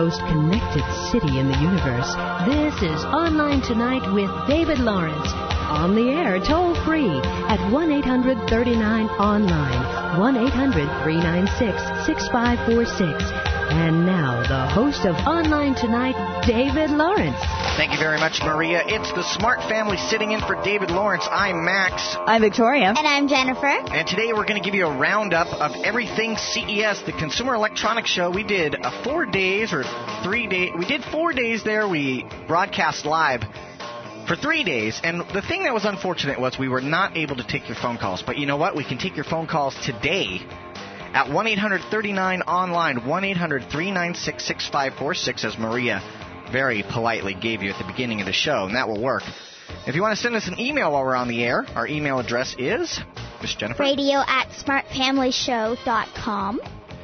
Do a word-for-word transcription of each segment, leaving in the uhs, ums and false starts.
most connected city in the universe. This is Online Tonight with David Lawrence. On the air, toll free at one eight hundred thirty-nine online, one eight hundred three nine six six five four six. And now, the host of Online Tonight, David Lawrence. Thank you very much, Maria. It's the Smart Family sitting in for David Lawrence. I'm Max. I'm Victoria. And I'm Jennifer. And today we're going to give you a roundup of everything C E S, the Consumer Electronics Show. We did a four days or three days. We did four days there. We broadcast live for three days. And the thing that was unfortunate was we were not able to take your phone calls. But you know what? We can take your phone calls today at one eight hundred thirty-nine online, one eight hundred three nine six six five four six, as Maria very politely gave you at the beginning of the show, and that will work. If you want to send us an email while we're on the air, our email address is, Miss Jennifer? Radio at smart family show dot com.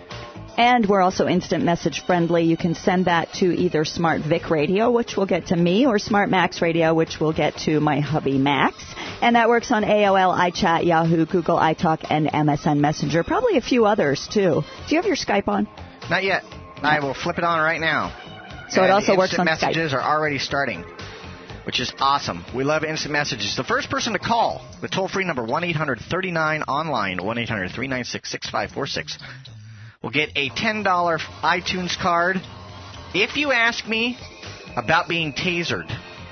And we're also instant message friendly. You can send that to either Smart Vic Radio, which will get to me, or Smart Max Radio, which will get to my hubby Max. And that works on A O L, iChat, Yahoo, Google, iTalk, and M S N Messenger. Probably a few others, too. Do you have your Skype on? Not yet. I will flip it on right now. So and it also works on Skype. Instant messages are already starting, which is awesome. We love instant messages. The first person to call, the toll-free number, one eight hundred thirty-nine online, one eight hundred three nine six six five four six, will get a ten dollars iTunes card. If you ask me about being tasered,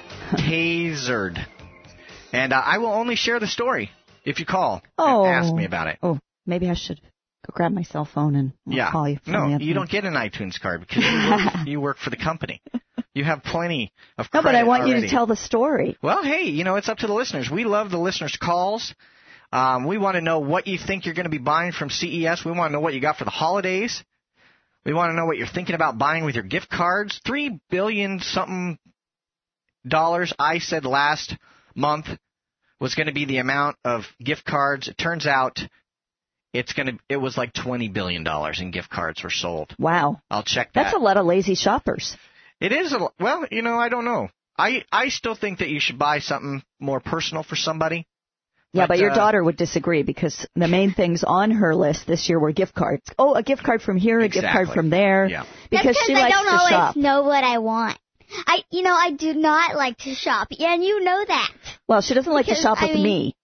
tasered, and uh, I will only share the story if you call oh. and ask me about it. Oh, maybe I should go grab my cell phone and I'll yeah. call you. No, you don't get an iTunes card because you work, you work for the company. You have plenty of credit. No, but I want already. you to tell the story. Well, hey, you know, it's up to the listeners. We love the listeners' calls. Um, we want to know what you think you're going to be buying from C E S. We want to know what you got for the holidays. We want to know what you're thinking about buying with your gift cards. Three billion something dollars, I said last month, was going to be the amount of gift cards. It turns out it's going to. It was like twenty billion dollars in gift cards were sold. Wow. I'll check that. That's a lot of lazy shoppers. It is. A, well, you know, I don't know. I, I still think that you should buy something more personal for somebody. Yeah, but, but your uh, daughter would disagree because the main things on her list this year were gift cards. Oh, a gift card from here, a exactly. gift card from there. Yeah. Because That's she I likes don't to always shop. know what I want. I, you know, I do not like to shop, yeah, and you know that. Well, she doesn't like because, to shop with I mean, me.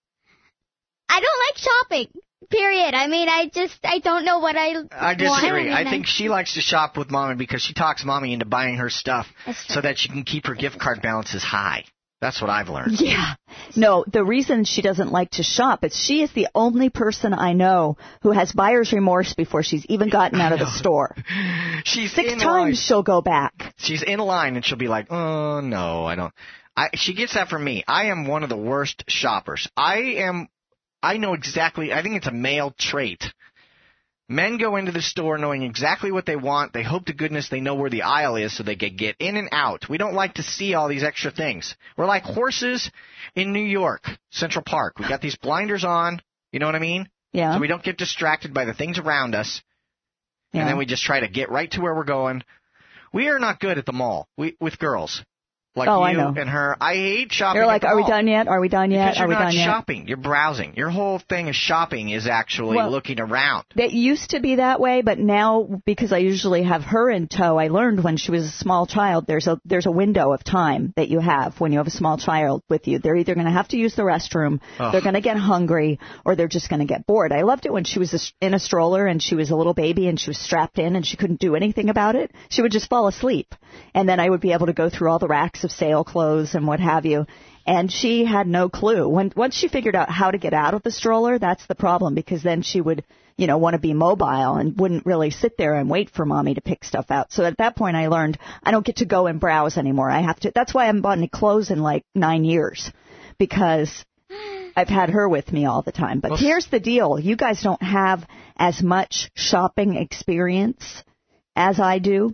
I don't like shopping. Period. I mean, I just, I don't know what I I disagree. want. I think she likes to shop with Mommy because she talks Mommy into buying her stuff so that she can keep her gift card balances high. That's what I've learned. Yeah. No, the reason she doesn't like to shop is she is the only person I know who has buyer's remorse before she's even gotten out of the store. She's Six in times line. she'll go back. She's in line and she'll be like, oh, no, I don't. I, she gets that from me. I am one of the worst shoppers. I am, I know exactly, I think it's a male trait. Men go into the store knowing exactly what they want. They hope to goodness they know where the aisle is so they can get in and out. We don't like to see all these extra things. We're like horses in New York, Central Park. We got these blinders on. You know what I mean? Yeah. So we don't get distracted by the things around us. Yeah. And then we just try to get right to where we're going. We are not good at the mall we, with girls. Like oh, you I know. and her. I hate shopping. You're like, at the are mall. we done yet? Are we done yet? Because are you're we not done yet? shopping. You're browsing. Your whole thing of shopping is actually well, looking around. That used to be that way, but now because I usually have her in tow, I learned when she was a small child, there's a there's a window of time that you have when you have a small child with you. They're either going to have to use the restroom, Ugh. they're going to get hungry, or they're just going to get bored. I loved it when she was in a stroller and she was a little baby and she was strapped in and she couldn't do anything about it. She would just fall asleep. And then I would be able to go through all the racks of sale clothes and what have you. And she had no clue. When once she figured out how to get out of the stroller, that's the problem, because then she would, you know, want to be mobile and wouldn't really sit there and wait for Mommy to pick stuff out. So at that point I learned I don't get to go and browse anymore. I have to. That's why I haven't bought any clothes in like nine years, because I've had her with me all the time. But well, here's the deal. You guys don't have as much shopping experience as I do.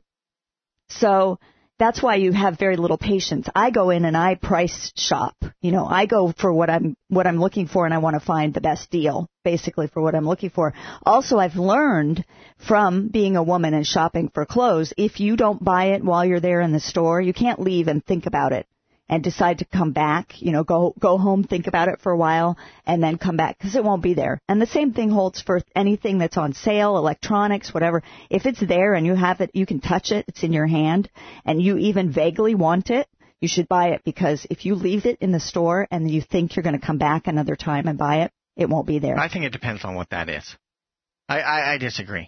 So that's why you have very little patience. I go in and I price shop. You know, I go for what I'm what I'm looking for, and I want to find the best deal, basically, for what I'm looking for. Also, I've learned from being a woman and shopping for clothes, if you don't buy it while you're there in the store, you can't leave and think about it and decide to come back, you know, go go home, think about it for a while, and then come back, because it won't be there. And the same thing holds for anything that's on sale, electronics, whatever. If it's there and you have it, you can touch it, it's in your hand, and you even vaguely want it, you should buy it, because if you leave it in the store and you think you're going to come back another time and buy it, it won't be there. I think it depends on what that is. I, I, I disagree.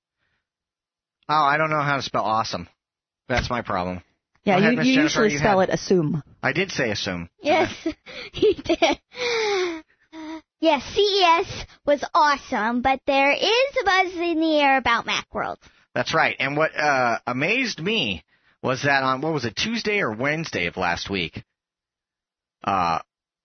Oh, I don't know how to spell awesome. That's my problem. Yeah, ahead, you, Miss you Jennifer, usually you spell had... it assume. I did say assume. Yes, he did. Yes, C E S was awesome, but there is a buzz in the air about Macworld. That's right. And what uh, amazed me was that on, what was it, Tuesday or Wednesday of last week, uh,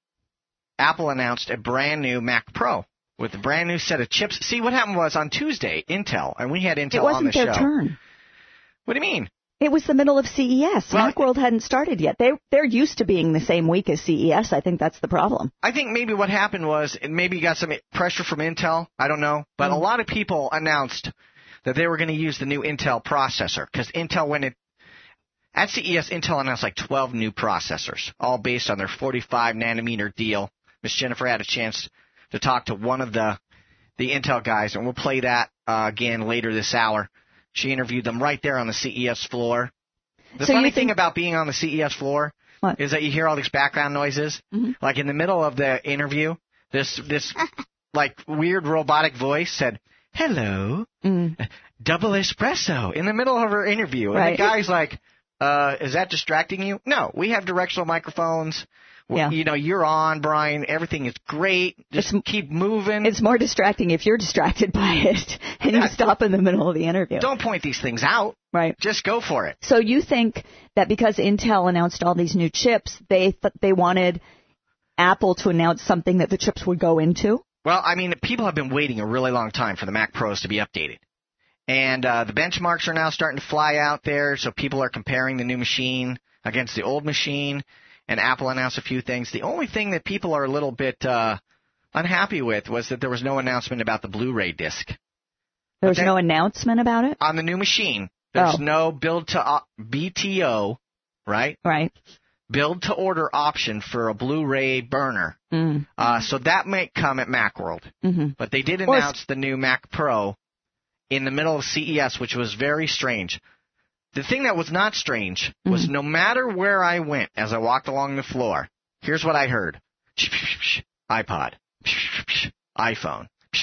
Apple announced a brand new Mac Pro with a brand new set of chips. See, what happened was on Tuesday, Intel, and we had Intel on the show. It wasn't their turn. What do you mean? It was the middle of C E S. Well, Macworld hadn't started yet. They, they're used to being the same week as C E S. I think that's the problem. I think maybe what happened was maybe you got some pressure from Intel. I don't know. But mm. a lot of people announced that they were going to use the new Intel processor, because Intel went in. At C E S, Intel announced like twelve new processors, all based on their forty-five nanometer deal. Miss Jennifer had a chance to talk to one of the the Intel guys, and we'll play that uh, again later this hour. She interviewed them right there on the C E S floor. The so funny think, thing about being on the C E S floor what? is that you hear all these background noises. Mm-hmm. Like in the middle of the interview, this this like weird robotic voice said, "Hello, mm. double espresso," in the middle of her interview. Right. And the guy's like, uh, is that distracting you? No, we have directional microphones. Yeah. You know, you're on, Brian. Everything is great. Just it's, keep moving. It's more distracting if you're distracted by it and yeah. you stop in the middle of the interview. Don't point these things out. Right. Just go for it. So you think that because Intel announced all these new chips, they th- they wanted Apple to announce something that the chips would go into? Well, I mean, people have been waiting a really long time for the Mac Pros to be updated. And uh, the benchmarks are now starting to fly out there, so people are comparing the new machine against the old machine. And Apple announced a few things. The only thing that people are a little bit uh, unhappy with was that there was no announcement about the Blu-ray disc. There was okay? no announcement about it? On the new machine. There's oh. no build to uh, B T O, right? Right. Build to order option for a Blu-ray burner. Mm. Uh, so that might come at Macworld. Mm-hmm. But they did announce the new Mac Pro in the middle of C E S, which was very strange. The thing that was not strange was mm-hmm. no matter where I went as I walked along the floor, here's what I heard. iPod. iPhone.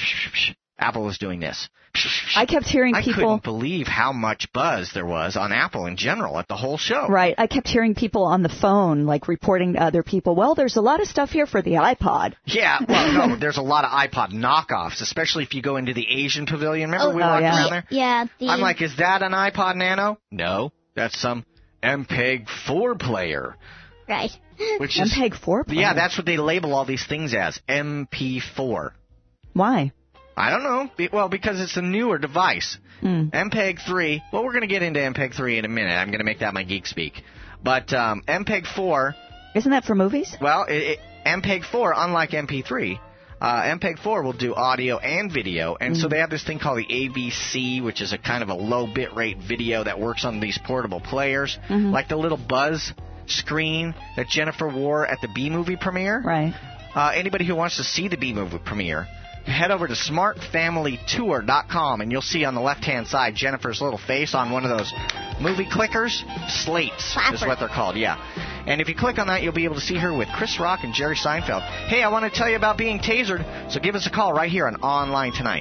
Apple was doing this. I kept hearing I people... I couldn't believe how much buzz there was on Apple in general at the whole show. Right. I kept hearing people on the phone, like, reporting to other people, well, there's a lot of stuff here for the iPod. Yeah, well, no, there's a lot of iPod knockoffs, especially if you go into the Asian pavilion. Remember oh, we oh, walked yeah. around there? Yeah. The... I'm like, is that an iPod Nano? No, that's some M P E G four player. Right. Which is M P E G four player? Yeah, that's what they label all these things as, M P four. Why? I don't know. Well, because it's a newer device. Mm. M P E G three, well, we're going to get into M P E G three in a minute. I'm going to make that my geek speak. But um, M P E G four... Isn't that for movies? Well, it, it, M P E G four, unlike M P three, uh, M P E G four will do audio and video. And mm. so they have this thing called the A V C, which is a kind of a low bitrate video that works on these portable players. Mm-hmm. Like the little buzz screen that Jennifer wore at the B-movie premiere. Right. Uh, anybody who wants to see the B-movie premiere... head over to smart family tour dot com, and you'll see on the left-hand side Jennifer's little face on one of those movie clickers. Slates Flapper. is what they're called, yeah. And if you click on that, you'll be able to see her with Chris Rock and Jerry Seinfeld. Hey, I want to tell you about being tasered, so give us a call right here on Online Tonight.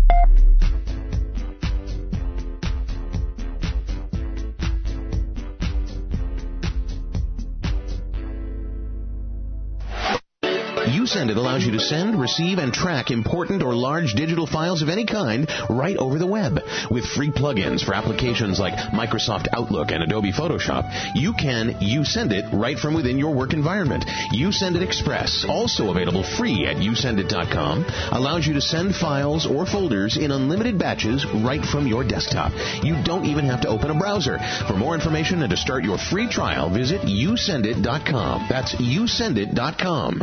YouSend It allows you to send, receive, and track important or large digital files of any kind right over the web. With free plugins for applications like Microsoft Outlook and Adobe Photoshop, you can YouSend It right from within your work environment. YouSend It Express, also available free at you send it dot com, allows you to send files or folders in unlimited batches right from your desktop. You don't even have to open a browser. For more information and to start your free trial, visit you send it dot com. That's you send it dot com.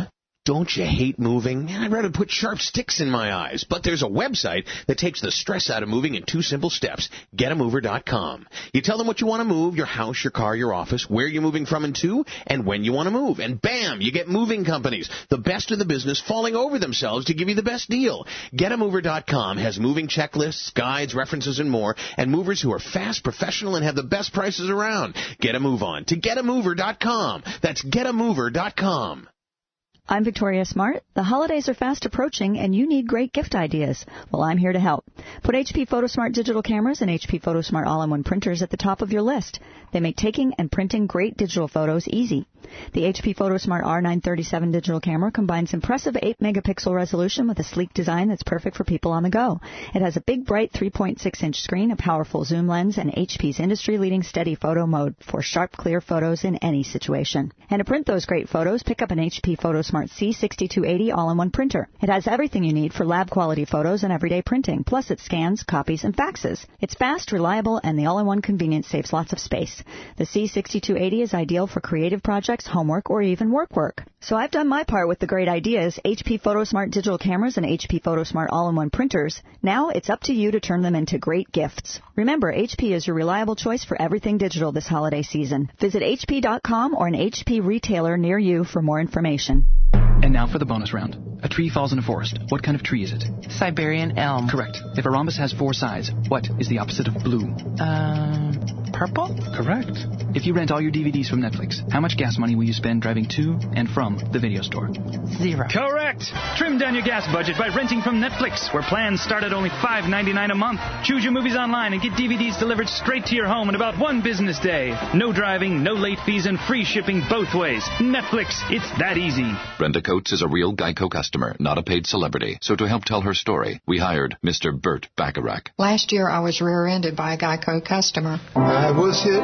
Don't you hate moving? Man, I'd rather put sharp sticks in my eyes. But there's a website that takes the stress out of moving in two simple steps. get a mover dot com. You tell them what you want to move, your house, your car, your office, where you're moving from and to, and when you want to move. And bam, you get moving companies, the best of the business, falling over themselves to give you the best deal. get a mover dot com has moving checklists, guides, references, and more, and movers who are fast, professional, and have the best prices around. Get a move on to get a mover dot com. That's get a mover dot com. I'm Victoria Smart. The holidays are fast approaching, and you need great gift ideas. Well, I'm here to help. Put H P PhotoSmart digital cameras and H P PhotoSmart all-in-one printers at the top of your list. They make taking and printing great digital photos easy. The H P PhotoSmart R nine thirty-seven digital camera combines impressive eight megapixel resolution with a sleek design that's perfect for people on the go. It has a big, bright three point six inch screen, a powerful zoom lens, and H P's industry-leading steady photo mode for sharp, clear photos in any situation. And to print those great photos, pick up an H P PhotoSmart C sixty-two eighty all-in-one printer. It has everything you need for lab-quality photos and everyday printing, plus it scans, copies, and faxes. It's fast, reliable, and the all-in-one convenience saves lots of space. The C sixty-two eighty is ideal for creative projects, homework, or even work work. So I've done my part with the great ideas, H P PhotoSmart digital cameras and H P PhotoSmart all-in-one printers. Now it's up to you to turn them into great gifts. Remember, H P is your reliable choice for everything digital this holiday season. Visit H P dot com or an H P retailer near you for more information. And now for the bonus round. A tree falls in a forest. What kind of tree is it? Siberian elm. Correct. If a rhombus has four sides, what is the opposite of blue? Uh, purple? Correct. If you rent all your D V Ds from Netflix, how much gas money will you spend driving to and from the video store? Zero. Correct. Trim down your gas budget by renting from Netflix, where plans start at only five dollars and ninety-nine cents a month. Choose your movies online and get D V Ds delivered straight to your home in about one business day. No driving, no late fees, and free shipping both ways. Netflix, it's that easy. Brenda Coates is a real Geico customer, not a paid celebrity. So to help tell her story, we hired Mister Burt Bacharach. Last year, I was rear-ended by a Geico customer. I was hit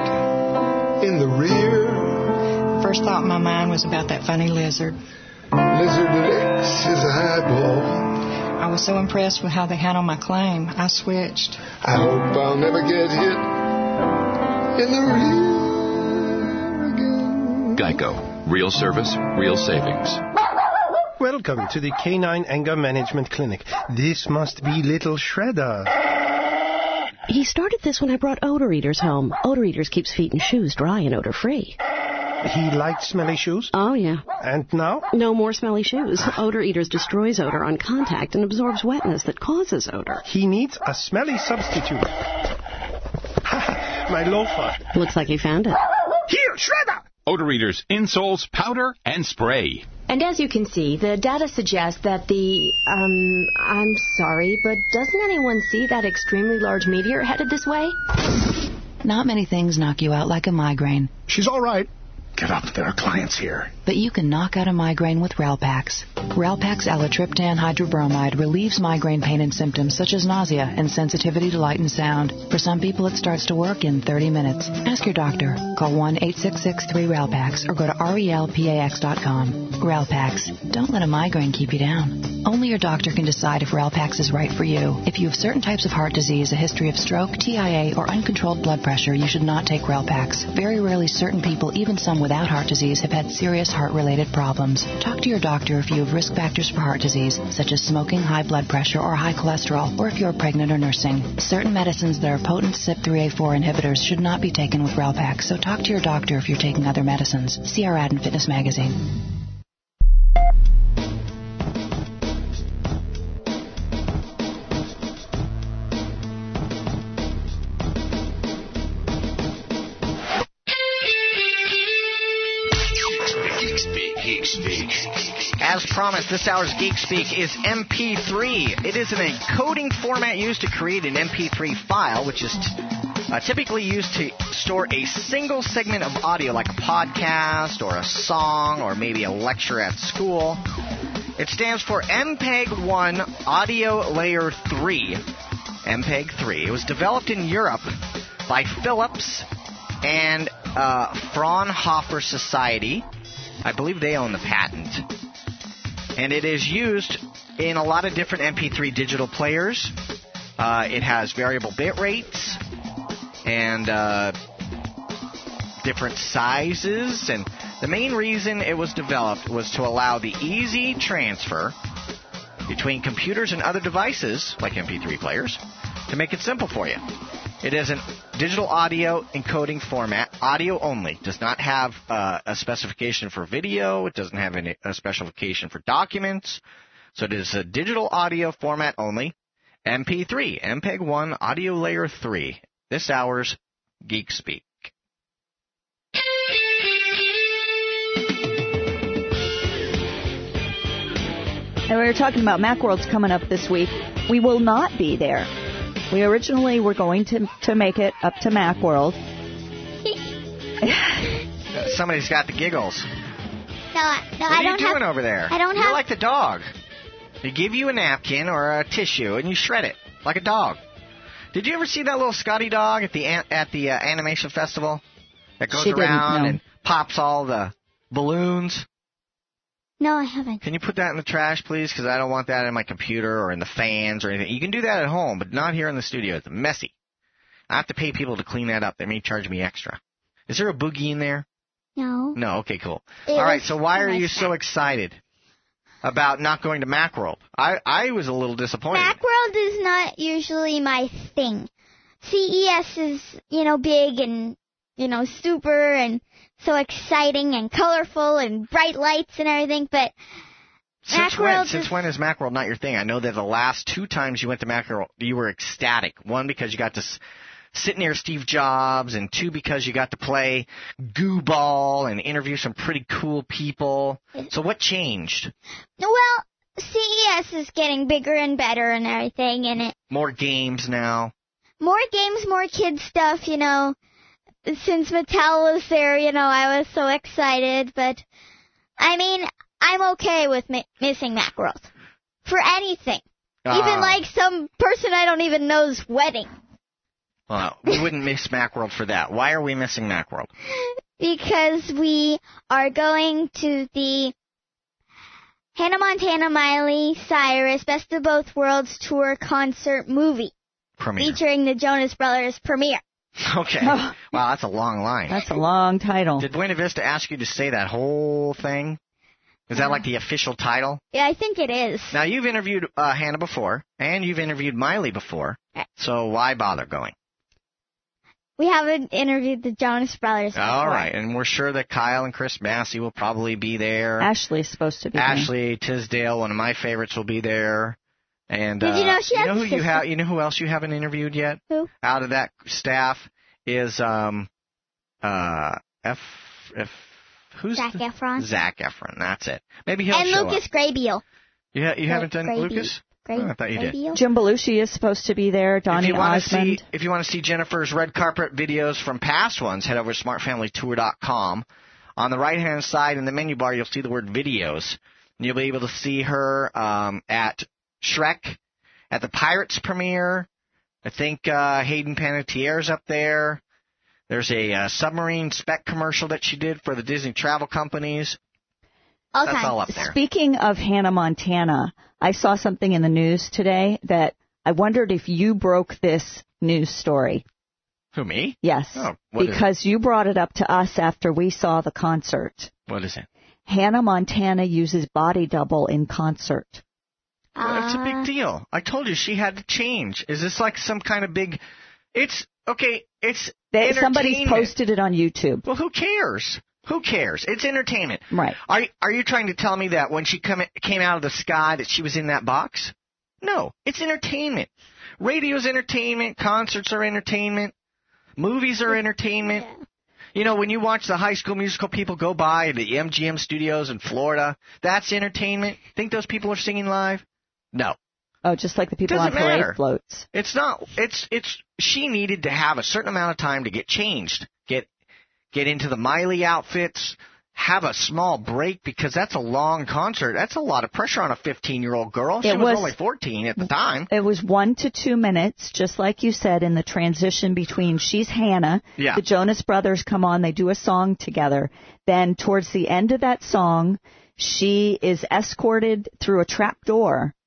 in the rear. First thought in my mind was about that funny lizard. Lizard licks his eyeball. I was so impressed with how they handled my claim, I switched. I hope I'll never get hit in the rear again. Geico. Real service, real savings. Welcome to the Canine Anger Management Clinic. This must be Little Shredder. He started this when I brought Odor Eaters home. Odor Eaters keeps feet and shoes dry and odor-free. He liked smelly shoes? Oh, yeah. And now? No more smelly shoes. Odor Eaters destroys odor on contact and absorbs wetness that causes odor. He needs a smelly substitute. My loafer. Looks like he found it. Here, Shredder! Odor Eaters, insoles, powder, and spray. And as you can see, the data suggests that the, um, I'm sorry, but doesn't anyone see that extremely large meteor headed this way? Not many things knock you out like a migraine. She's all right. Get up, there are clients here. But you can knock out a migraine with Ralpax. Ralpax Elatriptan hydrobromide relieves migraine pain and symptoms such as nausea and sensitivity to light and sound. For some people, it starts to work in thirty minutes. Ask your doctor. Call one eight six six three RALPAX or go to relpax dot com. Ralpax. Don't let a migraine keep you down. Only your doctor can decide if Ralpax is right for you. If you have certain types of heart disease, a history of stroke, T I A, or uncontrolled blood pressure, you should not take Ralpax. Very rarely, certain people, even some without heart disease, have had serious heart-related problems. Talk to your doctor if you have risk factors for heart disease, such as smoking, high blood pressure, or high cholesterol, or if you are pregnant or nursing. Certain medicines that are potent C Y P three A four inhibitors should not be taken with Ralpax, so talk to your doctor if you're taking other medicines. See our ad in Fitness Magazine. As promised, this hour's Geek Speak is M P three. It is an encoding format used to create an M P three file, which is t- uh, typically used to store a single segment of audio, like a podcast or a song or maybe a lecture at school. It stands for M P E G one Audio Layer three. M P E G three. It was developed in Europe by Philips and uh, Fraunhofer Society. I believe they own the patent. And it is used in a lot of different M P three digital players. Uh, it has variable bit rates and uh, different sizes, and the main reason it was developed was to allow the easy transfer between computers and other devices, like M P three players, to make it simple for you. It is a digital audio encoding format, audio only. Does not have uh, a specification for video. It doesn't have any, a specification for documents. So it is a digital audio format only. M P three, M P E G one, Audio Layer three. This hour's Geek Speak. And we were talking about Macworld's coming up this week. We will not be there. We originally were going to to make it up to Macworld. Somebody's got the giggles. No, no, what I are don't you doing have, over there? I don't You're have. like the dog. They give you a napkin or a tissue and you shred it like a dog. Did you ever see that little Scotty dog at the an- at the uh, animation festival that goes She didn't, around no. and pops all the balloons? No, I haven't. Can you put that in the trash, please? Because I don't want that in my computer or in the fans or anything. You can do that at home, but not here in the studio. It's messy. I have to pay people to clean that up. They may charge me extra. Is there a boogie in there? No. No. Okay, cool. It All right. was So why are my you so excited about not going to Macworld? I I was a little disappointed. Macworld is not usually my thing. C E S is, you know, big and, you know, super and so exciting and colorful and bright lights and everything, but Since Macworld when? is- Since when is Macworld not your thing? I know that the last two times you went to Macworld, you were ecstatic. One, because you got to s- sit near Steve Jobs, and two, because you got to play Goo Ball and interview some pretty cool people. So what changed? well, C E S is getting bigger and better and everything, and it More games now. more games, more kids stuff, you know. Since Mattel was there, you know, I was so excited, but I mean, I'm okay with mi- missing Macworld for anything. Uh, Even like some person I don't even know's wedding. Well, we wouldn't miss Macworld for that. Why are we missing Macworld? Because we are going to the Hannah Montana Miley Cyrus Best of Both Worlds Tour concert movie. Premiere. Featuring the Jonas Brothers premiere. Okay. Wow, that's a long line. That's a long title. Did Buena Vista ask you to say that whole thing? Is that like the official title? Yeah, I think it is. Now, you've interviewed uh, Hannah before, and you've interviewed Miley before, so why bother going? We haven't interviewed the Jonas Brothers before. All right, and we're sure that Kyle and Chris Massey will probably be there. Ashley's supposed to be Ashley Tisdale, one of my favorites, will be there. And Did uh, you know she has know a who you sister? have? You know who else you haven't interviewed yet? Who? Out of that staff is um uh F F who's Zac the- Efron. Zac Efron. That's it. Maybe he'll And show Lucas up. Grabeel. You ha- you haven't done Grady. Lucas? Grady. Oh, I thought you did. Grabeel? Jim Belushi is supposed to be there. Donny if you want to Osmond. see, if you want to see Jennifer's red carpet videos from past ones, head over to smart family tour dot com. On the right hand side in the menu bar, you'll see the word videos. And you'll be able to see her um, at Shrek, at the Pirates premiere. I think uh, Hayden Panettiere's up there. There's a uh, submarine spec commercial that she did for the Disney travel companies. All That's kinds. all up there. Speaking of Hannah Montana, I saw something in the news today that I wondered if you broke this news story. Who, me? Yes, Oh, what is because you brought it up to us after we saw the concert. What is it? Hannah Montana uses body double in concert. Well, it's a Uh, big deal. I told you she had to change. Is this like some kind of big... It's, okay, it's They, somebody's entertainment. posted it on YouTube. Well, who cares? Who cares? It's entertainment. Right. Are are you trying to tell me that when she come, came out of the sky that she was in that box? No, it's entertainment. Radio's entertainment. Concerts are entertainment. Movies are entertainment. You know, when you watch the High School Musical people go by at the M G M studios in Florida, that's entertainment. Think those people are singing live? No. Oh, just like the people Doesn't on parade matter. floats. It's not. It's it's. She needed to have a certain amount of time to get changed, get get into the Miley outfits, have a small break because that's a long concert. That's a lot of pressure on a fifteen-year-old girl. She It was, was- only fourteen at the time. It was one to two minutes, just like you said, in the transition between she's Hannah, Yeah. the Jonas Brothers come on, they do a song together. Then towards the end of that song, she is escorted through a trap door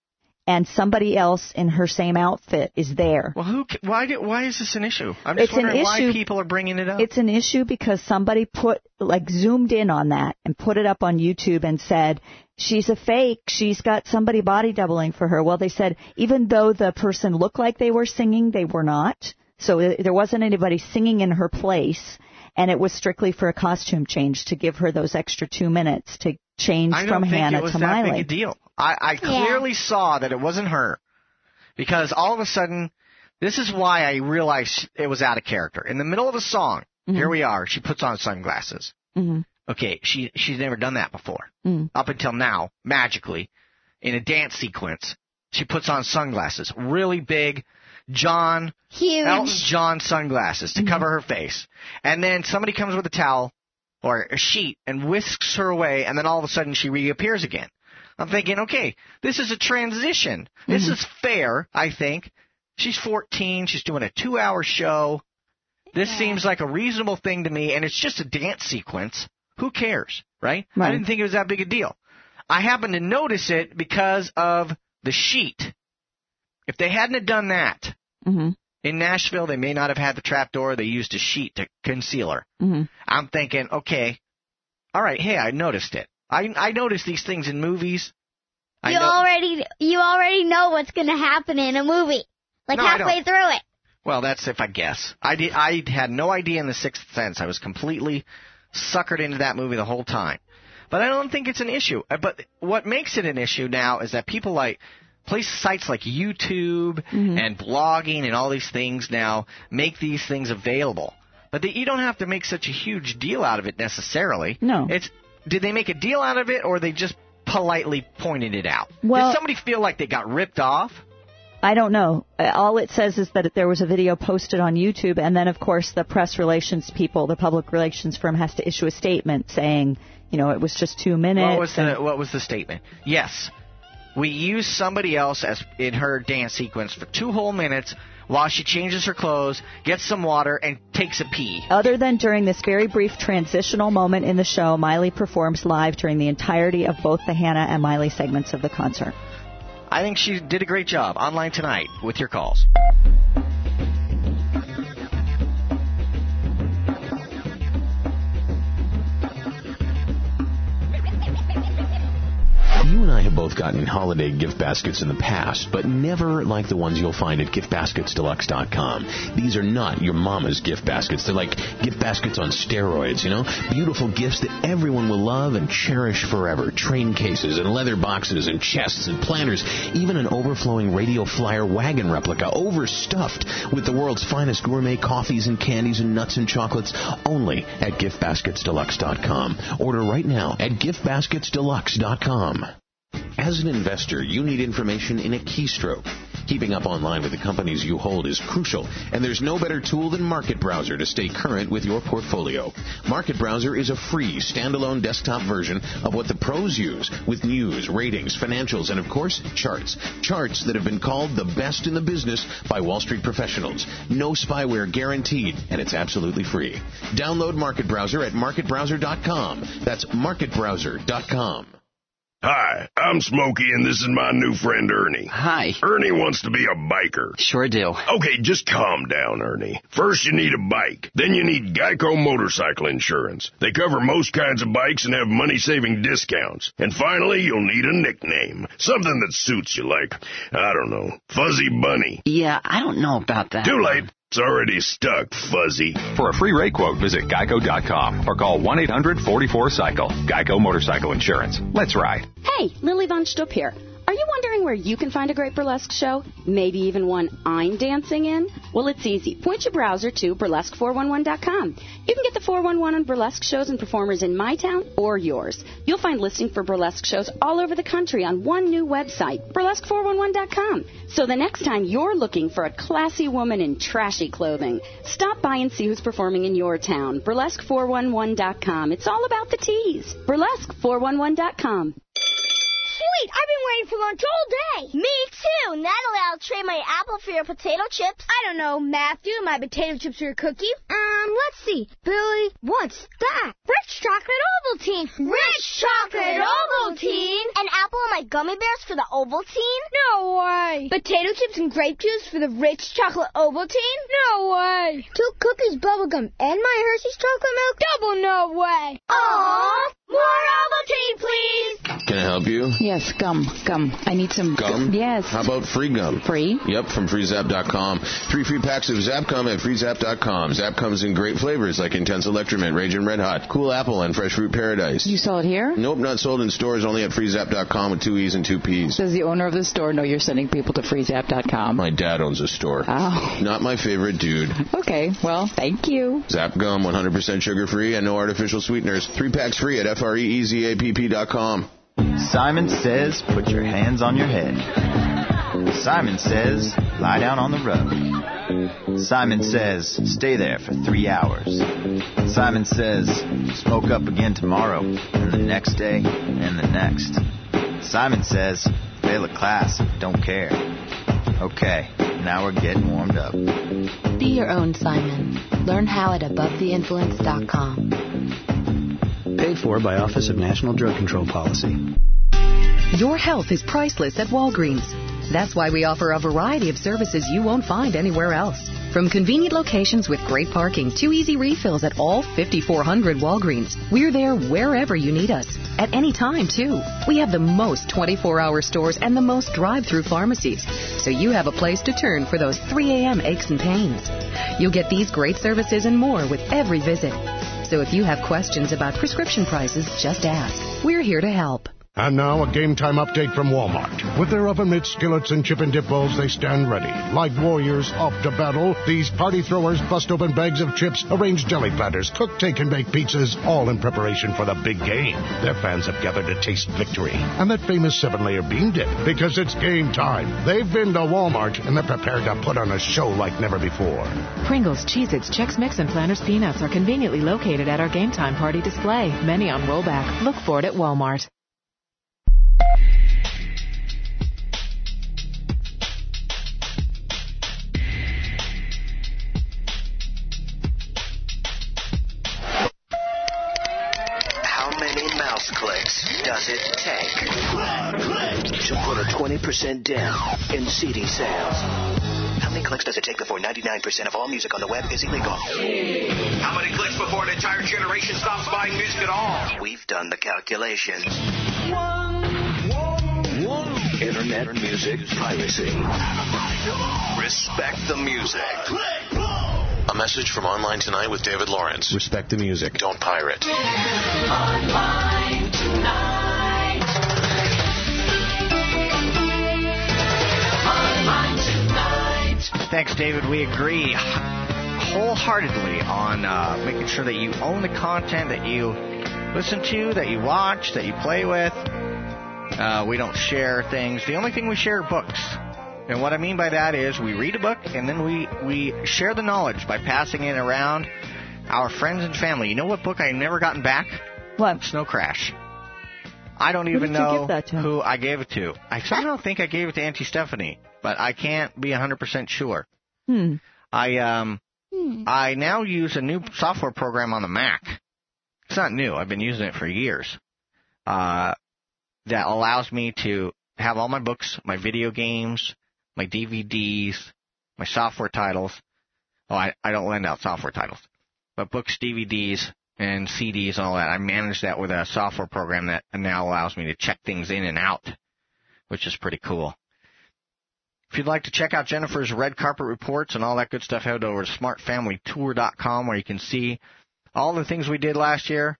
and somebody else in her same outfit is there. Well, who? Why? Do, why is this an issue? I'm just It's wondering an why issue- people are bringing it up. It's an issue because somebody put, like, zoomed in on that and put it up on YouTube and said, she's a fake. She's got somebody body doubling for her. Well, they said even though the person looked like they were singing, they were not. So uh, there wasn't anybody singing in her place, and it was strictly for a costume change to give her those extra two minutes to change I from don't think Hannah it was to that Miley. big a deal. I, I clearly saw that it wasn't her, because all of a sudden, this is why I realized it was out of character. In the middle of a song, Mm-hmm. here we are. She puts on sunglasses. Mm-hmm. Okay, she she's never done that before. Mm. Up until now, magically, in a dance sequence, she puts on sunglasses, really big, John, Huge. Elton John sunglasses to cover her face. And then somebody comes with a towel or a sheet and whisks her away, and then all of a sudden she reappears again. I'm thinking, okay, this is a transition. This Mm-hmm. is fair, I think. She's fourteen. She's doing a two-hour show. This Yeah. seems like a reasonable thing to me, and it's just a dance sequence. Who cares, right? Right. I didn't think it was that big a deal. I happened to notice it because of the sheet. If they hadn't have done that, Mm-hmm. in Nashville, they may not have had the trapdoor. They used a sheet to conceal her. Mm-hmm. I'm thinking, okay, all right, hey, I noticed it. I I notice these things in movies. I You know, already you already know what's going to happen in a movie, like No, I halfway don't. through it. Well, that's if I guess. I did. I had no idea in The Sixth Sense. I was completely suckered into that movie the whole time. But I don't think it's an issue. Uh, But what makes it an issue now is that people like place sites like YouTube Mm-hmm. and blogging and all these things now make these things available. But they, you don't have to make such a huge deal out of it necessarily. No. It's did they make a deal out of it, or they just politely pointed it out? Well- did somebody feel like they got ripped off? I don't know. Uh, All it says is that there was a video posted on YouTube, and then, of course, the press relations people, the public relations firm, has to issue a statement saying, you know, it was just two minutes. What was the and- What was the statement? Yes, we used somebody else as in her dance sequence for two whole minutes while she changes her clothes, gets some water, and takes a pee. Other than during this very brief transitional moment in the show, Miley performs live during the entirety of both the Hannah and Miley segments of the concert. I think she did a great job. Online tonight with your calls. You and I have both gotten holiday gift baskets in the past, but never like the ones you'll find at gift baskets deluxe dot com. These are not your mama's gift baskets. They're like gift baskets on steroids, you know? Beautiful gifts that everyone will love and cherish forever. Train cases and leather boxes and chests and planners, even an overflowing Radio Flyer wagon replica, overstuffed with the world's finest gourmet coffees and candies and nuts and chocolates, only at gift baskets deluxe dot com. Order right now at gift baskets deluxe dot com. As an investor, you need information in a keystroke. Keeping up online with the companies you hold is crucial, and there's no better tool than Market Browser to stay current with your portfolio. Market Browser is a free, standalone desktop version of what the pros use, with news, ratings, financials, and of course, charts. Charts that have been called the best in the business by Wall Street professionals. No spyware guaranteed, and it's absolutely free. Download Market Browser at market browser dot com. That's market browser dot com. Hi, I'm Smokey, and this is my new friend Ernie. Hi. Ernie wants to be a biker. Sure do. Okay, just calm down, Ernie. First, you need a bike. Then you need Geico motorcycle insurance. They cover most kinds of bikes and have money-saving discounts. And finally, you'll need a nickname. Something that suits you, like, I don't know, Fuzzy Bunny. Yeah, I don't know about that. Too late. It's already stuck, Fuzzy. For a free rate quote, visit geico dot com or call one eight hundred forty-four cycle. Geico Motorcycle Insurance. Let's ride. Hey, Lily Von Stupp here. Are you wondering where you can find a great burlesque show? Maybe even one I'm dancing in? Well, it's easy. Point your browser to burlesque four one one dot com. You can get the four one one on burlesque shows and performers in my town or yours. You'll find listings for burlesque shows all over the country on one new website, burlesque four one one dot com. So the next time you're looking for a classy woman in trashy clothing, stop by and see who's performing in your town. burlesque four one one dot com. It's all about the tease. burlesque four one one dot com. Sweet, I've been waiting for lunch all day. Me too. Natalie, I'll trade my apple for your potato chips. I don't know, Matthew, my potato chips are a cookie. Um, let's see. Billy, what's that? Rich Chocolate Ovaltine. Rich Chocolate Ovaltine? An apple on my gummy bears for the Ovaltine? No way. Potato chips and grape juice for the rich chocolate Ovaltine? No way. Two cookies, bubblegum, and my Hershey's chocolate milk? Double no way. Aww. More Ovaltine, please. Can I help you? Yes, gum, gum. I need some gum. Yes. How about free gum? Free? Yep, from free zap dot com. Three free packs of Zap Gum at free zap dot com. Zap comes in great flavors like Intense Electromint, Ragin' Red Hot, Cool Apple, and Fresh Fruit Paradise. You sell it here? Nope, not sold in stores, only at free zap dot com with two E's and two P's. Does the owner of the store know you're sending people to free zap dot com? My dad owns a store. Oh. Not my favorite dude. Okay, well, thank you. Zap Gum, one hundred percent sugar-free and no artificial sweeteners. Three packs free at F R E E Z A P P dot com. Simon says, put your hands on your head. Simon says, lie down on the rug. Simon says, stay there for three hours. Simon says, smoke up again tomorrow, and the next day, and the next. Simon says, fail a class, don't care. Okay, now we're getting warmed up. Be your own Simon. Learn how at above the influence dot com. Paid for by Office of National Drug Control Policy. Your health is priceless at Walgreens. That's why we offer a variety of services you won't find anywhere else. From convenient locations with great parking to easy refills at all fifty-four hundred Walgreens. We're there wherever you need us. At any time, too. We have the most twenty-four hour stores and the most drive-through pharmacies. So you have a place to turn for those three a.m. aches and pains. You'll get these great services and more with every visit. So if you have questions about prescription prices, just ask. We're here to help. And now a game time update from Walmart. With their oven mitts, skillets, and chip and dip bowls, they stand ready. Like warriors off to battle, these party throwers bust open bags of chips, arrange jelly platters, cook, take, and bake pizzas, all in preparation for the big game. Their fans have gathered to taste victory and that famous seven-layer bean dip, because it's game time. They've been to Walmart, and they're prepared to put on a show like never before. Pringles, Cheez-Its, Chex Mix, and Planters Peanuts are conveniently located at our game time party display. Many on rollback. Look for it at Walmart. Clicks does it take to put a twenty percent down in C D sales? How many clicks does it take before ninety-nine percent of all music on the web is illegal? How many clicks before an entire generation stops buying music at all? We've done the calculations. One, one, one. Internet music piracy. Respect the music. A message from Online Tonight with David Lawrence. Respect the music. Don't pirate. Online Tonight. Online Tonight. Thanks, David. We agree wholeheartedly on uh, making sure that you own the content that you listen to, that you watch, that you play with. Uh, we don't share things. The only thing we share are books. And what I mean by that is we read a book and then we, we share the knowledge by passing it around our friends and family. You know what book I've never gotten back? What? Snow Crash. I don't Who even did you know give that to? who I gave it to. I somehow think I gave it to Auntie Stephanie, but I can't be one hundred percent sure. Hmm. I um Hmm. I now use a new software program on the Mac. It's not new. I've been using it for years. Uh, that allows me to have all my books, my video games, my D V Ds, my software titles. Oh, I, I don't lend out software titles. But books, D V Ds, and C Ds and all that. I manage that with a software program that now allows me to check things in and out, which is pretty cool. If you'd like to check out Jennifer's red carpet reports and all that good stuff, head over to smart family tour dot com where you can see all the things we did last year.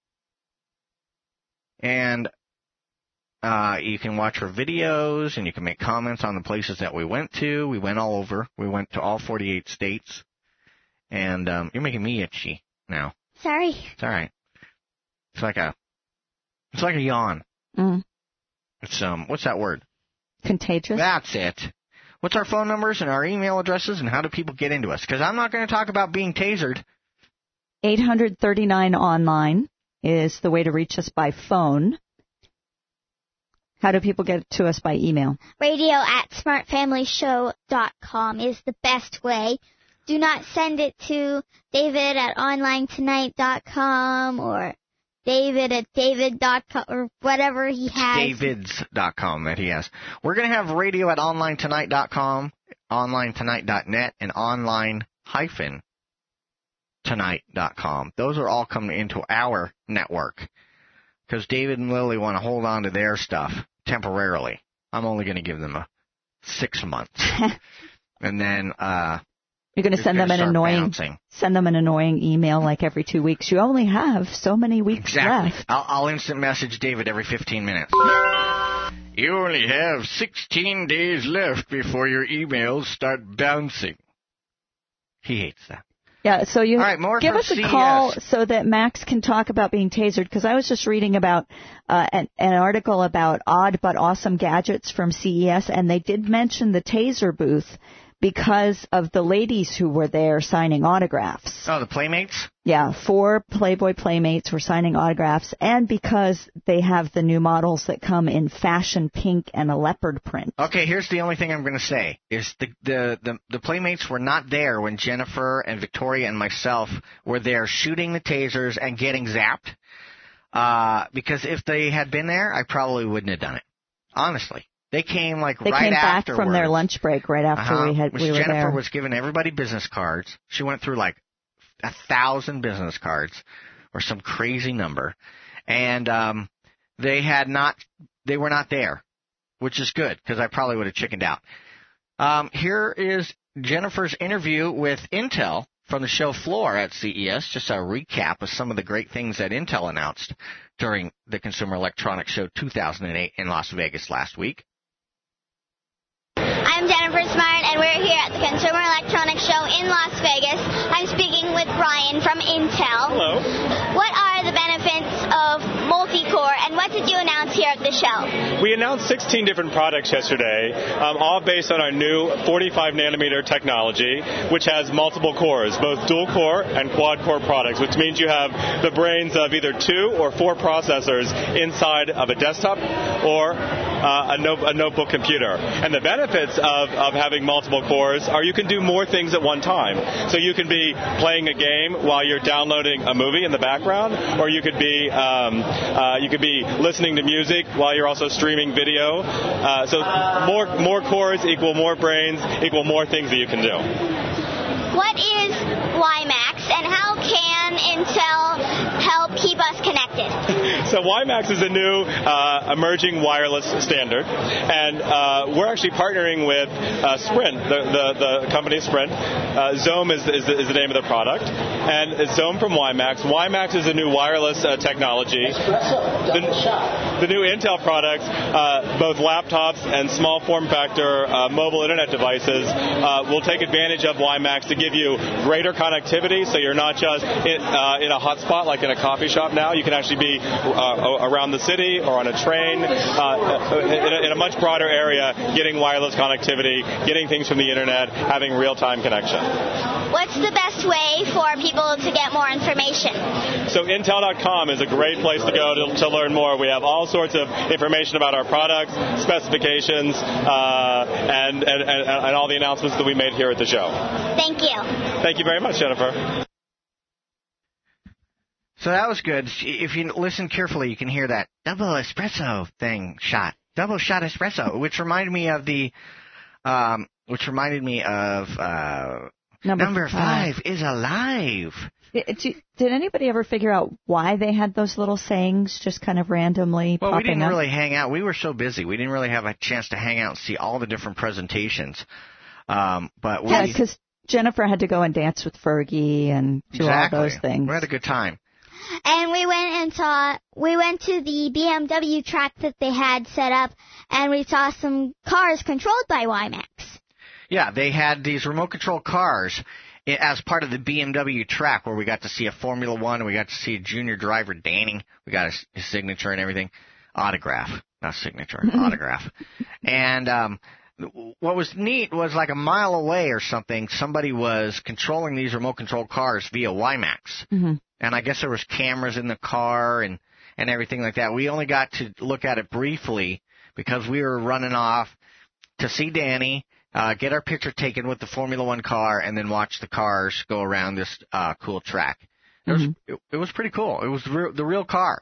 And Uh, you can watch her videos, and you can make comments on the places that we went to. We went all over. We went to all forty-eight states. And um, you're making me itchy now. Sorry. It's all right. It's like a, it's like a yawn. Mm. It's um, what's that word? Contagious. That's it. What's our phone numbers and our email addresses, and how do people get into us? Because I'm not going to talk about being tasered. eight hundred thirty-nine online is the way to reach us by phone. How do people get to us by email? Radio at smart family show dot com is the best way. Do not send it to David at online tonight dot com or David at David dot com or whatever he has. Davids dot com that he has. We're going to have radio at online tonight dot com, online tonight dot net, and online hyphen tonight dot com. Those are all coming into our network because David and Lily want to hold on to their stuff temporarily. I'm only going to give them a six months. And then uh you're going to send them an annoying bouncing. send them an annoying email like every two weeks. You only have so many weeks exactly. left. I'll, I'll instant message David every fifteen minutes. You only have sixteen days left before your emails start bouncing. He hates that. Yeah, so you All right, more give from us a C E S. call so that Max can talk about being tasered, because I was just reading about uh, an, an article about odd but awesome gadgets from C E S, and they did mention the taser booth because of the ladies who were there signing autographs. Oh, the Playmates? Yeah, four Playboy Playmates were signing autographs, and because they have the new models that come in fashion pink and a leopard print. Okay, here's the only thing I'm going to say, is the, the, the, the Playmates were not there when Jennifer and Victoria and myself were there shooting the tasers and getting zapped, uh, because if they had been there, I probably wouldn't have done it, honestly. They came like they right came back afterwards. from their lunch break right after uh-huh. we had we were Jennifer there. was giving everybody business cards. She went through like a thousand business cards or some crazy number, and um, they had not. They were not there, which is good because I probably would have chickened out. Um, here is Jennifer's interview with Intel from the show floor at C E S. Just a recap of some of the great things that Intel announced during the Consumer Electronics Show two thousand eight in Las Vegas last week. I'm Jennifer Smart, and we're here at the Consumer Electronics Show in Las Vegas. I'm speaking with Brian from Intel. Hello. What are the benefits of multi-core, and what did you announce here at the show? We announced sixteen different products yesterday, um, all based on our new forty-five nanometer technology, which has multiple cores, both dual-core and quad-core products, which means you have the brains of either two or four processors inside of a desktop or uh, a, no- a notebook computer. And the benefits of, of having multiple cores are you can do more things at one time. So you can be playing a game while you're downloading a movie in the background, or you could be um, uh, you could be listening to music while you're also streaming video. Uh, so more more cores equal more brains equal more things that you can do. What is WiMAX, and how can Intel help keep us connected? So WiMAX is a new uh, emerging wireless standard, and uh, we're actually partnering with uh, Sprint, the, the, the company Sprint. Uh, Zome is, is, the, is the name of the product, and it's Zome from WiMAX. WiMAX is a new wireless uh, technology. The, the new Intel products, uh, both laptops and small form factor uh, mobile internet devices, uh, will take advantage of WiMAX to give you greater connectivity, so you're not just in, uh, in a hotspot like in a coffee shop now. You can actually be uh, around the city or on a train, uh, in, a, in a much broader area, getting wireless connectivity, getting things from the internet, having real-time connection. What's the best way for people to get more information? So Intel dot com is a great place to go to, to learn more. We have all sorts of information about our products, specifications, uh, and, and, and, and all the announcements that we made here at the show. Thank you. Thank you very much, Jennifer. So that was good. If you listen carefully, you can hear that double espresso thing shot. Double shot espresso, which reminded me of the, um, which reminded me of, uh, Number, number five, five is alive. Did anybody ever figure out why they had those little sayings just kind of randomly well, popping we didn't up? really hang out. We were so busy. We didn't really have a chance to hang out and see all the different presentations. Um, but we, yeah, because Jennifer had to go and dance with Fergie and do exactly. all those things. We had a good time. And we went and saw, we went to the B M W track that they had set up, and we saw some cars controlled by WiMAX. Yeah, they had these remote control cars as part of the B M W track where we got to see a Formula One, and we got to see a junior driver, Danny. We got his, his signature and everything. Autograph. Not signature, autograph. And um, what was neat was like a mile away or something, somebody was controlling these remote control cars via WiMAX. Mm-hmm. And I guess there was cameras in the car and, and everything like that. We only got to look at it briefly because we were running off to see Danny, uh, get our picture taken with the Formula One car, and then watch the cars go around this uh, cool track. It was, Mm-hmm. it, it was pretty cool. It was the real, the real car.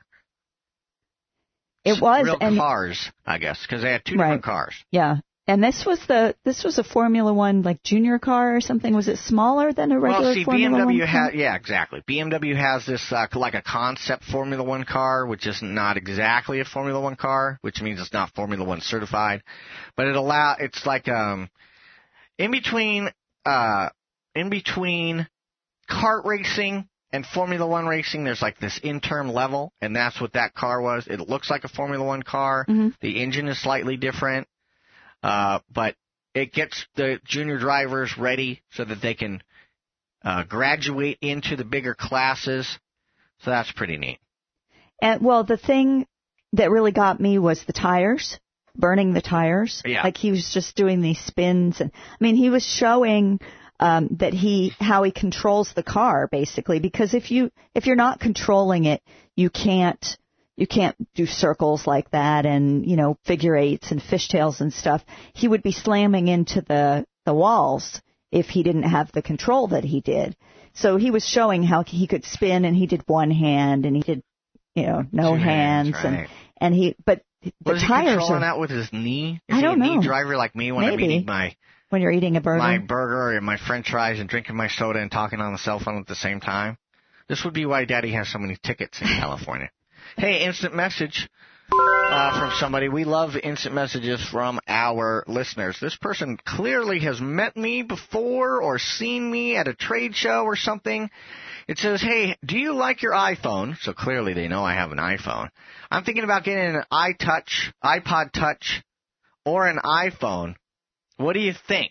It was. Real and cars, I guess, because they had two Right. different cars. Yeah. And this was the this was a Formula One like junior car or something. Was it smaller than a regular Well, see, Formula B M W One has car? yeah, exactly. B M W has this uh, like a concept Formula One car, which is not exactly a Formula One car, which means it's not Formula One certified, but it allow it's like um in between uh in between kart racing and Formula One racing. There's like this interim level, and that's what that car was. It looks like a Formula One car. Mm-hmm. The engine is slightly different. Uh, but it gets the junior drivers ready so that they can uh, graduate into the bigger classes. So that's pretty neat. And well, the thing that really got me was the tires, burning the tires. Yeah. Like he was just doing these spins, and I mean, he was showing um, that he how he controls the car basically. Because if you if you're not controlling it, you can't. You can't do circles like that and, you know, figure eights and fishtails and stuff. He would be slamming into the, the walls if he didn't have the control that he did. So he was showing how he could spin, and he did one hand, and he did, you know, no Two hands. hands, and, right. and he, but the Was he tires controlling are, that with his knee? Is I don't he a know. knee driver like me when Maybe. I'm eating my, when you're eating a burger. my burger and my french fries and drinking my soda and talking on the cell phone at the same time? This would be why Daddy has so many tickets in California. Hey, instant message uh, from somebody. We love instant messages from our listeners. This person clearly has met me before or seen me at a trade show or something. It says, hey, do you like your iPhone? So clearly they know I have an iPhone. I'm thinking about getting an iTouch, iPod Touch, or an iPhone. What do you think?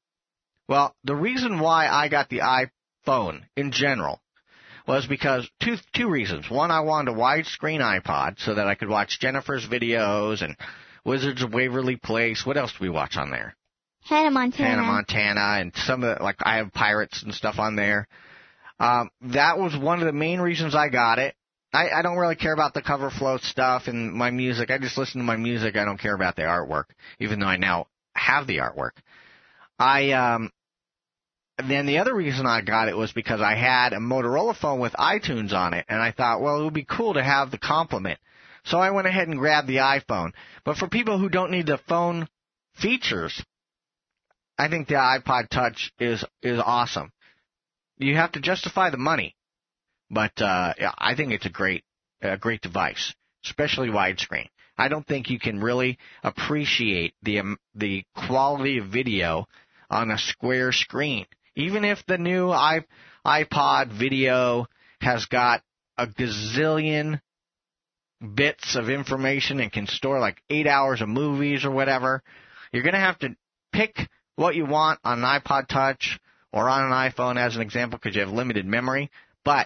Well, the reason why I got the iPhone in general was because two two reasons. One, I wanted a widescreen iPod so that I could watch Jennifer's videos and Wizards of Waverly Place. What else do we watch on there? Hannah Montana. Hannah Montana and some of the, like, I have Pirates and stuff on there. Um, that was one of the main reasons I got it. I, I don't really care about the cover float stuff and my music. I just listen to my music. I don't care about the artwork, even though I now have the artwork. I, um, And then the other reason I got it was because I had a Motorola phone with iTunes on it, and I thought, well, it would be cool to have the complement. So I went ahead and grabbed the iPhone. But for people who don't need the phone features, I think the iPod Touch is is awesome. You have to justify the money, but uh, yeah, I think it's a great a great device, especially widescreen. I don't think you can really appreciate the um, the quality of video on a square screen. Even if the new iP- iPod video has got a gazillion bits of information and can store like eight hours of movies or whatever, you're going to have to pick what you want on an iPod Touch or on an iPhone as an example because you have limited memory. But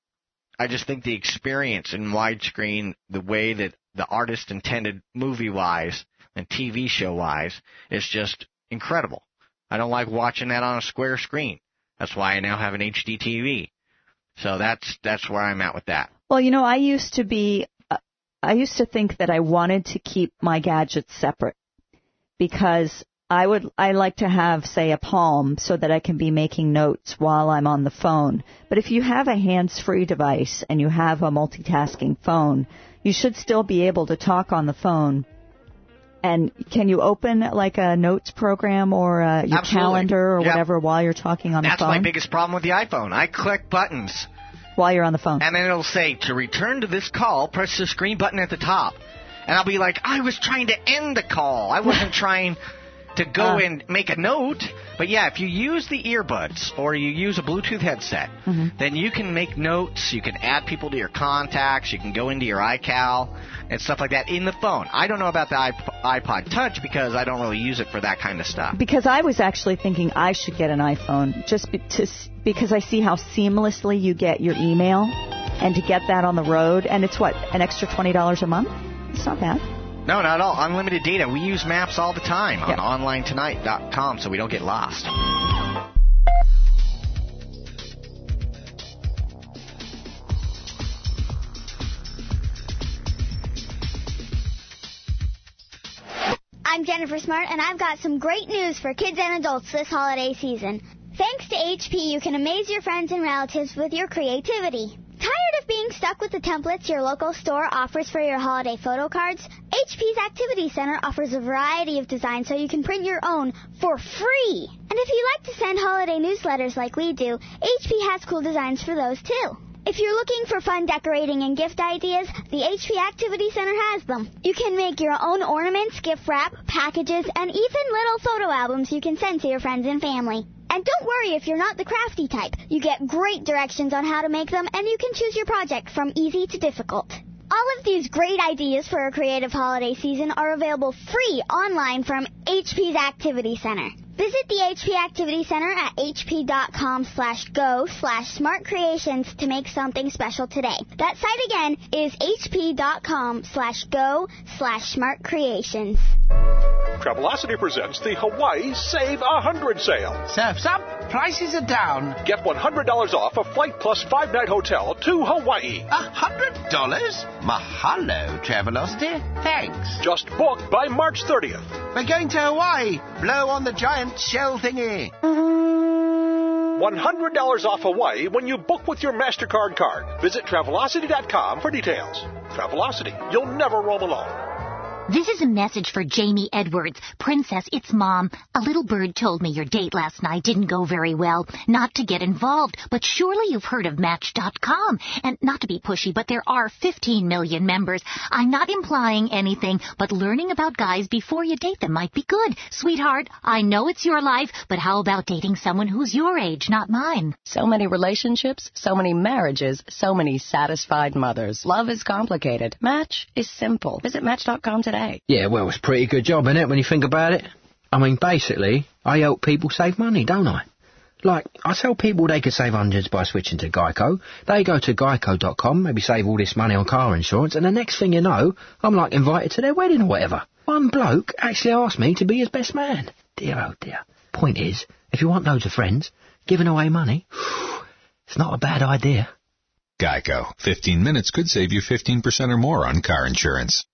I just think the experience in widescreen, the way that the artist intended movie-wise and T V show-wise, is just incredible. I don't like watching that on a square screen. That's why I now have an H D T V. So that's that's where I'm at with that. Well, you know, I used to be, uh, I used to think that I wanted to keep my gadgets separate because I would, I like to have, say, a Palm so that I can be making notes while I'm on the phone. But if you have a hands-free device and you have a multitasking phone, you should still be able to talk on the phone. And can you open like a notes program or uh, your Absolutely. calendar or Yep. whatever while you're talking on That's the phone? my biggest problem with the iPhone. I click buttons. While you're on the phone. And then it'll say, to return to this call, press the screen button at the top. And I'll be like, I was trying to end the call. I wasn't trying to go Uh. and make a note. But yeah, if you use the earbuds or you use a Bluetooth headset, Mm-hmm. then you can make notes, you can add people to your contacts, you can go into your iCal and stuff like that in the phone. I don't know about the iP- iPod Touch because I don't really use it for that kind of stuff. Because I was actually thinking I should get an iPhone just be, to, because I see how seamlessly you get your email, and to get that on the road, and it's what, an extra twenty dollars a month? It's not bad. No, not at all. Unlimited data. We use maps all the time on Yep. online tonight dot com so we don't get lost. I'm Jennifer Smart, and I've got some great news for kids and adults this holiday season. Thanks to H P, you can amaze your friends and relatives with your creativity. Tired of being stuck with the templates your local store offers for your holiday photo cards? H P's Activity Center offers a variety of designs so you can print your own for free. And if you like to send holiday newsletters like we do, H P has cool designs for those too. If you're looking for fun decorating and gift ideas, the H P Activity Center has them. You can make your own ornaments, gift wrap, packages, and even little photo albums you can send to your friends and family. And don't worry if you're not the crafty type. You get great directions on how to make them, and you can choose your project from easy to difficult. All of these great ideas for a creative holiday season are available free online from H P's Activity Center. Visit the H P Activity Center at hp.com slash go slash smartcreations to make something special today. That site again is hp.com slash go slash smartcreations. Travelocity presents the Hawaii Save one hundred sale. Surf's up, prices are down. Get one hundred dollars off a flight plus five-night hotel to Hawaii. one hundred dollars? Mahalo, Travelocity. Thanks. Just book by March thirtieth. We're going to Hawaii. Blow on the giant shell thingy. one hundred dollars off Hawaii when you book with your MasterCard card. Visit Travelocity dot com for details. Travelocity. You'll never roam alone. This is a message for Jamie Edwards. Princess, it's Mom. A little bird told me your date last night didn't go very well. Not to get involved, but surely you've heard of Match dot com. And not to be pushy, but there are fifteen million members. I'm not implying anything, but learning about guys before you date them might be good. Sweetheart, I know it's your life, but how about dating someone who's your age, not mine? So many relationships, so many marriages, so many satisfied mothers. Love is complicated. Match is simple. Visit Match dot com today. Yeah, well, it's a pretty good job, isn't it, when you think about it? I mean, basically, I help people save money, don't I? Like, I tell people they could save hundreds by switching to Geico. They go to geico dot com, maybe save all this money on car insurance, and the next thing you know, I'm like invited to their wedding or whatever. One bloke actually asked me to be his best man. Dear, oh dear. Point is, if you want loads of friends, giving away money, it's not a bad idea. Geico. fifteen minutes could save you fifteen percent or more on car insurance.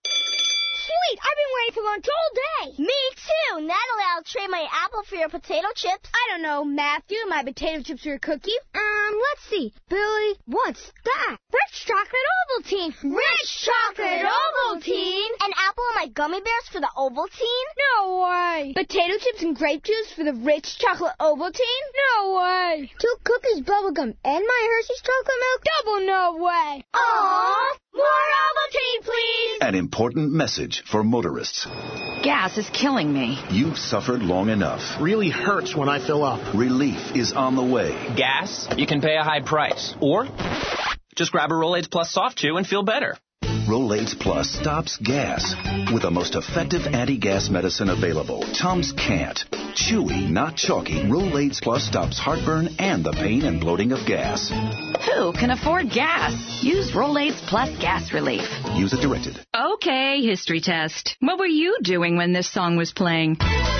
Sweet! I've been waiting for lunch all day. Me too. Natalie, I'll trade my apple for your potato chips. I don't know, Matthew. My potato chips for your cookie. Um, let's see. Billy, what's that? Rich chocolate Ovaltine. Rich chocolate Ovaltine. An apple and my gummy bears for the Ovaltine? No way. Potato chips and grape juice for the rich chocolate Ovaltine? No way. Two cookies, bubblegum, and my Hershey's chocolate milk? Double no way. Aww. More Ovaltine, please. An important message for motorists. Gas is killing me. You've suffered long enough. Really hurts when I fill up. Relief is on the way. Gas? You can pay a high price. Or just grab a Rolaids Plus Soft Chew and feel better. Rolaids Plus stops gas with the most effective anti-gas medicine available. Tums can't. Chewy, not chalky, Rolaids Plus stops heartburn and the pain and bloating of gas. Who can afford gas? Use Rolaids Plus Gas Relief. Use it directed. Okay, history test. What were you doing when this song was playing?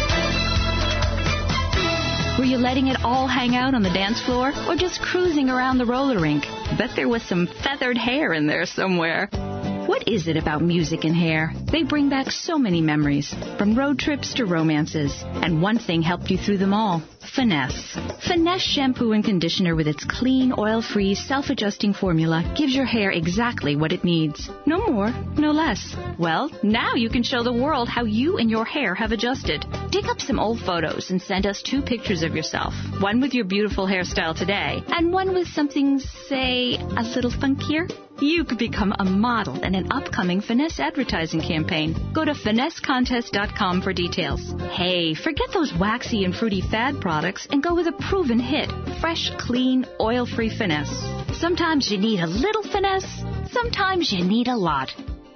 Were you letting it all hang out on the dance floor or just cruising around the roller rink? Bet there was some feathered hair in there somewhere. What is it about music and hair? They bring back so many memories, from road trips to romances. And one thing helped you through them all. Finesse. Finesse shampoo and conditioner with its clean, oil-free, self-adjusting formula gives your hair exactly what it needs. No more, no less. Well, now you can show the world how you and your hair have adjusted. Dig up some old photos and send us two pictures of yourself. One with your beautiful hairstyle today, and one with something, say, a little funkier. You could become a model in an upcoming Finesse advertising campaign. Go to finesse contest dot com for details. Hey, forget those waxy and fruity fad products and go with a proven hit. Fresh, clean, oil-free Finesse. Sometimes you need a little finesse. Sometimes you need a lot.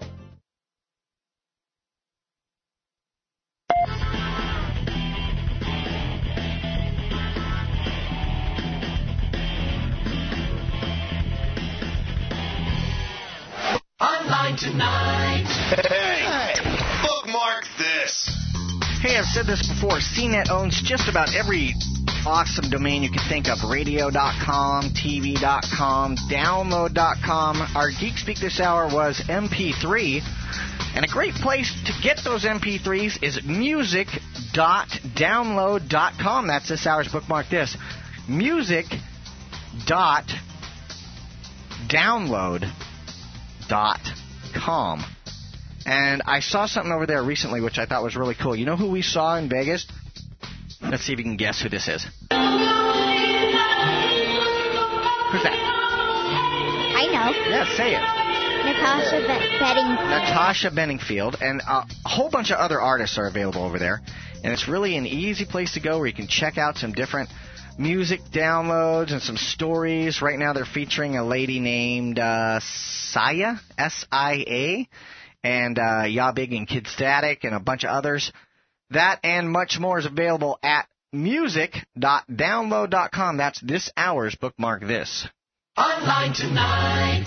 Online tonight. Hey, bookmark this. Hey, I've said this before. C net owns just about every awesome domain you can think of. radio dot com, T V dot com, download dot com. Our Geek Speak this hour was M P three. And a great place to get those M P threes is music dot download dot com. That's this hour's bookmark this. music dot download dot com. And I saw something over there recently which I thought was really cool. You know who we saw in Vegas? Let's see if you can guess who this is. Who's that? I know. Yeah, say it. Natasha Be- Bedingfield. Natasha Bedingfield. And uh, a whole bunch of other artists are available over there. And it's really an easy place to go where you can check out some different music downloads and some stories. Right now they're featuring a lady named uh, Saya, S I A, and uh, Ya Big and Kid Static and a bunch of others. That and much more is available at music dot download dot com. That's this hour's Bookmark This. Online tonight.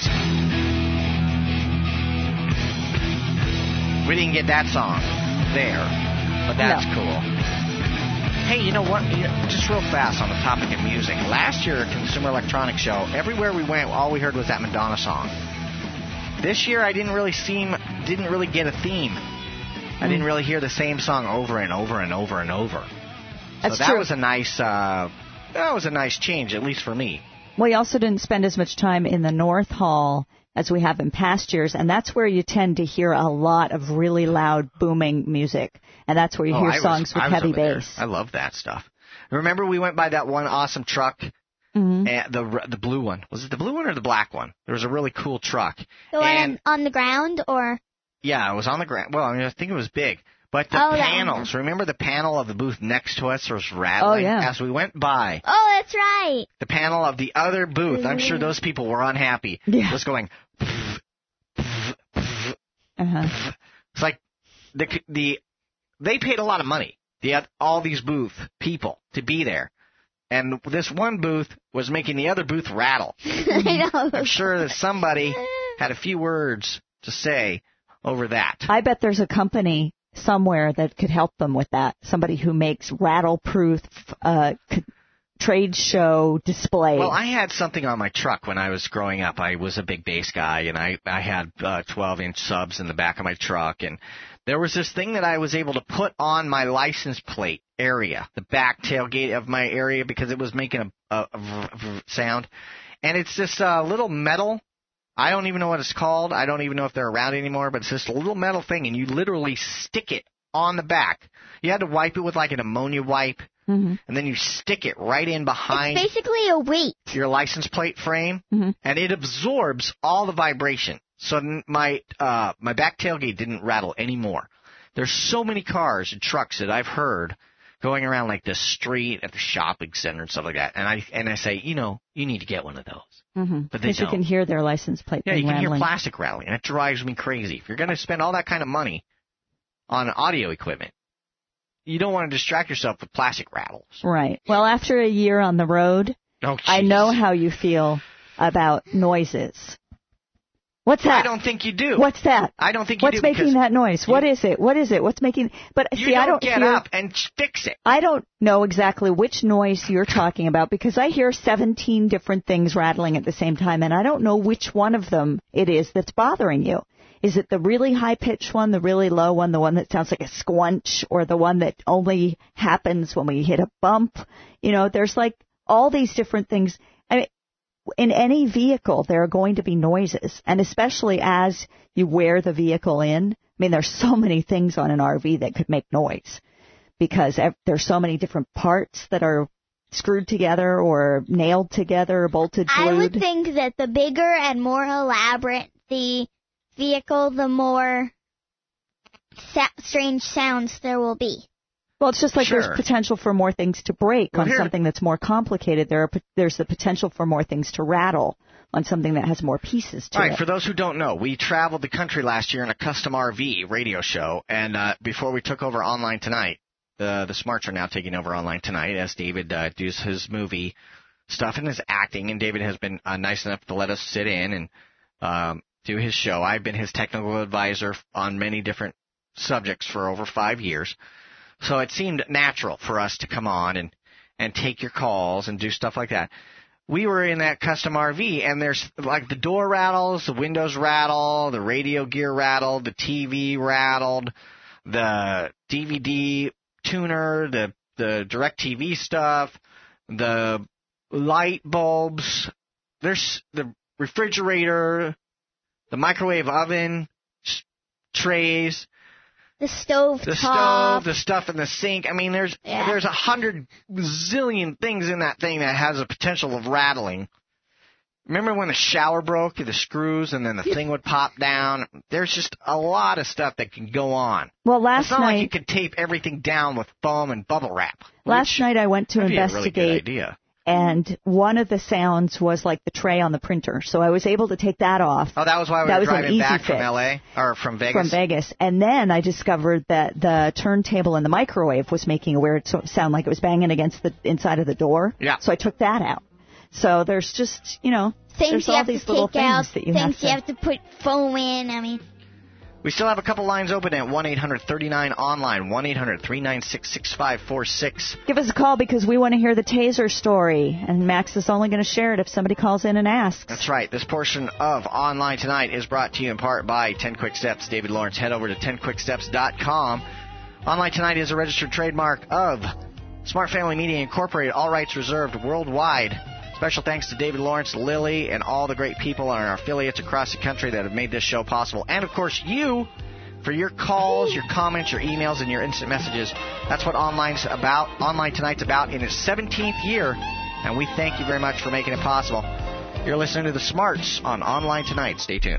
We didn't get that song there, but that's No. cool. Hey, you know what? Just real fast on the topic of music. Last year at Consumer Electronics Show, everywhere we went, all we heard was that Madonna song. This year, I didn't really seem, didn't really get a theme. I didn't really hear the same song over and over and over and over. That's so that true. was a nice, uh, that was a nice change, at least for me. We also didn't spend as much time in the North Hall as we have in past years, and that's where you tend to hear a lot of really loud, booming music, and that's where you Oh, hear I was- songs with I was heavy over there. bass. I love that stuff. Remember we went by that one awesome truck, Mm-hmm. and the the blue one. Was it the blue one or the black one? There was a really cool truck. The one and on the ground, or? yeah, it was on the ground. Well, I mean, I think it was big. But the Oh, that panels, remember the panel of the booth next to us was rattling Oh, yeah. as we went by. Oh, that's right. The panel of the other booth, I'm sure those people were unhappy, Yeah. was going. Uh-huh. It's like the the they paid a lot of money. The all these booth people to be there, and this one booth was making the other booth rattle. I know. I'm sure that somebody had a few words to say over that. I bet there's a company somewhere that could help them with that. Somebody who makes rattle-proof uh, c- trade show displays. Well, I had something on my truck when I was growing up. I was a big bass guy, and I, I had uh, twelve-inch subs in the back of my truck. And there was this thing that I was able to put on my license plate area, the back tailgate of my area, because it was making a, a, a v- v- sound. And it's this uh, little metal. I don't even know what it's called. I don't even know if they're around anymore, but it's this little metal thing, and you literally stick it on the back. You had to wipe it with like an ammonia wipe. Mm-hmm. And then you stick it right in behind It's basically a weight. your license plate frame, Mm-hmm. and it absorbs all the vibration. So n- my uh, my back tailgate didn't rattle anymore. There's so many cars and trucks that I've heard going around like the street at the shopping center and stuff like that, and I and I say, you know, you need to get one of those. Mm-hmm. But they Because you don't. can hear their license plate Yeah, thing you can rattling. hear plastic rattling. That drives me crazy. If you're going to spend all that kind of money on audio equipment, you don't want to distract yourself with plastic rattles. Right. Well, after a year on the road, Oh, I jeez. know how you feel about noises. What's that? I don't think you do. What's that? I don't think you What's do. making because that noise? What is it? What is it? What's making? But You see, don't I don't get hear, up and fix it. I don't know exactly which noise you're talking about because I hear seventeen different things rattling at the same time, and I don't know which one of them it is that's bothering you. Is it the really high-pitched one, the really low one, the one that sounds like a squunch, or the one that only happens when we hit a bump? You know, there's like all these different things. I mean, in any vehicle, there are going to be noises, and especially as you wear the vehicle in. I mean, there's so many things on an R V that could make noise because ev- there's so many different parts that are screwed together or nailed together or bolted, glued. I would think that the bigger and more elaborate the vehicle, the more sa- strange sounds there will be. Well, it's just like Sure. there's potential for more things to break Well, on here- something that's more complicated. There are, p- there's the potential for more things to rattle on something that has more pieces to All right, it. for those who don't know, we traveled the country last year in a custom R V radio show, and uh, before we took over Online Tonight, uh, the Smarts are now taking over Online Tonight as David uh, does his movie stuff and his acting, and David has been uh, nice enough to let us sit in and um, do his show. I've been his technical advisor on many different subjects for over five years. So it seemed natural for us to come on and, and take your calls and do stuff like that. We were in that custom R V, and there's like the door rattles, the windows rattle, the radio gear rattled, the T V rattled, the D V D tuner, the the DirecTV stuff, the light bulbs. There's the refrigerator, the microwave oven, trays. The stove The top. stove, the stuff in the sink. I mean, there's Yeah. there's a hundred zillion things in that thing that has a potential of rattling. Remember when the shower broke, the screws, and then the thing would pop down? There's just a lot of stuff that can go on. Well, last it's not night, like you could tape everything down with foam and bubble wrap. last night I went to That'd be a really investigate. good idea. And one of the sounds was like the tray on the printer. So I was able to take that off. Oh, that was why we that were was an driving easy back from fix. L A or from Vegas. From Vegas. And then I discovered that the turntable in the microwave was making a weird so- sound like it was banging against the inside of the door. Yeah. So I took that out. So there's just, you know, Things there's you all have these to little take out. things that you things have to... you have to put foam in. I mean, We still have a couple lines open at one eight hundred thirty-nine online, one eight hundred three nine six six five four six. Give us a call because we want to hear the taser story. And Max is only going to share it if somebody calls in and asks. That's right. This portion of Online Tonight is brought to you in part by ten Quick Steps. David Lawrence, head over to ten quick steps dot com. Online Tonight is a registered trademark of Smart Family Media Incorporated, all rights reserved worldwide. Special thanks to David Lawrence, Lily, and all the great people and our affiliates across the country that have made this show possible. And, of course, you for your calls, your comments, your emails, and your instant messages. That's what Online's about. Online Tonight's about in its seventeenth year, and we thank you very much for making it possible. You're listening to The Smarts on Online Tonight. Stay tuned.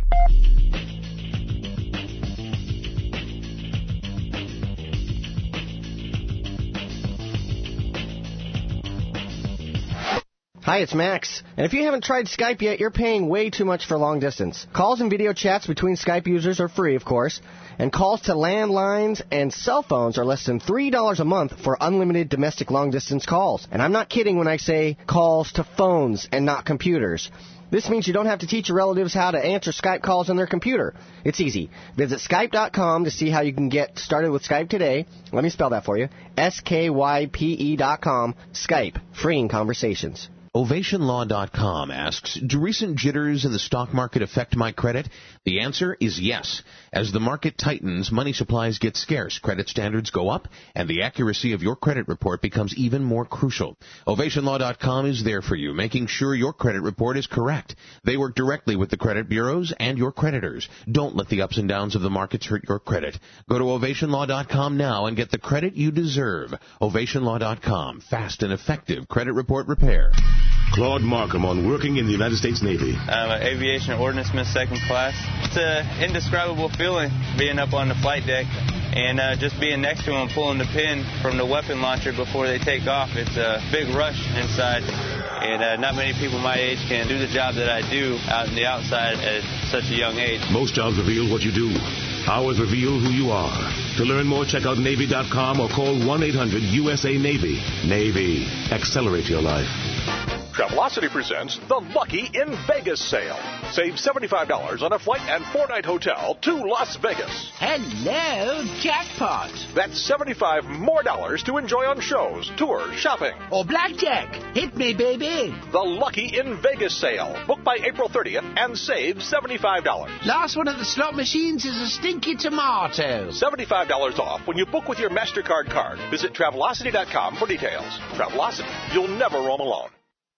Hi, it's Max. And if you haven't tried Skype yet, you're paying way too much for long distance. Calls and video chats between Skype users are free, of course. And calls to landlines and cell phones are less than three dollars a month for unlimited domestic long-distance calls. And I'm not kidding when I say calls to phones and not computers. This means you don't have to teach your relatives how to answer Skype calls on their computer. It's easy. Visit Skype dot com to see how you can get started with Skype today. Let me spell that for you. S K Y P E dot com. Skype. Freeing conversations. Ovation Law dot com asks, do recent jitters in the stock market affect my credit? The answer is yes. As the market tightens, money supplies get scarce, credit standards go up, and the accuracy of your credit report becomes even more crucial. Ovation Law dot com is there for you, making sure your credit report is correct. They work directly with the credit bureaus and your creditors. Don't let the ups and downs of the markets hurt your credit. Go to Ovation Law dot com now and get the credit you deserve. Ovation Law dot com. Fast and effective credit report repair. Claude Markham on working in the United States Navy. I'm an aviation ordnanceman second class. It's an indescribable feeling being up on the flight deck and uh, just being next to them, pulling the pin from the weapon launcher before they take off. It's a big rush inside, and uh, not many people my age can do the job that I do out in the outside at such a young age. Most jobs reveal what you do. Ours reveal who you are. To learn more, check out Navy dot com or call one eight hundred U S A Navy. Navy. Accelerate your life. Travelocity presents the Lucky in Vegas sale. Save seventy-five dollars on a flight and four-night hotel to Las Vegas. Hello, jackpot. That's seventy-five more dollars to enjoy on shows, tours, shopping. Or blackjack. Hit me, baby. The Lucky in Vegas sale. Book by April thirtieth and save seventy-five dollars. Last one at the slot machines is a stinky tomato. seventy-five dollars off when you book with your MasterCard card. Visit Travelocity dot com for details. Travelocity. You'll never roam alone.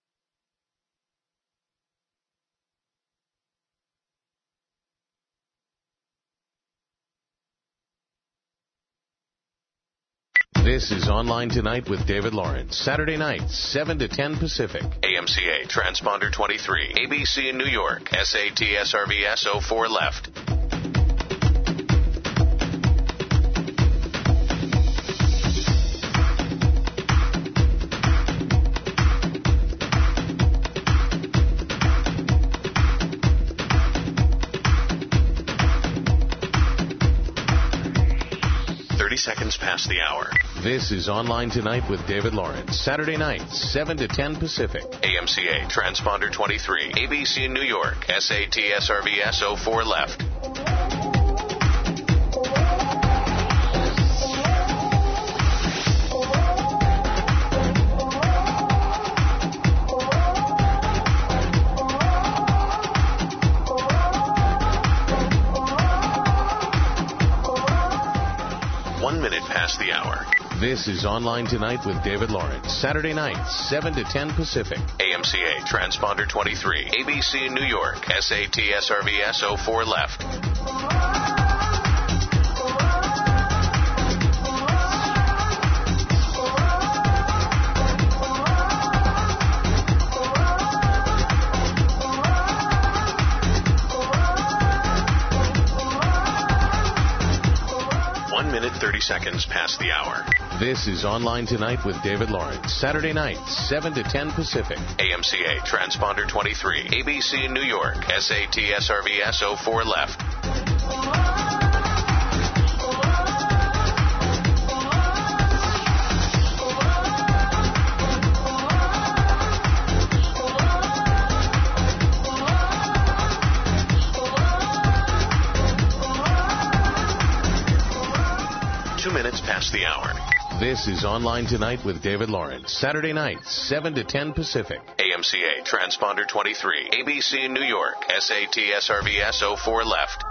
This is Online Tonight with David Lawrence. Saturday nights, seven to ten Pacific. A M C A, Transponder twenty-three. A B C in New York. S A T S R V S oh four left. thirty seconds past the hour. This is Online Tonight with David Lawrence. Saturday nights, seven to ten Pacific. A M C A, Transponder twenty-three. A B C in New York. S A T S R V S oh four left. One minute past the hour. This is Online Tonight with David Lawrence. Saturday nights, seven to ten Pacific. A M C A Transponder twenty-three. A B C New York. S A T S R V S oh four left. One minute, thirty seconds past the hour. This is Online Tonight with David Lawrence. Saturday nights, seven to ten Pacific. A M C A Transponder twenty-three. A B C New York. S A T S R V S oh four left. Two minutes past the hour. This is Online Tonight with David Lawrence. Saturday nights, seven to ten Pacific. A M C A Transponder twenty-three. A B C New York. S A T S R V S oh four left.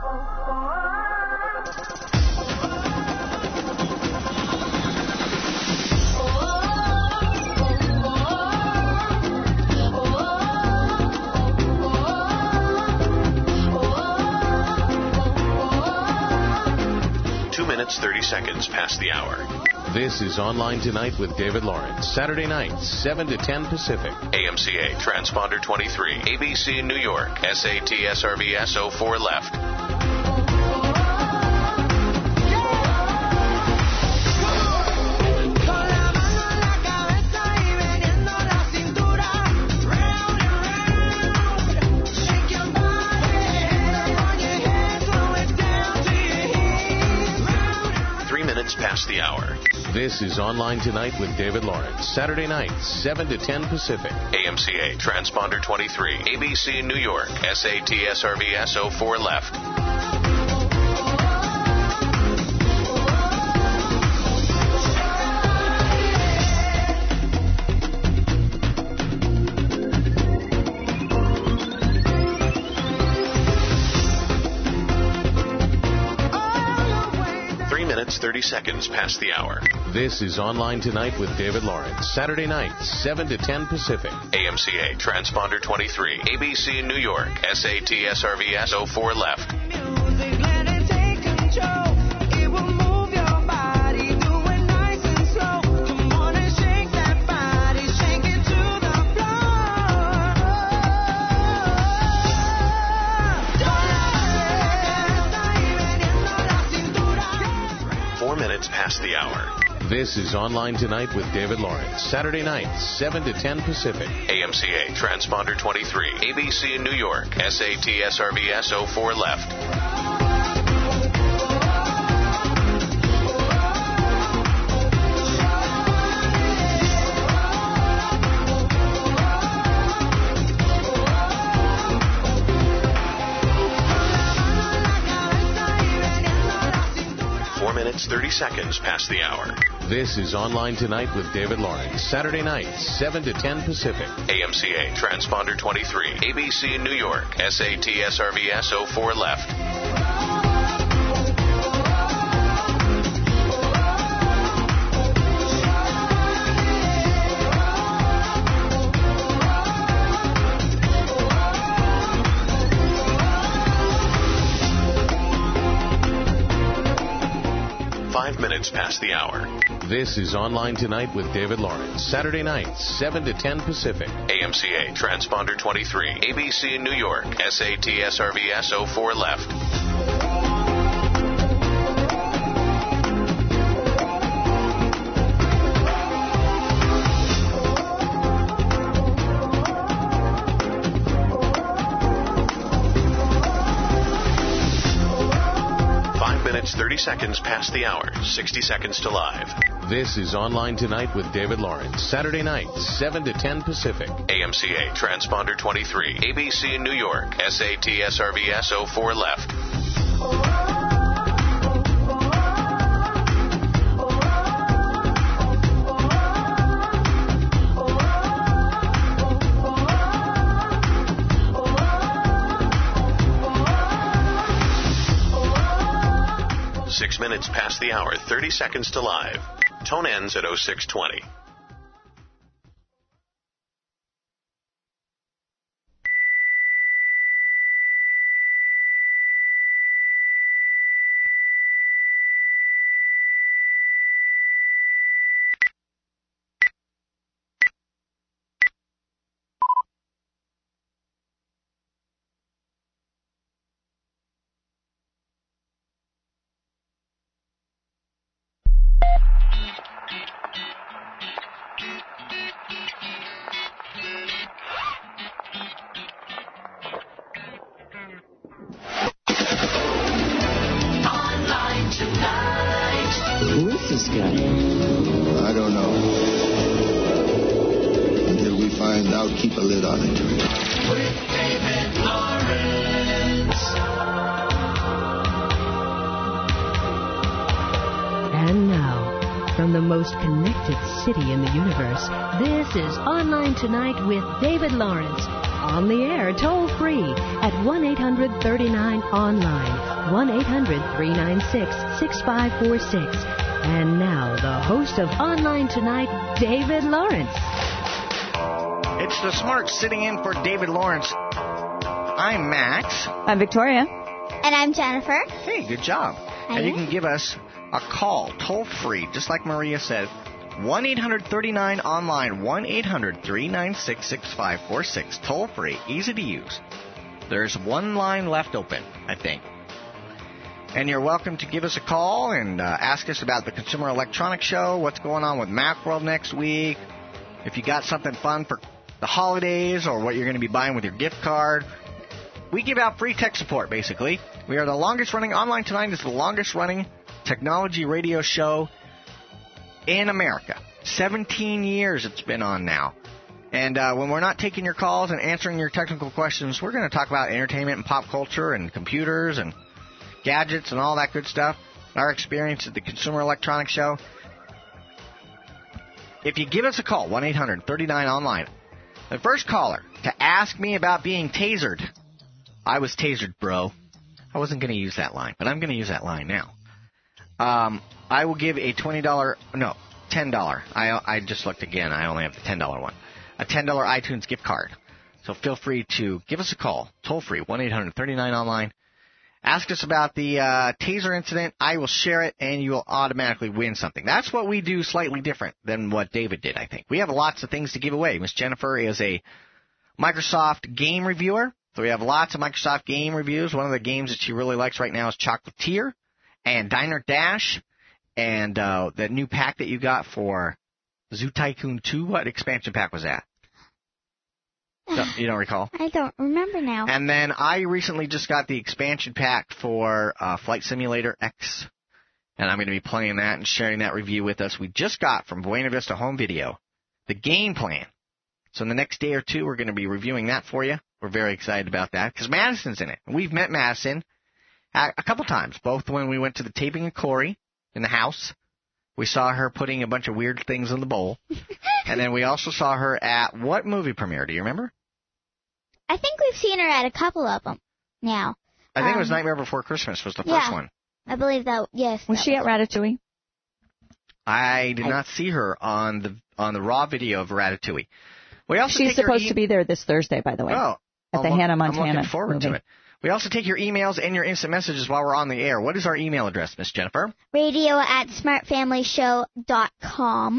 Two minutes, thirty seconds past the hour. This is Online Tonight with David Lawrence. Saturday nights, seven to ten Pacific. A M C A Transponder twenty-three. A B C New York. S A T S R V S oh four left. Past the hour. This is Online Tonight with David Lawrence. Saturday nights, seven to ten Pacific. A M C A Transponder twenty-three. A B C New York. S A T S R V S oh four left. thirty seconds past the hour. This is Online Tonight with David Lawrence. Saturday nights, seven to ten Pacific. A M C A Transponder twenty-three. A B C New York. S A T S R V S oh four left. Past the hour. This is Online Tonight with David Lawrence. Saturday nights, seven to ten Pacific. A M C A Transponder twenty-three. A B C New York. S A T S R V S oh four left. thirty seconds past the hour. This is Online Tonight with David Lawrence. Saturday nights, seven to ten Pacific. A M C A Transponder twenty-three. A B C New York. S A T S R V S oh four left. Five minutes past the hour. This is Online Tonight with David Lawrence. Saturday nights, seven to ten Pacific. A M C A Transponder twenty-three. A B C New York. S A T S R V S oh four left. thirty seconds past the hour, sixty seconds to live. This is Online Tonight with David Lawrence. Saturday nights, seven to ten Pacific. A M C A Transponder twenty-three. A B C New York. S A T S R V S oh four left. Six minutes past the hour, thirty seconds to live. Tone ends at oh six twenty. Who is this guy? I don't know. Until we find out, keep a lid on it. With David Lawrence. And now, from the most connected city in the universe, this is Online Tonight with David Lawrence. On the air, toll free at one eight hundred thirty-nine online, one eight hundred three nine six six five four six. And now, the host of Online Tonight, David Lawrence. It's the Smart sitting in for David Lawrence. I'm Max. I'm Victoria. And I'm Jennifer. Hey, good job. Hi. And you can give us a call, toll free, just like Maria said. one eight hundred thirty-nine online, one eight hundred three nine six six five four six. Toll free, easy to use. There's one line left open, I think. And you're welcome to give us a call and uh, ask us about the Consumer Electronics Show, what's going on with Macworld next week, if you got something fun for the holidays or what you're going to be buying with your gift card. We give out free tech support, basically. We are the longest running, Online Tonight is the longest running technology radio show in America. seventeen years it's been on now. And uh, when we're not taking your calls and answering your technical questions, we're going to talk about entertainment and pop culture and computers and gadgets and all that good stuff. Our experience at the Consumer Electronics Show. If you give us a call, one eight hundred thirty-nine online, the first caller to ask me about being tasered. I was tasered, bro. I wasn't going to use that line, but I'm going to use that line now. Um, I will give a twenty dollars, no, ten dollars. I, I just looked again. I only have the ten dollars one. A ten dollars iTunes gift card. So feel free to give us a call, toll free, one eight hundred thirty-nine online. Ask us about the uh, taser incident. I will share it, and you will automatically win something. That's what we do slightly different than what David did, I think. We have lots of things to give away. Miss Jennifer is a Microsoft game reviewer, so we have lots of Microsoft game reviews. One of the games that she really likes right now is Chocolatier and Diner Dash, and uh, the new pack that you got for Zoo Tycoon two. What expansion pack was that? No, you don't recall? I don't remember now. And then I recently just got the expansion pack for uh, Flight Simulator X, and I'm going to be playing that and sharing that review with us. We just got from Buena Vista Home Video the game plan. So in the next day or two, we're going to be reviewing that for you. We're very excited about that because Madison's in it. We've met Madison a, a couple times, both when we went to the taping of Corey in the house. We saw her putting a bunch of weird things in the bowl. And then we also saw her at what movie premiere? Do you remember? I think we've seen her at a couple of them now. I think um, it was Nightmare Before Christmas was the yeah, first one. I believe that, yes. Was that she was at Ratatouille? I did I, not see her on the on the raw video of Ratatouille. We also She's supposed e- to be there this Thursday, by the way. Oh. At the I'm, Hannah Montana I'm looking forward movie. to it. We also take your emails and your instant messages while we're on the air. What is our email address, Miss Jennifer? Radio at smart family show dot com.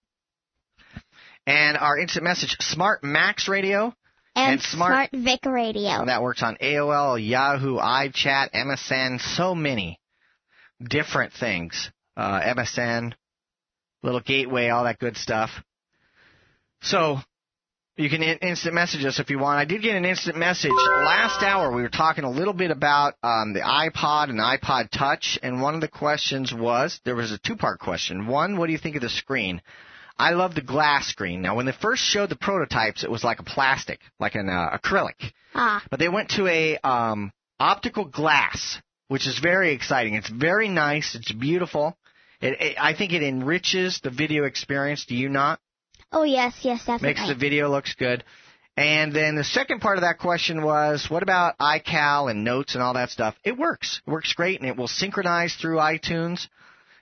And our instant message, Smart Max Radio. And, and Smart, Smart Vic Radio. That works on A O L, Yahoo, iChat, M S N, so many different things. Uh, M S N, little gateway, all that good stuff. So you can in- instant message us if you want. I did get an instant message. Last hour we were talking a little bit about um, the iPod and iPod Touch, and one of the questions was, there was a two-part question. One, what do you think of the screen? I love the glass screen. Now, when they first showed the prototypes, it was like a plastic, like an uh, acrylic. Ah. But they went to a um, optical glass, which is very exciting. It's very nice. It's beautiful. It, it, I think it enriches the video experience. Do you not? Oh, yes, yes, definitely. Makes the video looks good. And then the second part of that question was, what about iCal and Notes and all that stuff? It works. It works great, and it will synchronize through iTunes.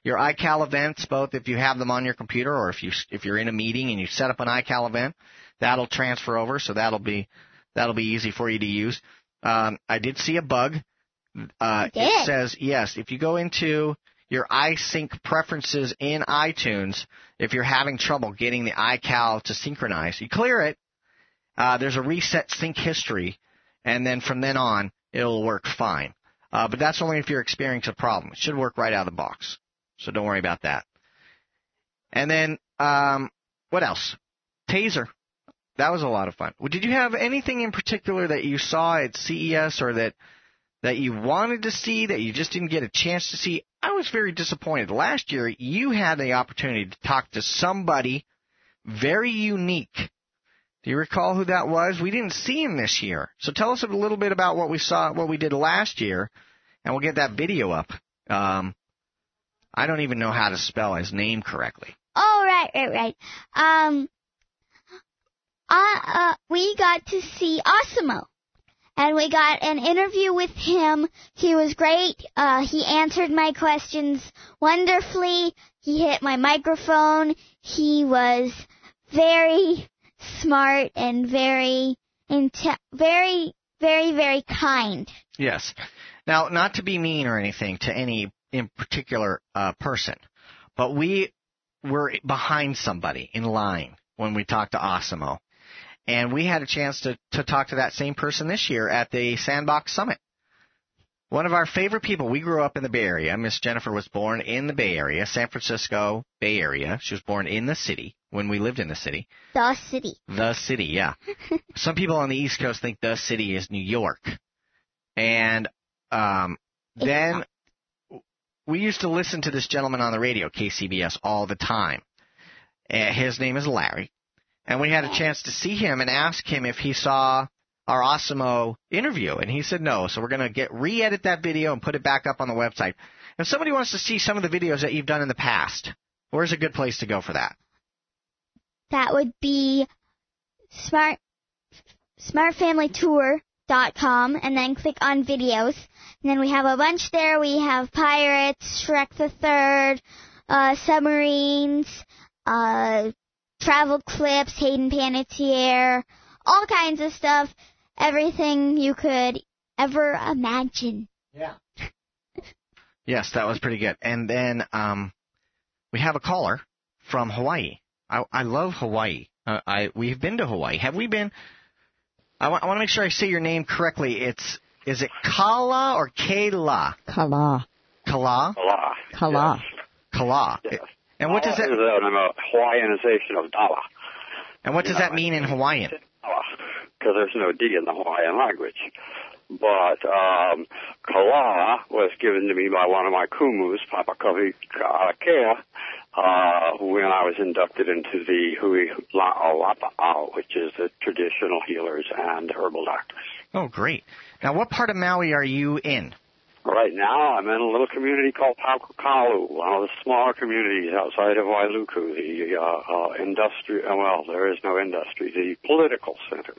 your iCal events, both if you have them on your computer or if you if you're in a meeting and you set up an iCal event, that'll transfer over. So that'll be that'll be easy for you to use. Um, I did see a bug. Uh, it says yes. If you go into your iSync preferences in iTunes, if you're having trouble getting the iCal to synchronize, you clear it. Uh, there's a reset sync history, and then from then on, it'll work fine. Uh, but that's only if you're experiencing a problem. It should work right out of the box, so don't worry about that. And then, um, what else? Taser. That was a lot of fun. Did you have anything in particular that you saw at C E S or that that you wanted to see that you just didn't get a chance to see? I was very disappointed. Last year, you had the opportunity to talk to somebody very unique. Do you recall who that was? We didn't see him this year. So tell us a little bit about what we saw, what we did last year, and we'll get that video up. Um, I don't even know how to spell his name correctly. Oh, right, right, right. Um, uh, uh, we got to see Osimo. And we got an interview with him. He was great. Uh, he answered my questions wonderfully. He hit my microphone. He was very smart and very, inte- very, very, very kind. Yes. Now, not to be mean or anything to any in particular uh, person, but we were behind somebody in line when we talked to Osimo. And we had a chance to, to talk to that same person this year at the Sandbox Summit. One of our favorite people. We grew up in the Bay Area. Miss Jennifer was born in the Bay Area, San Francisco Bay Area. She was born in the city when we lived in the city. The city. The city, yeah. Some people on the East Coast think the city is New York. And um, then we used to listen to this gentleman on the radio, K C B S, all the time. Uh, his name is Larry. And we had a chance to see him and ask him if he saw our Osimo interview. And he said no. So we're going to get re-edit that video and put it back up on the website. If somebody wants to see some of the videos that you've done in the past, where's a good place to go for that? That would be smart smart family tour dot com and then click on videos. And then we have a bunch there. We have Pirates, Shrek the Third, uh, submarines, uh... travel clips, Hayden Panettiere, all kinds of stuff, everything you could ever imagine. Yeah. Yes, that was pretty good. And then um, we have a caller from Hawaii. I, I love Hawaii. Uh, I we've been to Hawaii. Have we been? I, w- I want to make sure I say your name correctly. It's is it Kala or Kala? Kala. Kala. Kala. Kala. Yes. Kala. Yes. And what does that? Is a Hawaiianization of Dala. And what does that mean in Hawaiian? Because there's no D in the Hawaiian language. But um, Kala was given to me by one of my kumus, Papa Kavi Ka'akea, uh, when I was inducted into the Hui La'alapa'au, which is the traditional healers and herbal doctors. Oh, great. Now, what part of Maui are you in? Right now, I'm in a little community called Paukukalu, one of the smaller communities outside of Wailuku, the uh, uh, industry, well, there is no industry, the political center.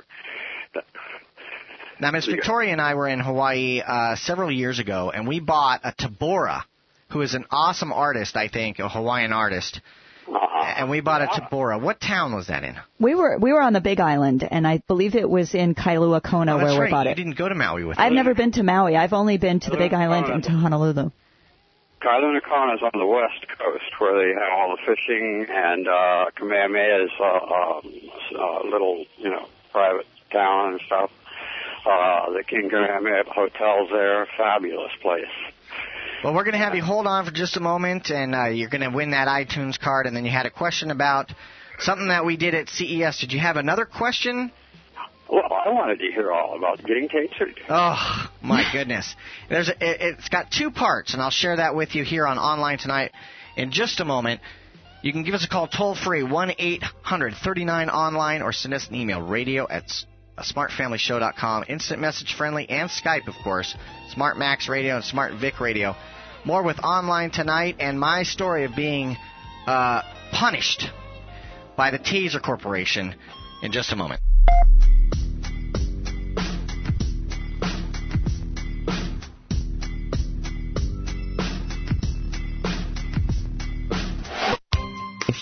Now, Miss Victoria and I were in Hawaii uh, several years ago, and we bought a Tabora, who is an awesome artist, I think, a Hawaiian artist. Uh-huh. And we bought a Tabora. What town was that in? We were we were on the Big Island, and I believe it was in Kailua Kona oh, where right. we bought you it. You didn't go to Maui with I've it. never been to Maui. I've only been to the Big Island and to Honolulu. Kailua Kona is on the west coast, where they have all the fishing, and uh, Kamehameha is a uh, um, uh, little, you know, private town and stuff. Uh, the King Kamehameha Hotel's there, fabulous place. Well, we're going to have you hold on for just a moment, and uh, you're going to win that iTunes card. And then you had a question about something that we did at C E S. Did you have another question? Well, I wanted to hear all about getting tasered. Oh, my goodness. There's a, it, it's got two parts, and I'll share that with you here on Online Tonight in just a moment. You can give us a call toll-free, one eight hundred thirty-nine online, or send us an email, radio at smart family show dot com. Instant message friendly, and Skype, of course. Smart Max Radio and Smart Vic Radio. More with Online Tonight and my story of being uh, punished by the Taser Corporation in just a moment.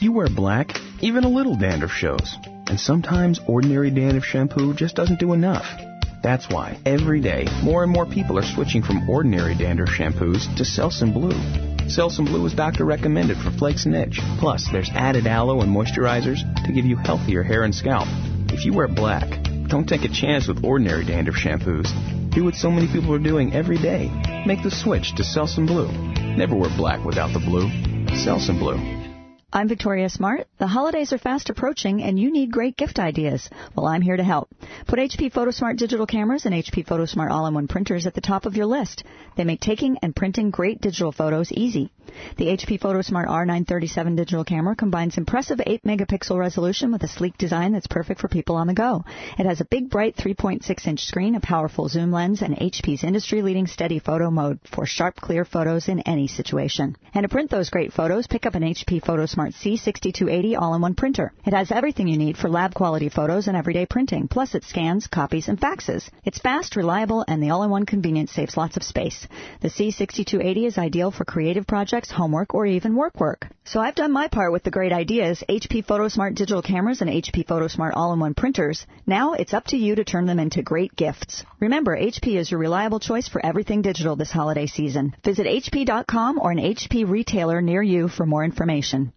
If you wear black, even a little dandruff shows. And sometimes ordinary dandruff shampoo just doesn't do enough. That's why, every day, more and more people are switching from ordinary dandruff shampoos to Selsun Blue. Selsun Blue is doctor recommended for flakes and itch. Plus, there's added aloe and moisturizers to give you healthier hair and scalp. If you wear black, don't take a chance with ordinary dandruff shampoos. Do what so many people are doing every day. Make the switch to Selsun Blue. Never wear black without the blue. Selsun Blue. I'm Victoria Smart. The holidays are fast approaching, and you need great gift ideas. Well, I'm here to help. Put H P PhotoSmart digital cameras and H P PhotoSmart all-in-one printers at the top of your list. They make taking and printing great digital photos easy. The H P PhotoSmart R nine thirty-seven digital camera combines impressive eight megapixel resolution with a sleek design that's perfect for people on the go. It has a big, bright three point six inch screen, a powerful zoom lens, and H P's industry-leading steady photo mode for sharp, clear photos in any situation. And to print those great photos, pick up an H P PhotoSmart C sixty-two eighty all-in-one printer. It has everything you need for lab-quality photos and everyday printing. Plus, it scans, copies, and faxes. It's fast, reliable, and the all-in-one convenience saves lots of space. The C sixty-two eighty is ideal for creative projects, homework, or even work work. So I've done my part with the great ideas, H P PhotoSmart digital cameras and H P PhotoSmart all-in-one printers. Now it's up to you to turn them into great gifts. Remember, H P is your reliable choice for everything digital this holiday season. Visit H P dot com or an H P retailer near you for more information.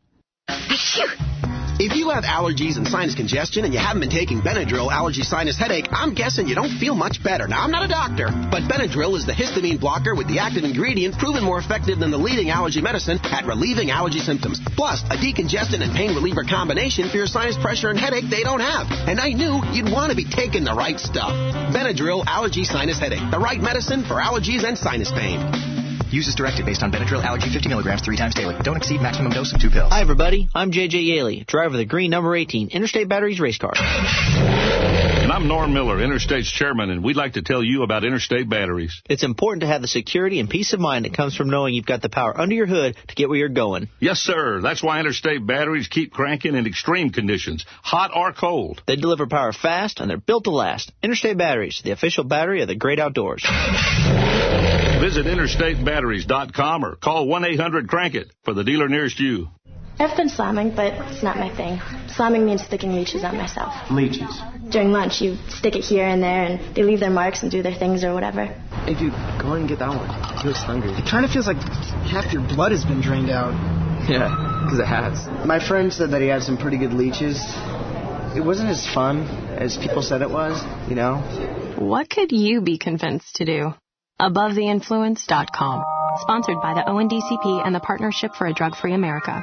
If you have allergies and sinus congestion and you haven't been taking Benadryl allergy sinus headache, I'm guessing you don't feel much better. Now, I'm not a doctor, but Benadryl is the histamine blocker with the active ingredient proven more effective than the leading allergy medicine at relieving allergy symptoms. Plus, a decongestant and pain reliever combination for your sinus pressure and headache they don't have. And I knew you'd want to be taking the right stuff. Benadryl allergy sinus headache, the right medicine for allergies and sinus pain. Use as directed based on Benadryl allergy fifty milligrams three times daily. Don't exceed maximum dose of two pills. Hi, everybody. I'm J J Yaley, driver of the green number eighteen Interstate Batteries race car. And I'm Norm Miller, Interstate's chairman, and we'd like to tell you about Interstate Batteries. It's important to have the security and peace of mind that comes from knowing you've got the power under your hood to get where you're going. Yes, sir. That's why Interstate Batteries keep cranking in extreme conditions, hot or cold. They deliver power fast, and they're built to last. Interstate Batteries, the official battery of the great outdoors. Visit interstate batteries dot com or call one eight hundred crank it for the dealer nearest you. I've been slamming, but it's not my thing. Slamming means sticking leeches on myself. Leeches? During lunch, you stick it here and there, and they leave their marks and do their things or whatever. Hey, dude, go ahead and get that one. He looks hungry. It kind of feels like half your blood has been drained out. Yeah, because it has. My friend said that he had some pretty good leeches. It wasn't as fun as people said it was, you know? What could you be convinced to do? above the influence dot com. Sponsored by the O N D C P and the Partnership for a Drug-Free America.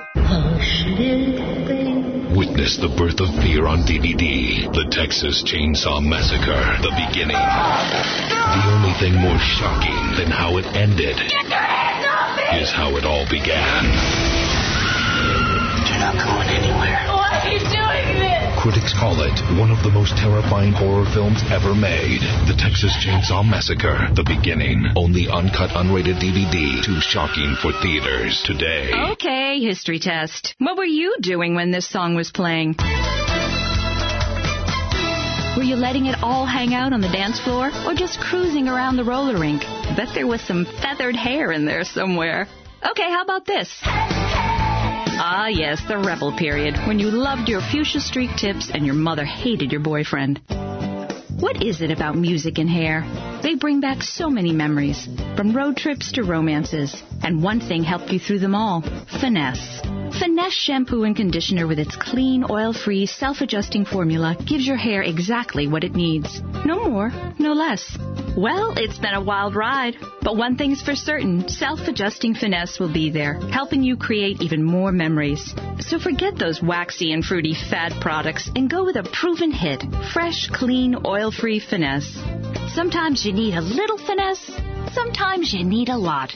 Witness the birth of fear on D V D. The Texas Chainsaw Massacre, the beginning. The only thing more shocking than how it ended is how it all began. You're not going anywhere. Why are you doing this? Critics call it one of the most terrifying horror films ever made. The Texas Chainsaw Massacre, the beginning. Only uncut, unrated D V D. Too shocking for theaters today. Okay, history test. What were you doing when this song was playing? Were you letting it all hang out on the dance floor or just cruising around the roller rink? I bet there was some feathered hair in there somewhere. Okay, how about this? Ah, yes, the rebel period, when you loved your fuchsia streak tips and your mother hated your boyfriend. What is it about music and hair? They bring back so many memories, from road trips to romances. And one thing helped you through them all, Finesse. Finesse shampoo and conditioner with its clean, oil-free, self-adjusting formula gives your hair exactly what it needs. No more, no less. Well, it's been a wild ride, but one thing's for certain, self-adjusting Finesse will be there, helping you create even more memories. So forget those waxy and fruity fad products and go with a proven hit, fresh, clean, oil-free Finesse. Sometimes you need a little finesse, sometimes you need a lot.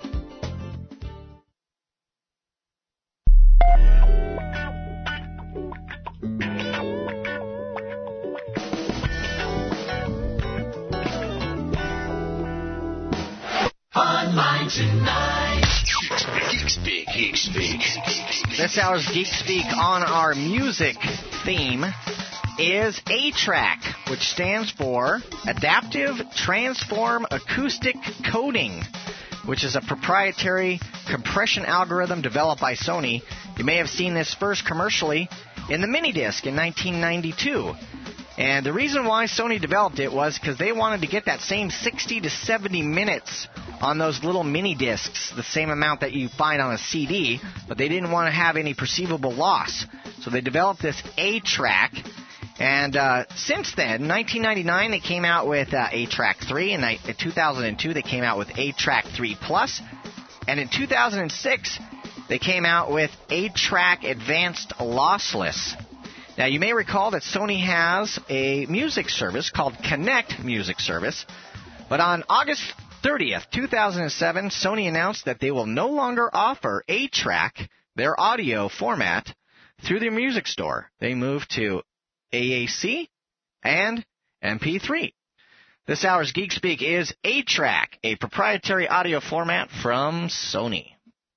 Online tonight. Geek Speak, Geek Speak. This hour's Geek Speak on our music theme is A-Track, which stands for Adaptive Transform Acoustic Coding, which is a proprietary compression algorithm developed by Sony You may have seen this first commercially in the mini disc in nineteen ninety-two. And the reason why Sony developed it was because they wanted to get that same sixty to seventy minutes on those little mini discs, the same amount that you find on a C D, but they didn't want to have any perceivable loss. So they developed this A-Track. And uh, since then, in nineteen ninety-nine, they came out with uh, A-Track three. In two thousand two, they came out with A-Track three Plus. And in two thousand six, they came out with A-Track Advanced Lossless. Now, you may recall that Sony has a music service called Connect Music Service. But on August thirtieth, two thousand seven, Sony announced that they will no longer offer A-Track, their audio format, through their music store. They moved to A A C and M P three. This hour's Geek Speak is A-Track, a proprietary audio format from Sony.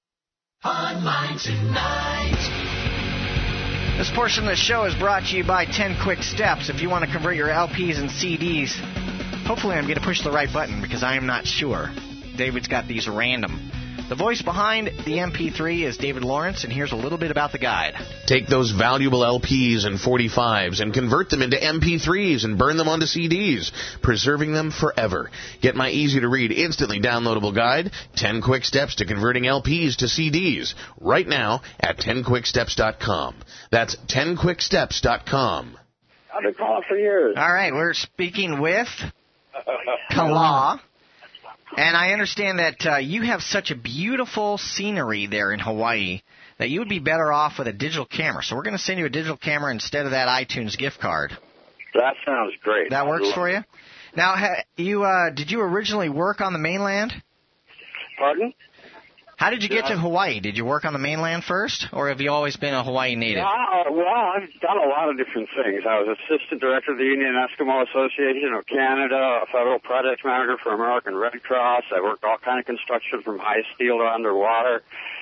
Online Tonight. This portion of the show is brought to you by ten Quick Steps. If you want to convert your L Ps and C Ds, hopefully I'm going to push the right button because I am not sure. David's got these random. The voice behind the M P three is David Lawrence, and here's a little bit about the guide. Take those valuable L Ps and forty-fives and convert them into M P threes and burn them onto C Ds, preserving them forever. Get my easy-to-read, instantly downloadable guide, ten Quick Steps to Converting L Ps to C Ds, right now at ten quick steps dot com. That's ten quick steps dot com. I've been calling for years. All right, we're speaking with Kala. And I understand that uh, you have such a beautiful scenery there in Hawaii that you would be better off with a digital camera. So we're going to send you a digital camera instead of that iTunes gift card. That sounds great. That works for you? Now, ha- you uh, did you originally work on the mainland? Pardon? How did you get to Hawaii? Did you work on the mainland first, or have you always been a Hawaii native? Uh, well, I've done a lot of different things. I was assistant director of the Indian Eskimo Association of Canada, a federal project manager for American Red Cross. I worked all kind of construction from high steel to underwater,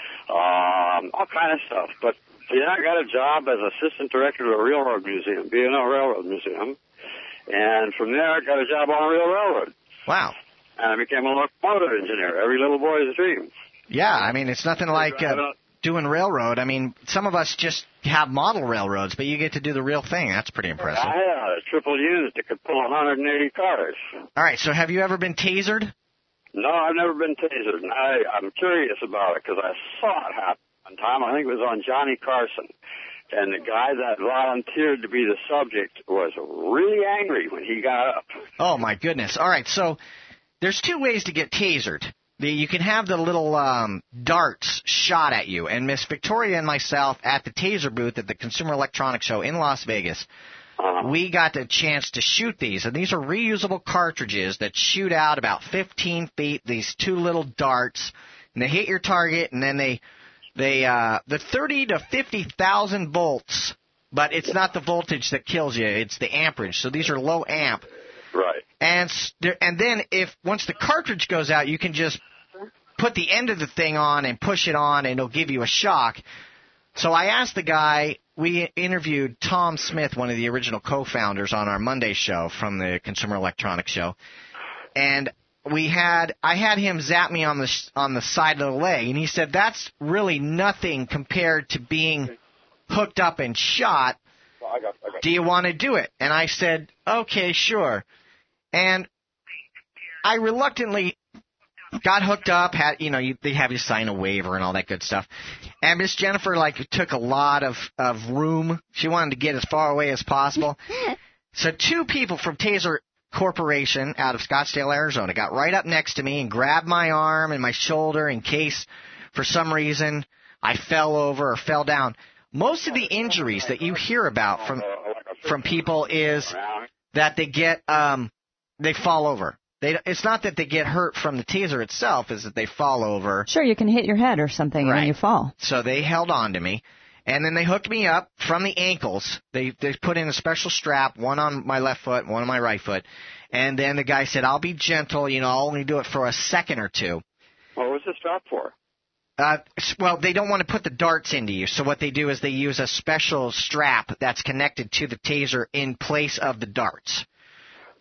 um, all kind of stuff. But then I got a job as assistant director of a railroad museum, B and O Railroad Museum. And from there, I got a job on a real railroad. Wow. And I became a locomotive engineer, every little boy's dream. Yeah, I mean, it's nothing like uh, doing railroad. I mean, some of us just have model railroads, but you get to do the real thing. That's pretty impressive. I had a triple unit that could pull one hundred eighty cars. All right, so have you ever been tasered? No, I've never been tasered. And I, I'm curious about it because I saw it happen one time. I think it was on Johnny Carson. And the guy that volunteered to be the subject was really angry when he got up. Oh, my goodness. All right, so there's two ways to get tasered. The, you can have the little um, darts shot at you. And Miss Victoria and myself at the taser booth at the Consumer Electronics Show in Las Vegas, uh-huh. we got the chance to shoot these. And these are reusable cartridges that shoot out about fifteen feet, these two little darts. And they hit your target, and then they, they uh, the thirty to fifty thousand volts. But it's not the voltage that kills you. It's the amperage. So these are low amp. Right. And and then if once the cartridge goes out, you can just put the end of the thing on and push it on, and it'll give you a shock. So I asked the guy, we interviewed Tom Smith, one of the original co-founders, on our Monday show from the Consumer Electronics Show, and we had I had him zap me on the on the side of the leg, and he said that's really nothing compared to being hooked up and shot. I got, I got Do you want to do it? And I said, okay, sure. And I reluctantly got hooked up, had, you know, you, they have you sign a waiver and all that good stuff. And Miss Jennifer, like, took a lot of, of room. She wanted to get as far away as possible. So two people from Taser Corporation out of Scottsdale, Arizona, got right up next to me and grabbed my arm and my shoulder in case, for some reason, I fell over or fell down. Most of the injuries that you hear about from from people is that they get um, they fall over. They, it's not that they get hurt from the taser itself, is that they fall over. Sure, you can hit your head or something right. when you fall. So they held on to me, and then they hooked me up from the ankles. They they put in a special strap, one on my left foot, one on my right foot, and then the guy said, "I'll be gentle. You know, I'll only do it for a second or two." What was the strap for? Uh, well, they don't want to put the darts into you, so what they do is they use a special strap that's connected to the taser in place of the darts.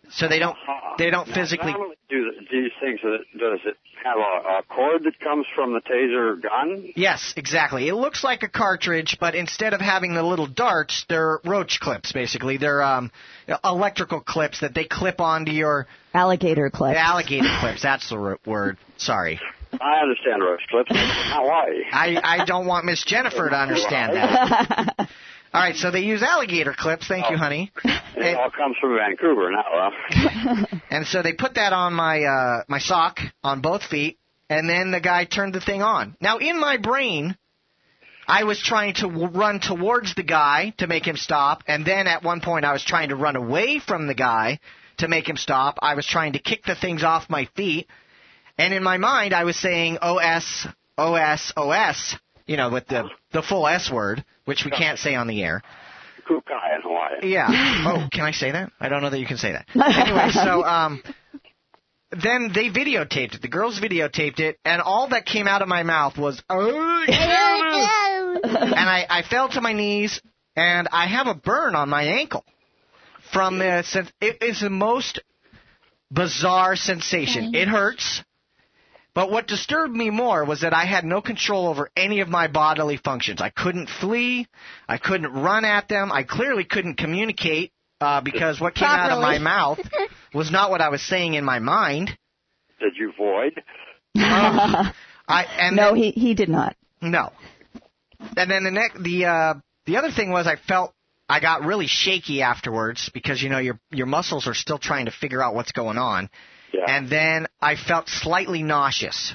So they don't they don't Now, physically Not only do these things, does it have a, a cord that comes from the taser gun? Yes, exactly. It looks like a cartridge, but instead of having the little darts, they're roach clips, basically. They're um, electrical clips that they clip onto your... Alligator clips. Alligator clips, that's the r- word. Sorry. I understand roach clips. Hawaii. I, I don't want Miss Jennifer to understand that. All right, so they use alligator clips. Thank you, honey. It all comes from Vancouver now, huh? And so they put that on my uh, my sock on both feet, and then the guy turned the thing on. Now, in my brain, I was trying to w- run towards the guy to make him stop, and then at one point I was trying to run away from the guy to make him stop. I was trying to kick the things off my feet, and in my mind I was saying O S, O S, O S, you know, with the, the full S word, which we can't say on the air. Kukai in Hawaii. Yeah. Oh, can I say that? I don't know that you can say that. Anyway, so um, then they videotaped it. The girls videotaped it, and all that came out of my mouth was, oh, yeah. And I, I fell to my knees, and I have a burn on my ankle from this. It is the most bizarre sensation. It hurts. But what disturbed me more was that I had no control over any of my bodily functions. I couldn't flee. I couldn't run at them. I clearly couldn't communicate uh, because what came Properly. out of my mouth was not what I was saying in my mind. Did you void? Uh, I, and no, then, he he did not. No. And then the next, the uh, the other thing was I felt I got really shaky afterwards because you know your your muscles are still trying to figure out what's going on. Yeah. And then I felt slightly nauseous.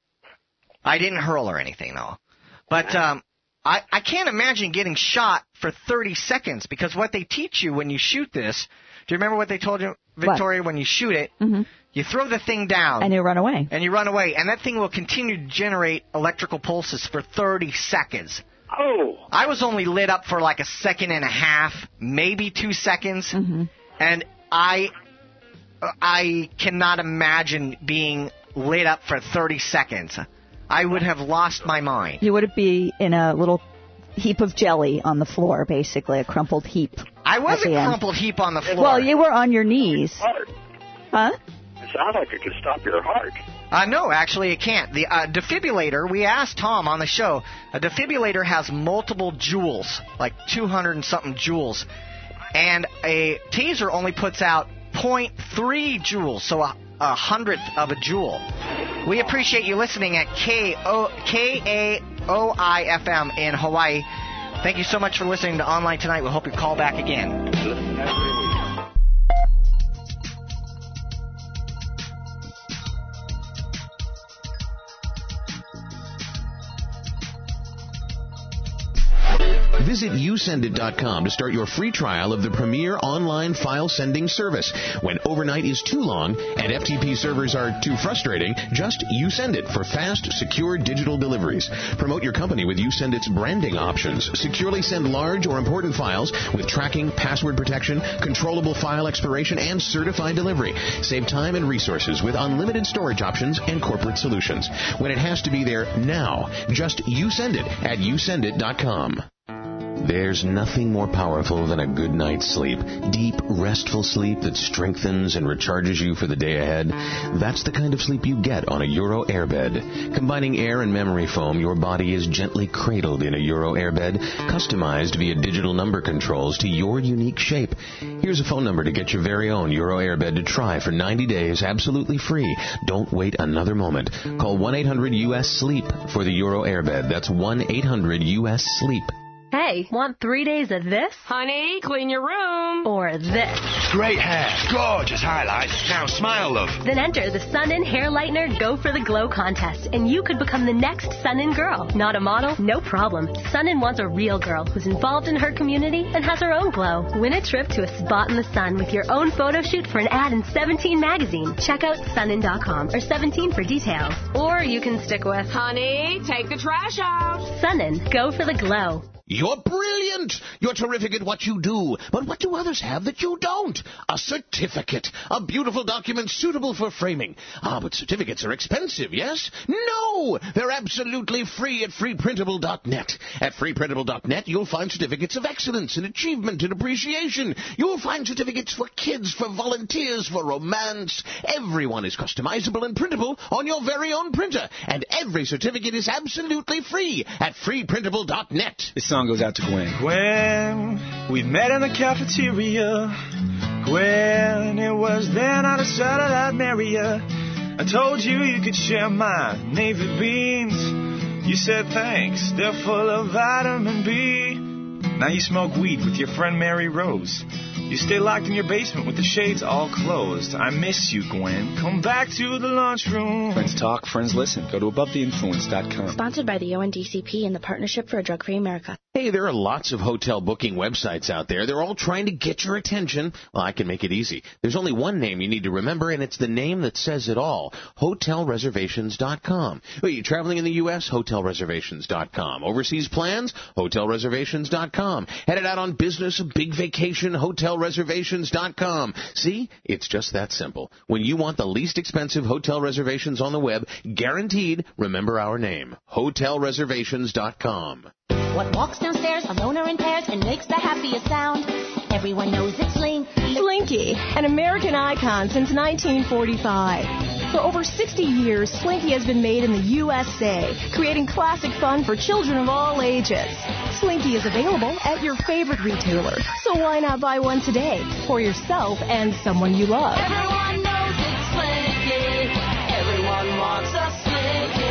I didn't hurl or anything, though. But um, I, I can't imagine getting shot for thirty seconds because what they teach you when you shoot this, do you remember what they told you, Victoria, what? when you shoot it? Mm-hmm. You throw the thing down. And you run away. And you run away. And that thing will continue to generate electrical pulses for thirty seconds. Oh. I was only lit up for like a second and a half, maybe two seconds. Mm-hmm. And I... I cannot imagine being lit up for thirty seconds. I would have lost my mind. You would be in a little heap of jelly on the floor, basically, a crumpled heap. I was a crumpled end. heap on the floor. Well, you were on your knees. Heart. Huh? It sounds like it could stop your heart. Uh, no, actually it can't. The uh, defibrillator, we asked Tom on the show, a defibrillator has multiple joules, like two hundred and something joules. And a taser only puts out zero point three joules, so a, a hundredth of a joule. We appreciate you listening at K A O I F M in Hawaii. Thank you so much for listening to Online Tonight. We hope you call back again. Visit you send it dot com to start your free trial of the premier online file sending service. When overnight is too long and F T P servers are too frustrating, just YouSendIt for fast, secure digital deliveries. Promote your company with YouSendIt's branding options. Securely send large or important files with tracking, password protection, controllable file expiration, and certified delivery. Save time and resources with unlimited storage options and corporate solutions. When it has to be there now, just YouSendIt at you send it dot com. There's nothing more powerful than a good night's sleep. Deep, restful sleep that strengthens and recharges you for the day ahead. That's the kind of sleep you get on a Euro Airbed. Combining air and memory foam, your body is gently cradled in a Euro Airbed, customized via digital number controls to your unique shape. Here's a phone number to get your very own Euro Airbed to try for ninety days absolutely free. Don't wait another moment. Call one eight hundred U S sleep for the Euro Airbed. That's one eight hundred U S sleep. Hey, want three days of this? Honey, clean your room. Or this? Great hair. Gorgeous highlights. Now smile, love. Then enter the Sun-In Hair Lightener Go for the Glow contest, and you could become the next Sun-In girl. Not a model? No problem. Sun-In wants a real girl who's involved in her community and has her own glow. Win a trip to a spot in the sun with your own photo shoot for an ad in Seventeen magazine. Check out sun in dot com or Seventeen for details. Or you can stick with, Honey, take the trash out. Sun-In, Go for the Glow. You're brilliant. You're terrific at what you do. But what do others have that you don't? A certificate. A beautiful document suitable for framing. Ah, but certificates are expensive, yes? No! They're absolutely free at free printable dot net. At free printable dot net, you'll find certificates of excellence and achievement and appreciation. You'll find certificates for kids, for volunteers, for romance. Everyone is customizable and printable on your very own printer. And every certificate is absolutely free at free printable dot net. This song goes out to Gwen. Gwen, we met in the cafeteria. Gwen, it was then I decided I'd marry you. I told you you could share my navy beans. You said thanks, they're full of vitamin B. Now you smoke weed with your friend Mary Rose. You stay locked in your basement with the shades all closed. I miss you, Gwen. Come back to the lunchroom. Friends talk, friends listen. Go to above the influence dot com. Sponsored by the O N D C P and the Partnership for a Drug-Free America. Hey, there are lots of hotel booking websites out there. They're all trying to get your attention. Well, I can make it easy. There's only one name you need to remember, and it's the name that says it all. hotel reservations dot com. Are you traveling in the U S? hotel reservations dot com. Overseas plans? hotel reservations dot com. Headed out on business, a big vacation? hotel reservations dot com. See? It's just that simple. When you want the least expensive hotel reservations on the web, guaranteed, remember our name. hotel reservations dot com. What walks downstairs alone or in pairs and makes the happiest sound? Everyone knows it's Slinky. Slinky, an American icon since nineteen forty-five. For over sixty years, Slinky has been made in the U S A, creating classic fun for children of all ages. Slinky is available at your favorite retailer, so why not buy one today for yourself and someone you love? Everyone knows it's Slinky. Everyone wants a Slinky.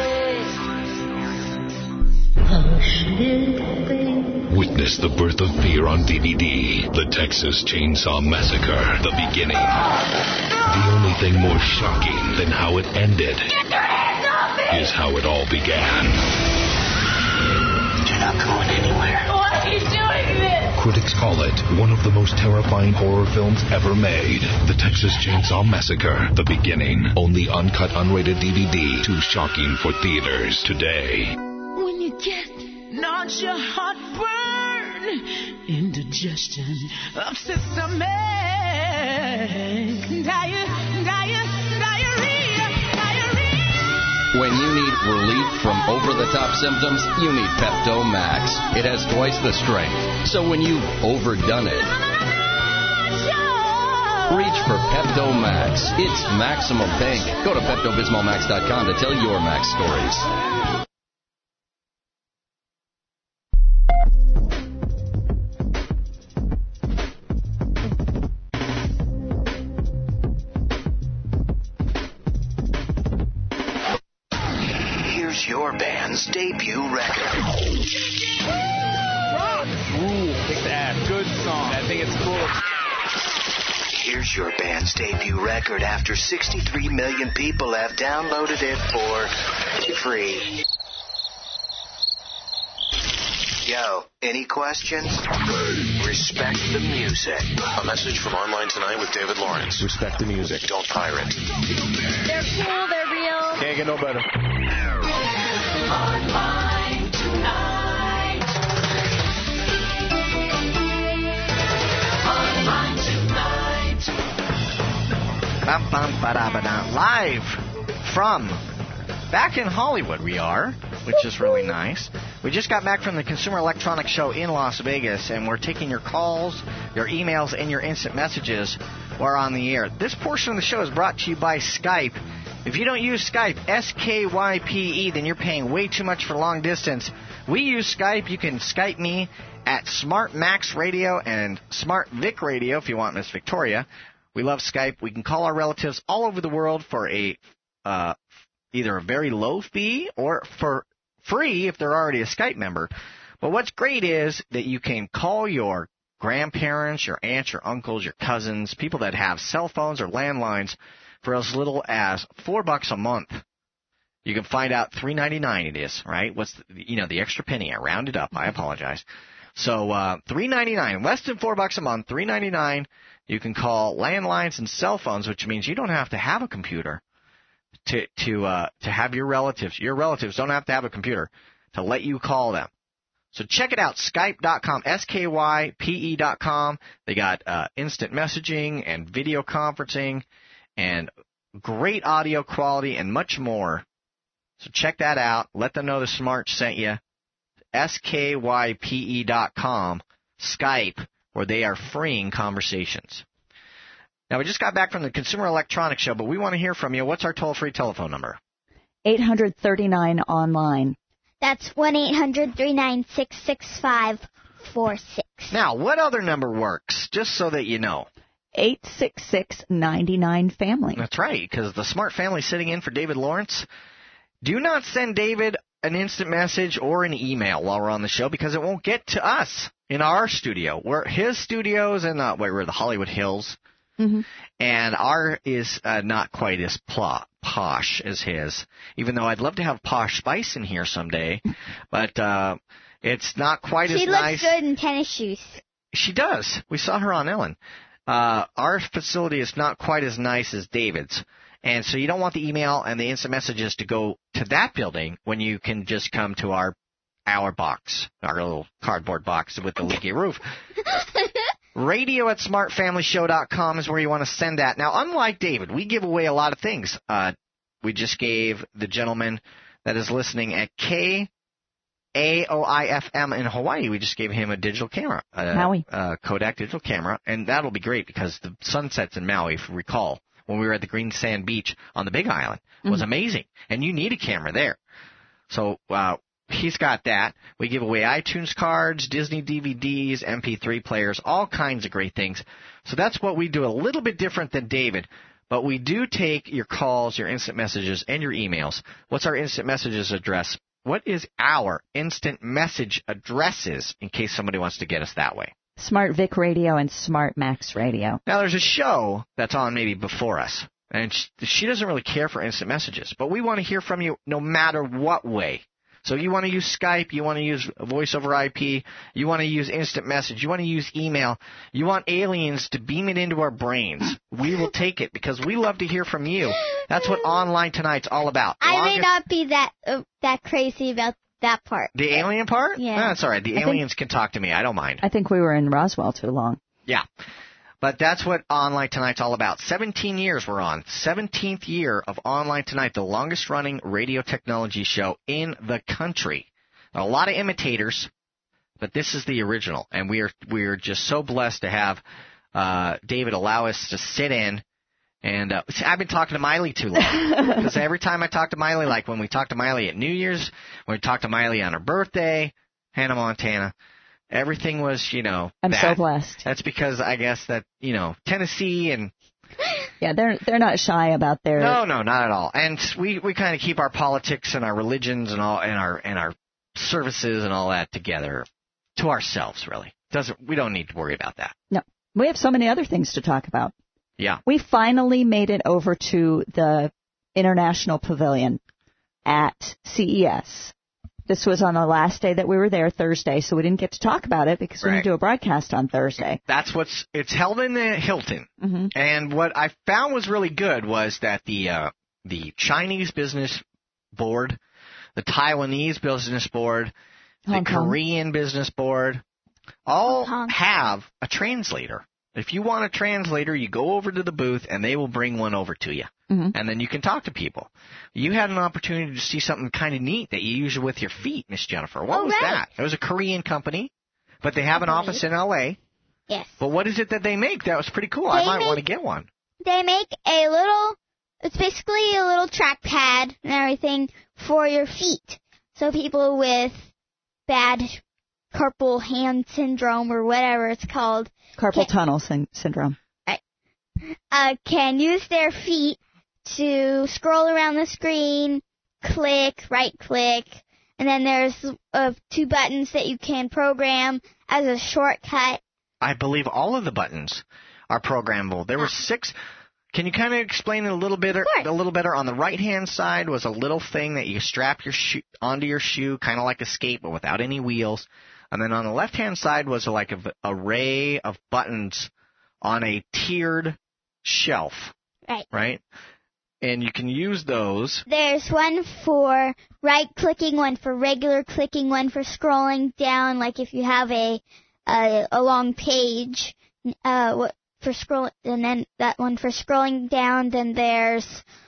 Witness the birth of fear on D V D. The Texas Chainsaw Massacre. The beginning. The only thing more shocking than how it ended is how it all began. You're not going anywhere. Why are you doing this? Critics call it one of the most terrifying horror films ever made. The Texas Chainsaw Massacre. The beginning. Only uncut, unrated D V D. Too shocking for theaters today. When you get nausea, heartburn, indigestion, upset stomach, diarrhea, diarrhea, diarrhea, diarrhea. When you need relief from over-the-top symptoms, you need Pepto Max. It has twice the strength. So when you've overdone it, reach for Pepto Max. It's maximum pink. Go to Pepto Bismol Max dot com to tell your Max stories. Here's your band's debut record. Ooh, kick the ass. Good song. I think it's cool. Here's your band's debut record after sixty-three million people have downloaded it for free. Yo, any questions? Respect the music. A message from Online Tonight with David Lawrence. Respect the music. Don't pirate. They're cool, they're real. Can't get no better. Online Tonight. Online Tonight. Bum, bum, ba-da-ba-da. Live from back in Hollywood we are, which is really nice. We just got back from the Consumer Electronics Show in Las Vegas, and we're taking your calls, your emails, and your instant messages. We're on the air. This portion of the show is brought to you by Skype. If you don't use Skype, S K Y P E, then you're paying way too much for long distance. We use Skype. You can Skype me at Smart Max Radio and Smart Vic Radio if you want Miss Victoria. We love Skype. We can call our relatives all over the world for a uh, either a very low fee or for free if they're already a Skype member. But what's great is that you can call your grandparents, your aunts, your uncles, your cousins, people that have cell phones or landlines for as little as four bucks a month. You can find out three ninety-nine it is, right? What's the, you know, the extra penny? I rounded up. I apologize. So uh, three ninety-nine, less than four bucks a month, three ninety-nine. You can call landlines and cell phones, which means you don't have to have a computer to to uh, to have your relatives. Your relatives don't have to have a computer to let you call them. So check it out, skype dot com, S K Y P E dot com. They got uh, instant messaging and video conferencing and great audio quality and much more. So check that out. Let them know the Smart sent you. S K Y P E dot com, Skype, where they are freeing conversations. Now, we just got back from the Consumer Electronics Show, but we want to hear from you. What's our toll-free telephone number? eight hundred thirty-nine online. That's one eight hundred three nine six six five four six. Now, what other number works, just so that you know? eight six six, nine nine, family. That's right, because the Smart Family sitting in for David Lawrence. Do not send David an instant message or an email while we're on the show, because it won't get to us in our studio. We're, his studio is in uh, wait, we're the Hollywood Hills, mm-hmm. and our is uh, not quite as pl- posh as his, even though I'd love to have Posh Spice in here someday, but uh, it's not quite she as nice. She looks good in tennis shoes. She does. We saw her on Ellen. Uh, our facility is not quite as nice as David's. And so you don't want the email and the instant messages to go to that building when you can just come to our our box, our little cardboard box with the leaky roof. Radio at smart family show dot com is where you want to send that. Now, unlike David, we give away a lot of things. Uh, we just gave the gentleman that is listening at K A O I F M in Hawaii, we just gave him a digital camera, a, Maui. a Kodak digital camera, and that'll be great because the sunsets in Maui, if you recall, when we were at the Green Sand Beach on the Big Island, was mm-hmm. amazing, and you need a camera there. So uh, he's got that. We give away iTunes cards, Disney D V Ds, M P three players, all kinds of great things. So that's what we do, a little bit different than David, but we do take your calls, your instant messages, and your emails. What's our instant messages address? What is our instant message addresses in case somebody wants to get us that way? Smart Vic Radio and Smart Max Radio. Now, there's a show that's on maybe before us, and she doesn't really care for instant messages, but we want to hear from you no matter what way. So you want to use Skype, you want to use voice over I P, you want to use instant message, you want to use email, you want aliens to beam it into our brains. We will take it because we love to hear from you. That's what Online Tonight's all about. I Longest... may not be that uh, that crazy about that part. The alien part? Yeah. No, that's all right. The I aliens think, can talk to me. I don't mind. I think we were in Roswell too long. Yeah. But that's what Online Tonight's all about. seventeen years we're on. seventeenth year of Online Tonight, the longest-running radio technology show in the country. A lot of imitators, but this is the original. And we are we are just so blessed to have uh, David allow us to sit in. And uh, see, I've been talking to Miley too long. Because every time I talk to Miley, like when we talked to Miley at New Year's, when we talked to Miley on her birthday, Hannah Montana, everything was, you know, I'm that. so blessed. That's because I guess that, you know, Tennessee and... Yeah, they're they're not shy about their... No, no, not at all. And we, we kind of keep our politics and our religions and all and our and our services and all that together to ourselves, really. Doesn't we don't need to worry about that. No. We have so many other things to talk about. Yeah. We finally made it over to the International Pavilion at C E S. This was on the last day that we were there, Thursday, so we didn't get to talk about it because we right. didn't do a broadcast on Thursday. That's what's, it's held in the Hilton. Mm-hmm. And what I found was really good was that the, uh, the Chinese business board, the Taiwanese business board, Hong the Kong. Korean business board, all Hong Kong. have a translator. If you want a translator, you go over to the booth and they will bring one over to you. Mm-hmm. And then you can talk to people. You had an opportunity to see something kind of neat that you use with your feet, Miss Jennifer. What oh, was right. that? It was a Korean company, but they have an office in L A. Yes. But what is it that they make? That was pretty cool. They I might make, want to get one. They make a little, it's basically a little track pad and everything for your feet. So people with bad carpal hand syndrome or whatever it's called. Carpal can, tunnel sy- syndrome. Right, uh, can use their feet to scroll around the screen, click, right click, and then there's uh, two buttons that you can program as a shortcut. I believe all of the buttons are programmable. There were six. Can you kind of explain it a little bit, a little better? On the right-hand side was a little thing that you strap your shoe onto your shoe, kind of like a skate, but without any wheels. And then on the left-hand side was like an array of buttons on a tiered shelf. Right. Right? and you can use those. There's one for right-clicking, one for regular clicking, one for scrolling down, like if you have a a, a long page, uh, for scroll, and then that one for scrolling down. Then there's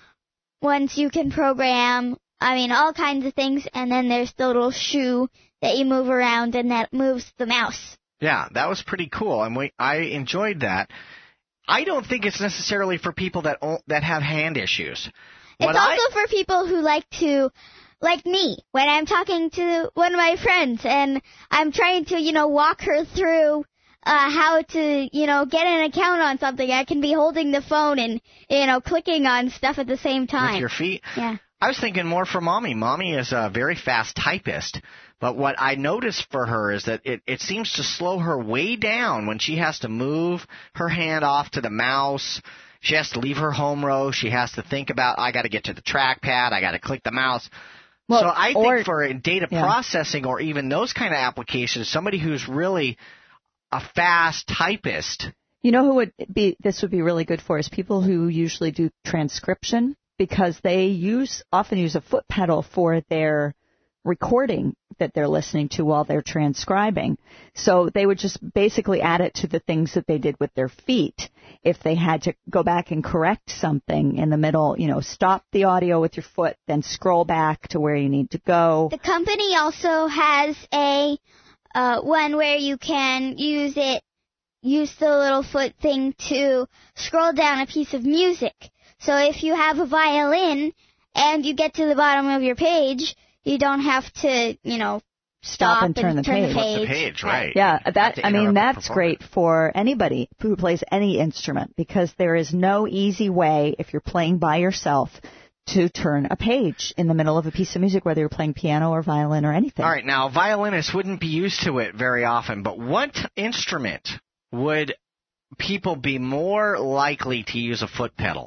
ones you can program. I mean, all kinds of things, and then there's the little shoe that you move around, and that moves the mouse. Yeah, that was pretty cool, and we I enjoyed that. I don't think it's necessarily for people that that have hand issues. It's What also I, for people who like to, like me, when I'm talking to one of my friends and I'm trying to, you know, walk her through uh, how to, you know, get an account on something. I can be holding the phone and, you know, clicking on stuff at the same time. with your feet. Yeah. I was thinking more for Mommy. Mommy is a very fast typist, but what I noticed for her is that it, it seems to slow her way down when she has to move her hand off to the mouse. She has to leave her home row. She has to think about, I got to get to the trackpad. I got to click the mouse. Well, so I or, think for data yeah. processing or even those kind of applications, somebody who's really a fast typist. You know who would be this would be really good for is people who usually do transcription, because they use often use a foot pedal for their recording that they're listening to while they're transcribing. So they would just basically add it to the things that they did with their feet. If they had to go back and correct something in the middle, you know, stop the audio with your foot, then scroll back to where you need to go. The company also has a uh, one where you can use it, use the little foot thing to scroll down a piece of music. So if you have a violin and you get to the bottom of your page, you don't have to, you know, stop, Stop and turn, and the, turn page. the page. The page, right. Yeah, that I mean, that's performance. great for anybody who plays any instrument, because there is no easy way, if you're playing by yourself, to turn a page in the middle of a piece of music, whether you're playing piano or violin or anything. All right, now, violinists wouldn't be used to it very often, but what instrument would people be more likely to use a foot pedal?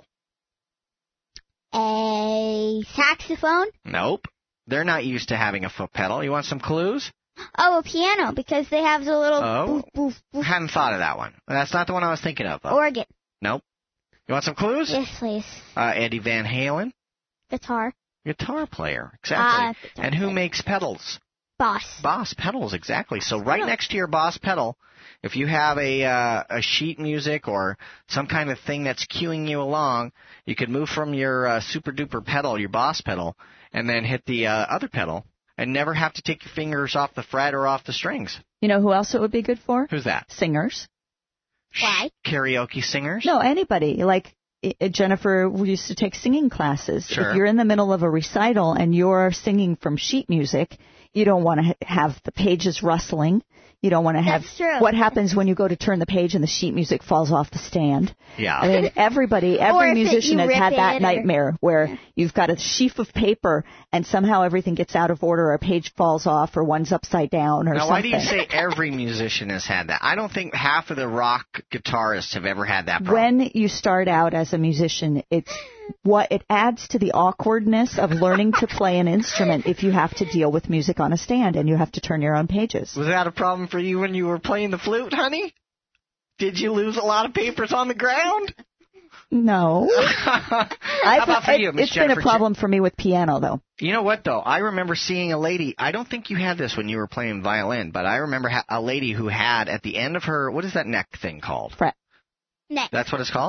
A saxophone? Nope. They're not used to having a foot pedal. You want some clues? Oh, a piano, because they have the little Oh, boof, boof, boof. hadn't thought of that one. That's not the one I was thinking of, though. Organ. Nope. You want some clues? Yes, please. Uh, Eddie Van Halen, Guitar. guitar player, exactly. Uh, guitar and who player. makes pedals? Boss. Boss pedals, exactly. So right Oh. next to your Boss pedal, if you have a uh, a sheet music or some kind of thing that's cueing you along, you could move from your uh, super duper pedal, your Boss pedal, and then hit the uh, other pedal, and never have to take your fingers off the fret or off the strings. You know who else it would be good for? Who's that? Singers. Why? Karaoke singers? No, anybody. Like uh, Jennifer used to take singing classes. Sure. If you're in the middle of a recital and you're singing from sheet music, you don't want to have the pages rustling. You don't want to have That's true. what happens when you go to turn the page and the sheet music falls off the stand. Yeah. I mean, everybody, Or every if it- musician you has rip had that it or- nightmare where you've got a sheaf of paper and somehow everything gets out of order, or a page falls off, or one's upside down, or Now, something. why do you say every musician has had that? I don't think half of the rock guitarists have ever had that problem. When you start out as a musician, it's what it adds to the awkwardness of learning to play an instrument if you have to deal with music on a stand and you have to turn your own pages. Was that a problem for you when you were playing the flute, honey? Did you lose a lot of papers on the ground? No. How I've, about for you, it, Miss It's been a Jennifer? problem for me with piano, though. You know what, though? I remember seeing a lady. I don't think you had this when you were playing violin, but I remember ha- a lady who had at the end of her, what is that neck thing called? Fret. Neck. That's what it's called?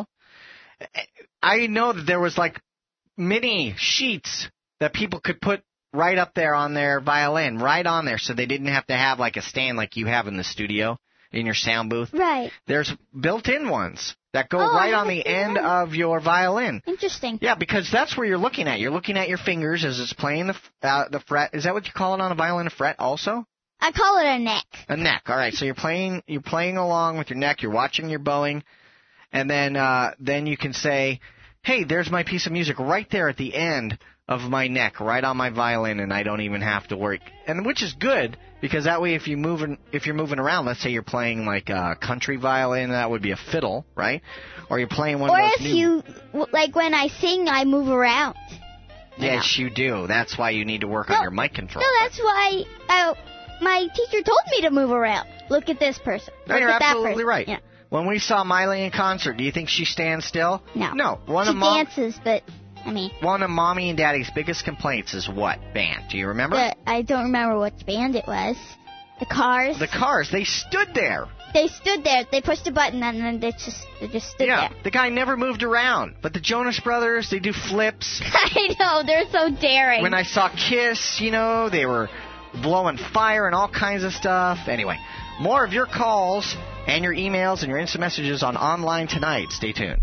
I know that there was like mini sheets that people could put right up there on their violin, right on there, so they didn't have to have like a stand like you have in the studio, in your sound booth. Right. There's built-in ones that go Oh, I right on haven't the seen end that. of your violin. Interesting. Yeah, because that's where you're looking at. You're looking at your fingers as it's playing the f- uh, the fret. Is that what you call it on a violin, a fret also? I call it a neck. A neck. All right. So you're playing you're playing along with your neck. You're watching your bowing, and then uh, then you can say, "Hey, there's my piece of music right there at the end of my neck, right on my violin, and I don't even have to work." And which is good, because that way, if you moving if you're moving around, let's say you're playing like a country violin, that would be a fiddle, right? Or you're playing one Or of those if new. you, w- like when I sing, I move around. Yes, you do. That's why you need to work No, on your mic control. No, that's why uh, my teacher told me to move around. Look at this person. No, Look you're at that absolutely person. right. Yeah. When we saw Miley in concert, do you think she stands still? No. No. One she of Mom, dances, but I mean, One of Mommy and Daddy's biggest complaints is what band? Do you remember? the, I don't remember which band it was. The Cars. The Cars. They stood there. They stood there. They pushed a button, and then they just they just stood Yeah, there. the guy never moved around. But the Jonas Brothers, they do flips. I know, they're so daring. When I saw Kiss, you know, they were blowing fire and all kinds of stuff. Anyway, more of your calls and your emails and your instant messages on Online Tonight. Stay tuned.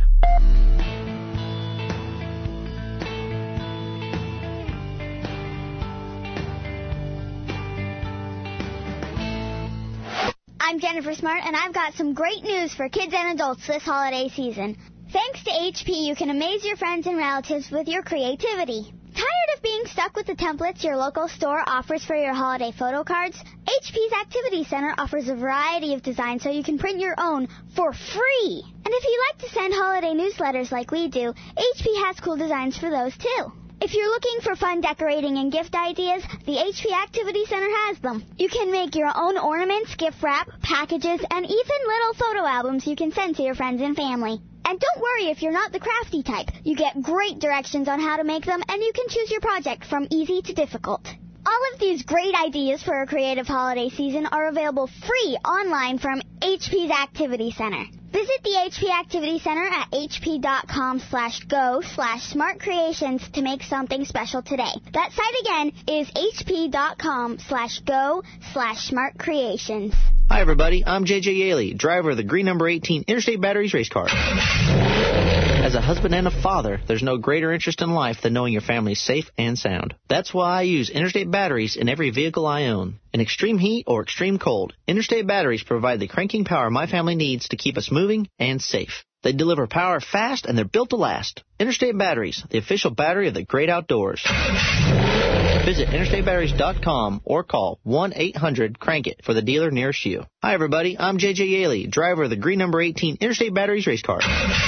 I'm Jennifer Smart, and I've got some great news for kids and adults this holiday season. Thanks to H P, you can amaze your friends and relatives with your creativity. Tired of being stuck with the templates your local store offers for your holiday photo cards? H P's Activity Center offers a variety of designs so you can print your own for free. And if you like to send holiday newsletters like we do, H P has cool designs for those too. If you're looking for fun decorating and gift ideas, the H P Activity Center has them. You can make your own ornaments, gift wrap, packages, and even little photo albums you can send to your friends and family. And don't worry if you're not the crafty type. You get great directions on how to make them, and you can choose your project from easy to difficult. All of these great ideas for a creative holiday season are available free online from H P's Activity Center. Visit the H P Activity Center at hp.com slash go slash smart creations to make something special today. That site again is hp.com slash go slash smart creations. Hi, everybody. I'm J J Yaley, driver of the green number eighteen Interstate Batteries race car. As a husband and a father, there's no greater interest in life than knowing your family's safe and sound. That's why I use Interstate Batteries in every vehicle I own. In extreme heat or extreme cold, Interstate Batteries provide the cranking power my family needs to keep us moving and safe. They deliver power fast, and they're built to last. Interstate Batteries, the official battery of the great outdoors. Visit interstate batteries dot com or call one eight hundred crank it for the dealer nearest you. Hi, everybody. I'm J J Yaley, driver of the green number eighteen Interstate Batteries race car.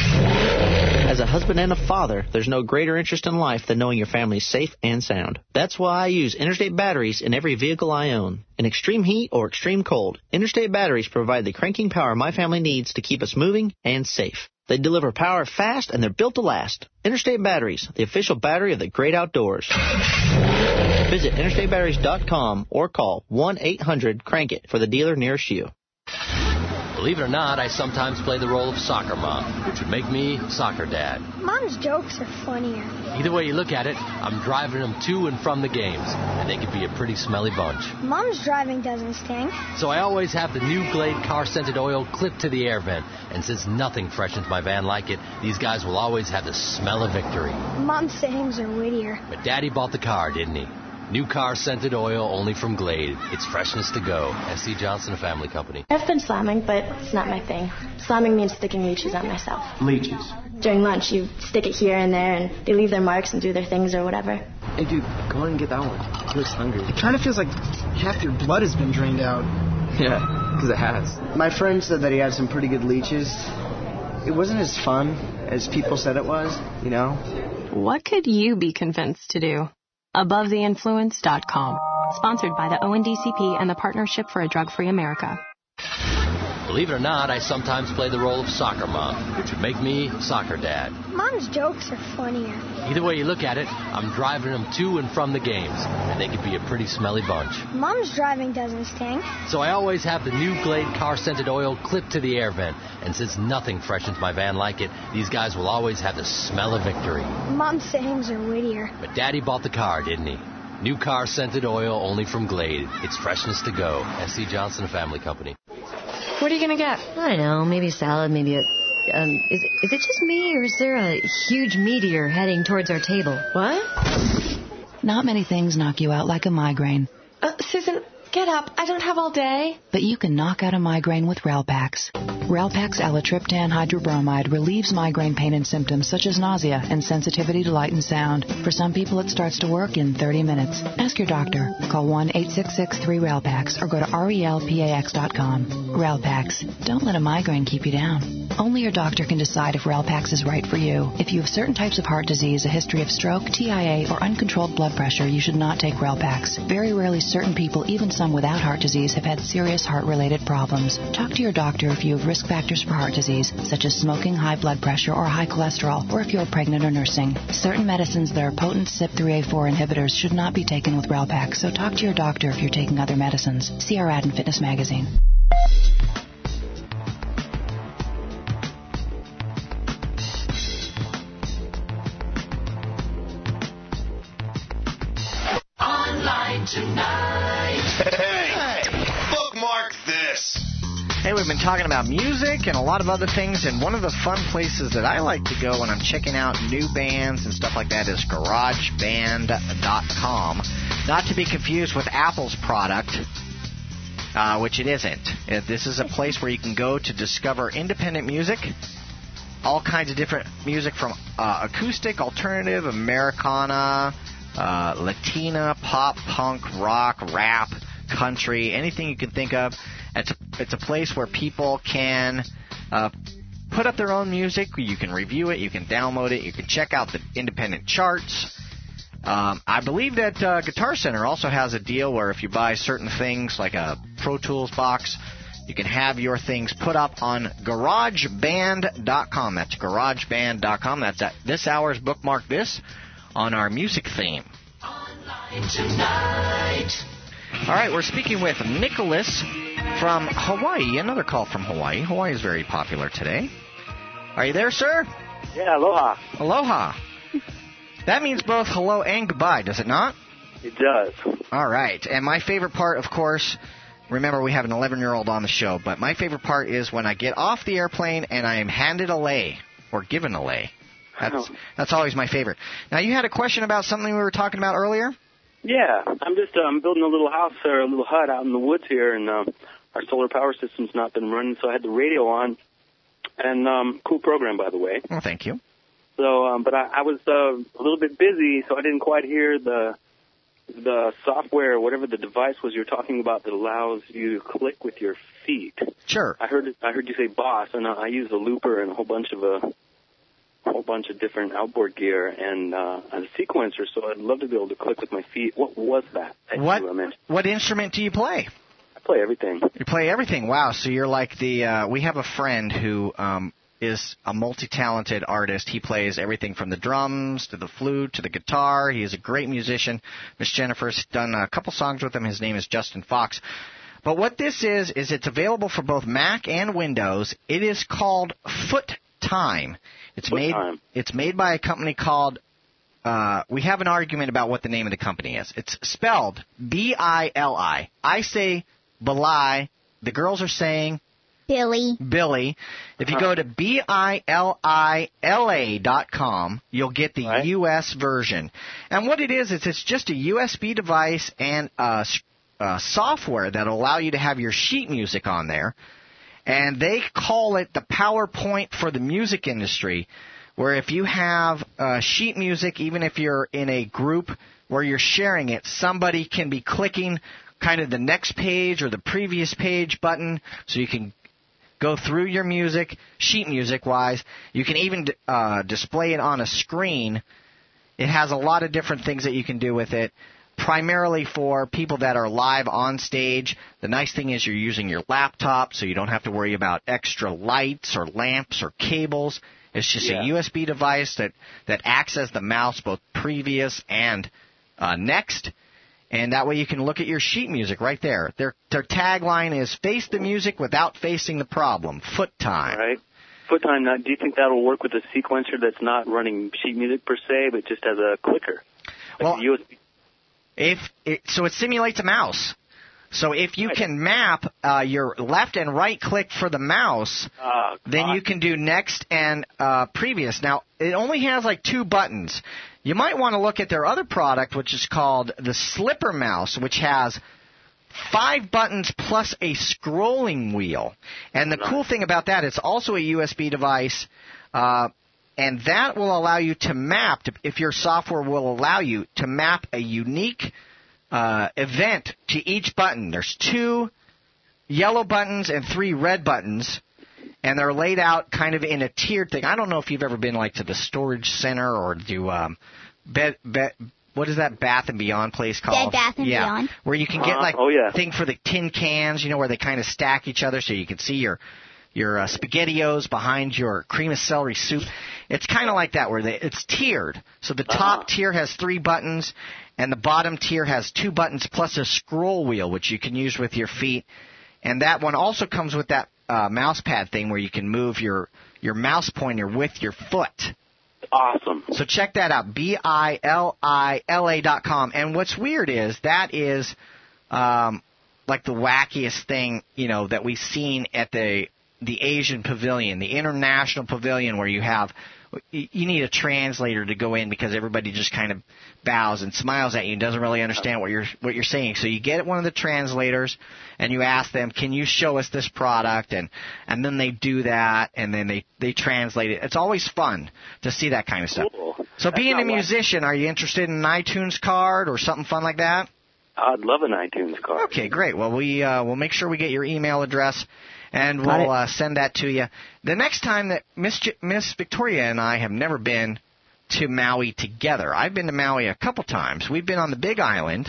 As a husband and a father, there's no greater interest in life than knowing your family's safe and sound. That's why I use Interstate Batteries in every vehicle I own. In extreme heat or extreme cold, Interstate Batteries provide the cranking power my family needs to keep us moving and safe. They deliver power fast, and they're built to last. Interstate Batteries, the official battery of the great outdoors. Visit interstate batteries dot com or call one eight hundred crank it for the dealer nearest you. Believe it or not, I sometimes play the role of soccer mom, which would make me soccer dad. Mom's jokes are funnier. Either way you look at it, I'm driving them to and from the games, and they can be a pretty smelly bunch. Mom's driving doesn't stink. So I always have the new Glade car-scented oil clipped to the air vent, and since nothing freshens my van like it, these guys will always have the smell of victory. Mom's sayings are wittier. But Daddy bought the car, didn't he? New car-scented oil only from Glade. It's freshness to go. S C Johnson, a family company. I've been slamming, but it's not my thing. Slamming means sticking leeches on myself. Leeches. During lunch, you stick it here and there, and they leave their marks and do their things or whatever. Hey, dude, go ahead and get that one. He looks hungry. It kind of feels like half your blood has been drained out. Yeah, because it has. My friend said that he had some pretty good leeches. It wasn't as fun as people said it was, you know? What could you be convinced to do? above the influence dot com. Sponsored by the O N D C P and the Partnership for a Drug-Free America. Believe it or not, I sometimes play the role of soccer mom, which would make me soccer dad. Mom's jokes are funnier. Either way you look at it, I'm driving them to and from the games, and they can be a pretty smelly bunch. Mom's driving doesn't stink. So I always have the new Glade car-scented oil clipped to the air vent, and since nothing freshens my van like it, these guys will always have the smell of victory. Mom's sayings are wittier. But Daddy bought the car, didn't he? New car-scented oil only from Glade. It's freshness to go. S C Johnson, a family company. What are you going to get? I don't know. Maybe a salad, maybe a... Um, is, is it just me, or is there a huge meteor heading towards our table? What? Not many things knock you out like a migraine. Uh, Susan, get up. I don't have all day. But you can knock out a migraine with Relpax. Relpax Elatriptan hydrobromide relieves migraine pain and symptoms such as nausea and sensitivity to light and sound. For some people, it starts to work in thirty minutes. Ask your doctor. Call one eight six six three RELPAX or go to relpax dot com. Relpax. Don't let a migraine keep you down. Only your doctor can decide if Relpax is right for you. If you have certain types of heart disease, a history of stroke, T I A, or uncontrolled blood pressure, you should not take Relpax. Very rarely certain people, even some some without heart disease have had serious heart-related problems. Talk to your doctor if you have risk factors for heart disease, such as smoking, high blood pressure, or high cholesterol, or if you're pregnant or nursing. Certain medicines that are potent C Y P three A four inhibitors should not be taken with Relpac, so talk to your doctor if you're taking other medicines. See our ad in Fitness Magazine. Online tonight. Hey, bookmark this. Hey, we've been talking about music and a lot of other things, and one of the fun places that I like to go when I'm checking out new bands and stuff like that is garage band dot com. Not to be confused with Apple's product, uh, which it isn't. Uh, This is a place where you can go to discover independent music, all kinds of different music from uh, acoustic, alternative, Americana, uh, Latina, pop, punk, rock, rap, country, anything you can think of. It's a, it's a place where people can uh, put up their own music. You can review it. You can download it. You can check out the independent charts. Um, I believe that uh, Guitar Center also has a deal where if you buy certain things like a Pro Tools box, you can have your things put up on garage band dot com. That's garage band dot com. That's at this hour's Bookmark This on our music theme. Online tonight. All right, we're speaking with Nicholas from Hawaii. Another call from Hawaii. Hawaii is very popular today. Are you there, sir? Yeah, aloha. Aloha. That means both hello and goodbye, does it not? It does. All right. And my favorite part, of course, remember we have an eleven-year-old on the show, but my favorite part is when I get off the airplane and I am handed a lei or given a lei. That's, that's always my favorite. Now, you had a question about something we were talking about earlier? Yeah, I'm just um, building a little house or a little hut out in the woods here, and uh, our solar power system's not been running, so I had the radio on. And um, cool program, by the way. Well, thank you. So, um, but I, I was uh, a little bit busy, so I didn't quite hear the the software, whatever the device was you're talking about that allows you to click with your feet. Sure. I heard I heard you say Boss, and I use a looper and a whole bunch of a whole bunch of different outboard gear and uh, a sequencer. So I'd love to be able to click with my feet. What was that? that What you mentioned? What instrument do you play? I play everything. You play everything. Wow. So you're like the. Uh, we have a friend who. Um, is a multi-talented artist. He plays everything from the drums to the flute to the guitar. He is a great musician. Miss Jennifer's done a couple songs with him. His name is Justin Fox. But what this is, is it's available for both Mac and Windows. It is called Foot Time. It's Foot made Time. It's made by a company called uh, we have an argument about what the name of the company is. It's spelled B I L I. I say Bilai. The girls are saying Billy. Billy. If you go to B I L I L A dot com, you'll get the right. U S version. And what it is, is it's just a U S B device and uh, uh, software that will allow you to have your sheet music on there. And they call it the PowerPoint for the music industry, where if you have uh, sheet music, even if you're in a group where you're sharing it, somebody can be clicking kind of the next page or the previous page button so you can go through your music, sheet music-wise. You can even uh, display it on a screen. It has a lot of different things that you can do with it, primarily for people that are live on stage. The nice thing is you're using your laptop, so you don't have to worry about extra lights or lamps or cables. It's just yeah. a U S B device that, that acts as the mouse, both previous and uh, next. And that way you can look at your sheet music right there. Their their tagline is "Face the music without facing the problem." Foot time. Right. Foot time. Now, do you think that'll work with a sequencer that's not running sheet music per se, but just has a clicker? Like well, a U S B? if it, so, it simulates a mouse. So if you can map uh, your left and right click for the mouse, oh, then you can do next and uh, previous. Now, it only has like two buttons. You might want to look at their other product, which is called the Slipper Mouse, which has five buttons plus a scrolling wheel. And the cool thing about that, it's also a U S B device, uh, and that will allow you to map, to, if your software will allow you to map a unique uh, event to each button. There's two yellow buttons and three red buttons. And they're laid out kind of in a tiered thing. I don't know if you've ever been like to the storage center or to um, Bed, Bed, what is that Bath and Beyond place called? Bed Bath and yeah, Beyond. Where you can get Uh, like oh, yeah. thing for the tin cans, you know, where they kind of stack each other so you can see your your uh, SpaghettiOs behind your cream of celery soup. It's kind of like that where they, it's tiered. So the top Uh-huh. tier has three buttons, and the bottom tier has two buttons plus a scroll wheel, which you can use with your feet. And that one also comes with that uh, mouse pad thing where you can move your your mouse pointer with your foot. Awesome. So check that out, B I L I L A dot com. And what's weird is that is um, like the wackiest thing, you know, that we've seen at the the Asian pavilion, the international pavilion, where you have you need a translator to go in because everybody just kind of bows and smiles at you and doesn't really understand what you're what you're saying. So you get one of the translators and you ask them, "Can you show us this product?" and and then they do that and then they they translate it. It's always fun to see that kind of stuff. Cool. So That's being not a musician, are you interested in an iTunes card or something fun like that? I'd love an iTunes card. Okay, great. Well, we uh, we'll make sure we get your email address, and Got we'll it. uh, send that to you. The next time that Miss J- Miss Victoria and I have never been to Maui together. I've been to Maui a couple times. We've been on the Big Island,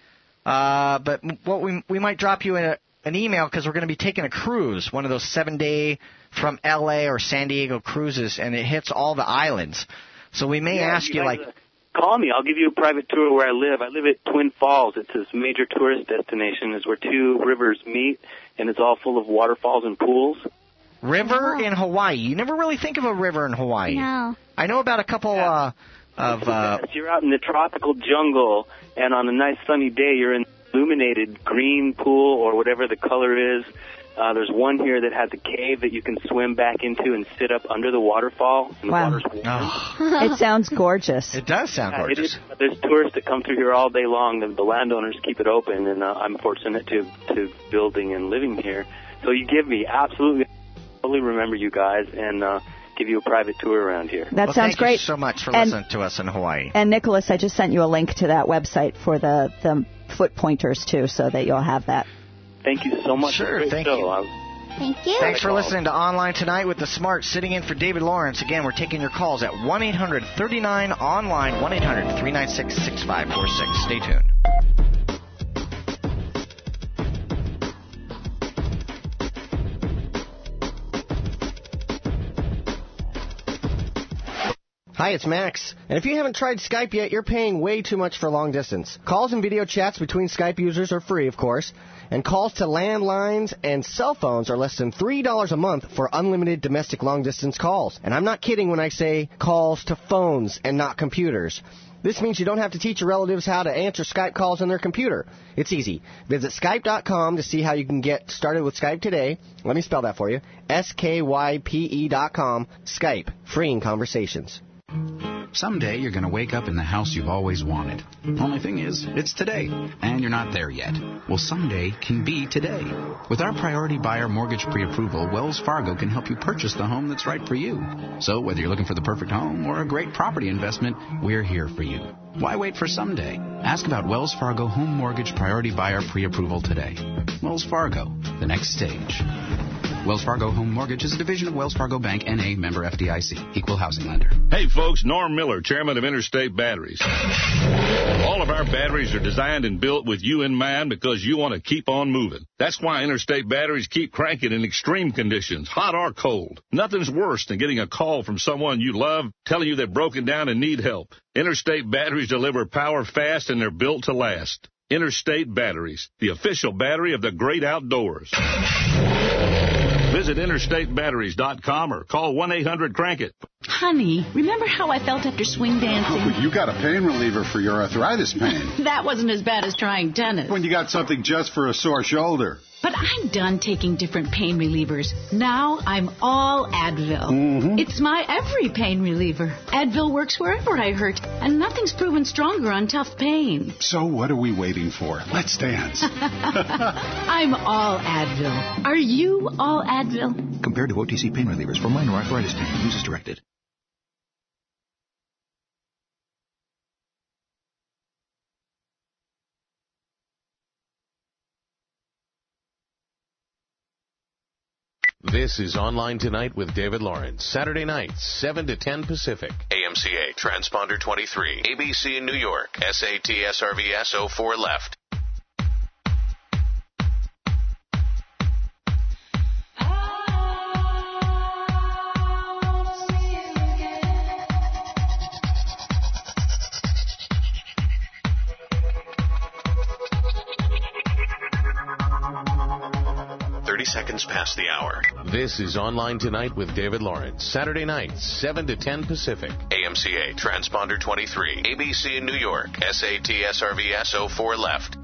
uh, but what we we might drop you a, an email because we're going to be taking a cruise, one of those seven day from L A or San Diego cruises, and it hits all the islands. So we may Yeah, ask you, guys, like. uh, call me. I'll give you a private tour where I live. I live at Twin Falls. It's this major tourist destination. It's where two rivers meet, and it's all full of waterfalls and pools. River in Hawaii. You never really think of a river in Hawaii. No. I know about a couple uh, of. Uh, Yes, you're out in the tropical jungle, and on a nice sunny day, you're in illuminated green pool or whatever the color is. Uh, there's one here that has a cave that you can swim back into and sit up under the waterfall. And the Wow. water's warm. It sounds gorgeous. It does sound Yeah, it gorgeous. is. There's tourists that come through here all day long. The, the landowners keep it open, and uh, I'm fortunate to to building and living here. So you give me absolutely, totally remember you guys, and uh, give you a private tour around here. That well, sounds thank great. you so much for And- listening to us in Hawaii. And Nicholas, I just sent you a link to that website for the, the foot pointers too, so that you'll have that. Thank you so much. Sure, Great thank show. you. I- Thank you. Thanks for listening to Online Tonight with the Smart, sitting in for David Lawrence. Again, we're taking your calls at one eight hundred thirty-nine online, one eight hundred three nine six six five four six. Stay tuned. Hi, it's Max. And if you haven't tried Skype yet, you're paying way too much for long distance. Calls and video chats between Skype users are free, of course. And calls to landlines and cell phones are less than three dollars a month for unlimited domestic long-distance calls. And I'm not kidding when I say calls to phones and not computers. This means you don't have to teach your relatives how to answer Skype calls on their computer. It's easy. Visit Skype dot com to see how you can get started with Skype today. Let me spell that for you. S K Y P E dot com. Skype. Freeing conversations. Someday you're going to wake up in the house you've always wanted. Only thing is, it's today, and you're not there yet. Well, someday can be today. With our Priority Buyer Mortgage Pre-Approval, Wells Fargo can help you purchase the home that's right for you. So whether you're looking for the perfect home or a great property investment, we're here for you. Why wait for someday? Ask about Wells Fargo Home Mortgage Priority Buyer Pre-Approval today. Wells Fargo, the next stage. Wells Fargo Home Mortgage is a division of Wells Fargo Bank, N A, member F D I C, equal housing lender. Hey folks, Norm Miller, chairman of Interstate Batteries. All of our batteries are designed and built with you in mind because you want to keep on moving. That's why Interstate Batteries keep cranking in extreme conditions, hot or cold. Nothing's worse than getting a call from someone you love telling you they're broken down and need help. Interstate Batteries deliver power fast and they're built to last. Interstate Batteries, the official battery of the great outdoors. Visit interstate batteries dot com or call one eight hundred crank it. Honey, remember how I felt after swing dancing? Oh, you got a pain reliever for your arthritis pain. That wasn't as bad as trying tennis. When you got something just for a sore shoulder. But I'm done taking different pain relievers. Now I'm all Advil. Mm-hmm. It's my every pain reliever. Advil works wherever I hurt, and nothing's proven stronger on tough pain. So what are we waiting for? Let's dance. I'm all Advil. Are you all Advil? Compared to O T C pain relievers for minor arthritis pain. Use as directed. This is Online Tonight with David Lawrence, Saturday nights, seven to ten Pacific, A M C A, transponder twenty-three. A B C in New York, S A T S R V S oh four left. thirty seconds past the hour. This is Online Tonight with David Lawrence. Saturday nights, seven to ten Pacific. A M C A, transponder twenty-three. A B C in New York, S A T S R V S oh four left.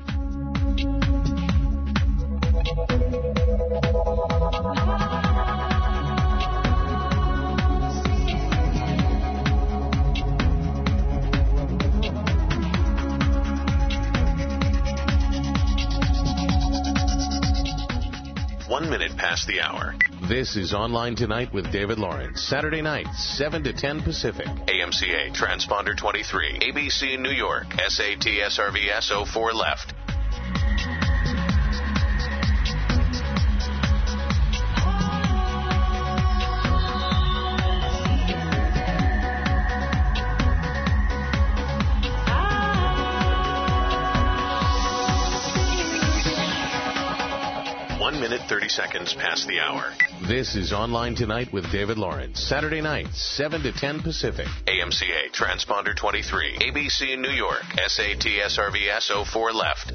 One minute past the hour. This is Online Tonight with David Lawrence. Saturday nights, seven to ten Pacific. A M C A, transponder twenty-three. A B C in New York, S A T S R V S oh four left. One minute, thirty seconds past the hour. This is Online Tonight with David Lawrence. Saturday nights, seven to ten Pacific. A M C A, transponder twenty-three. A B C in New York, S A T S R V S oh four left.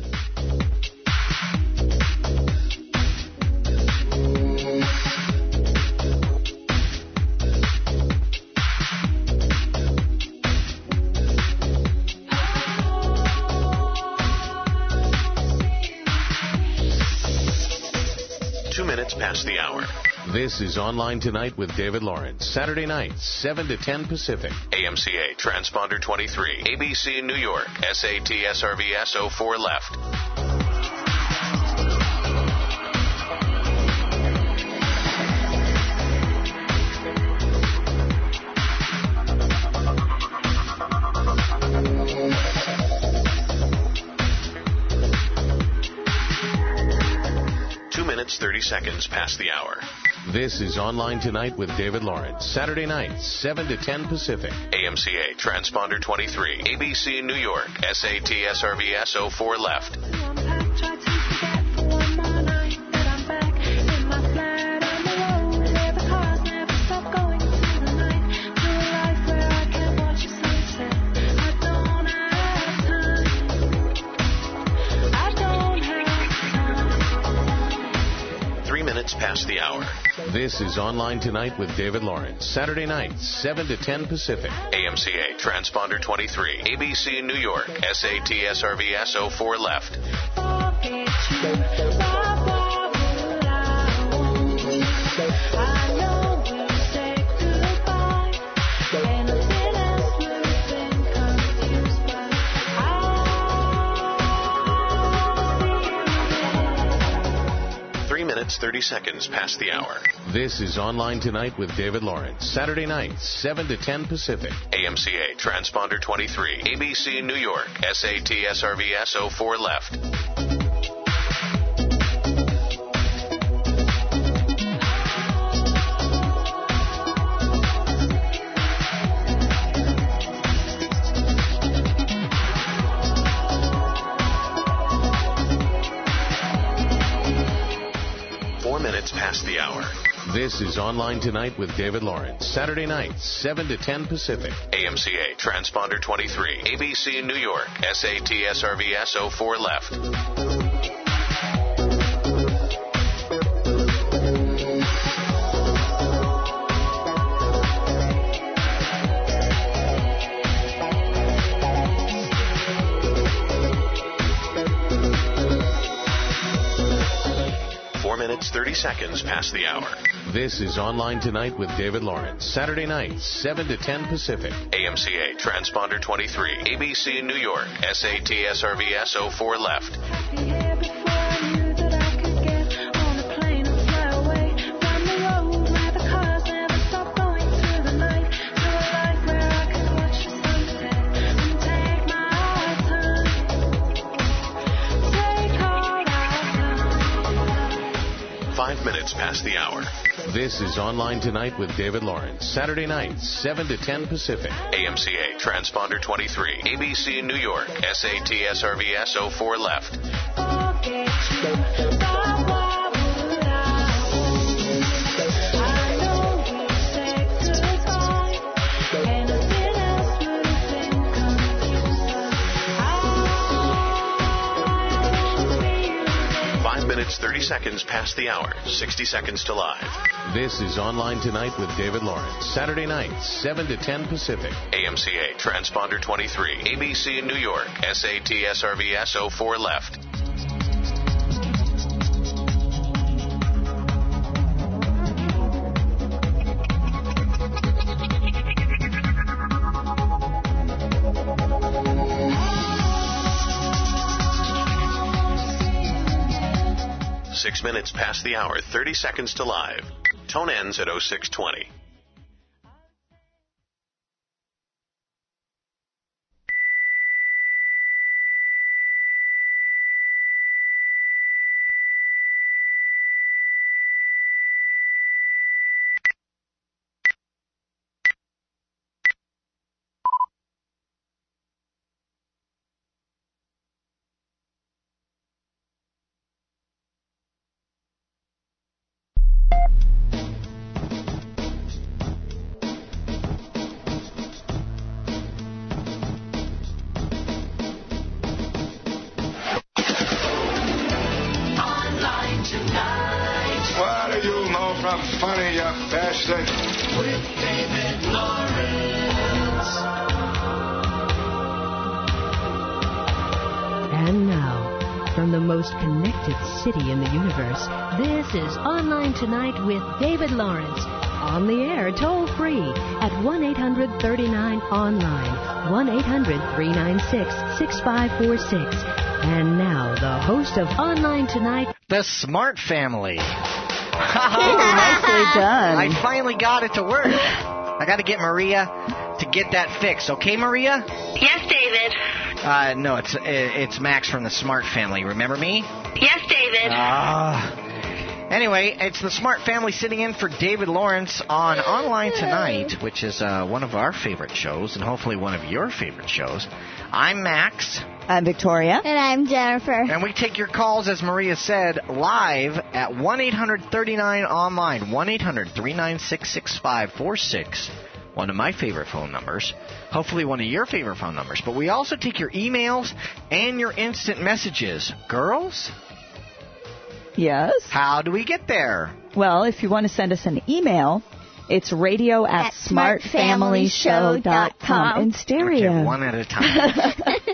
Past the hour. This is Online Tonight with David Lawrence. Saturday nights, seven to ten Pacific. A M C A, transponder twenty-three. A B C in New York, S A T S R V S oh four left. thirty seconds past the hour. This is Online Tonight with David Lawrence. Saturday nights, seven to ten Pacific. A M C A, transponder twenty-three. A B C in New York, S A T S R V S oh four left. Past the hour. This is Online Tonight with David Lawrence. Saturday nights, seven to ten Pacific. A M C A, transponder twenty-three. A B C in New York, S A T S R V S oh four left. thirty seconds past the hour. This is Online Tonight with David Lawrence. Saturday nights, seven to ten Pacific. A M C A, transponder twenty-three. A B C in New York, S A T S R V S oh four left. Past the hour. This is Online Tonight with David Lawrence. Saturday nights, seven to ten Pacific. A M C A, transponder twenty-three. A B C in New York, S A T S R V S oh four left. thirty seconds past the hour. This is Online Tonight with David Lawrence. Saturday nights, seven to ten Pacific. A M C A, transponder twenty-three. A B C in New York, S A T S R V S oh four left. Five minutes past the hour. This is Online Tonight with David Lawrence. Saturday night, seven to ten Pacific. A M C A, Transponder twenty-three. A B C New York, S A T S R V S oh four left. Minutes, thirty seconds past the hour, sixty seconds to live. This is Online Tonight with David Lawrence. Saturday night, seven to ten Pacific. A M C A, Transponder twenty-three. A B C in New York, S A T S R V S oh four left. Six minutes past the hour, thirty seconds to live. Tone ends at oh six twenty. Funny, you bastard. With David Lawrence. And now, from the most connected city in the universe, this is Online Tonight with David Lawrence. On the air, toll free at one eight hundred thirty-nine online, one eight hundred three nine six six five four six. And now, the host of Online Tonight, the Smart Family. Nicely done. I finally got it to work. I got to get Maria to get that fixed. Okay, Maria? Yes, David. Uh, no, it's it's Max from the Smart Family. Remember me? Yes, David. Ah. Uh, anyway, it's the Smart Family sitting in for David Lawrence on Online Tonight, which is uh, one of our favorite shows and hopefully one of your favorite shows. I'm Max. I'm Victoria. And I'm Jennifer. And we take your calls, as Maria said, live at one eight hundred thirty-nine online, one eight hundred three nine six six five four six. One of my favorite phone numbers. Hopefully one of your favorite phone numbers. But we also take your emails and your instant messages. Girls? Yes? How do we get there? Well, if you want to send us an email, it's radio at, at smart family show dot com in stereo. Okay, one at a time.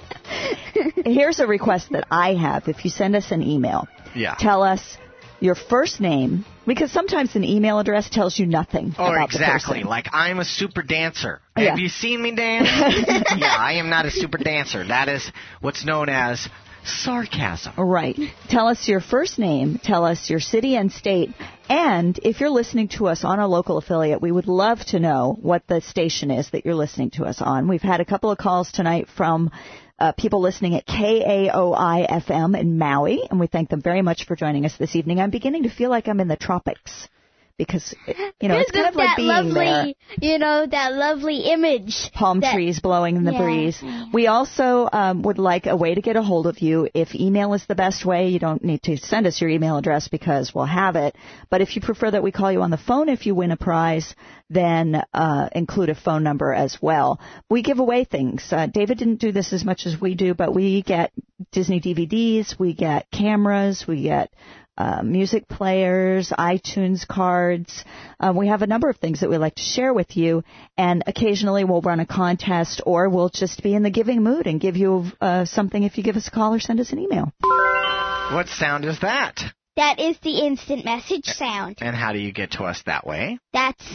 Here's a request that I have. If you send us an email, yeah. tell us your first name, because sometimes an email address tells you nothing oh, about exactly. the person. Like, I'm a super dancer. Yeah. Have you seen me dance? Yeah, I am not a super dancer. That is what's known as sarcasm. Right. Tell us your first name, tell us your city and state, and if you're listening to us on a local affiliate, we would love to know what the station is that you're listening to us on. We've had a couple of calls tonight from uh, people listening at K A O I F M in Maui, and we thank them very much for joining us this evening. I'm beginning to feel like I'm in the tropics. Because, you know, it's kind of like being lovely, there. You know, that lovely image. Palm that, trees blowing in the yeah, breeze. Yeah. We also um, would like a way to get a hold of you. If email is the best way, you don't need to send us your email address because we'll have it. But if you prefer that we call you on the phone if you win a prize, then uh, include a phone number as well. We give away things. Uh, David didn't do this as much as we do, but we get Disney D V Ds, we get cameras, we get Uh, music players, iTunes cards. Uh, we have a number of things that we like to share with you, and occasionally we'll run a contest or we'll just be in the giving mood and give you uh, something if you give us a call or send us an email. What sound is that? That is the instant message sound. And how do you get to us that way? That's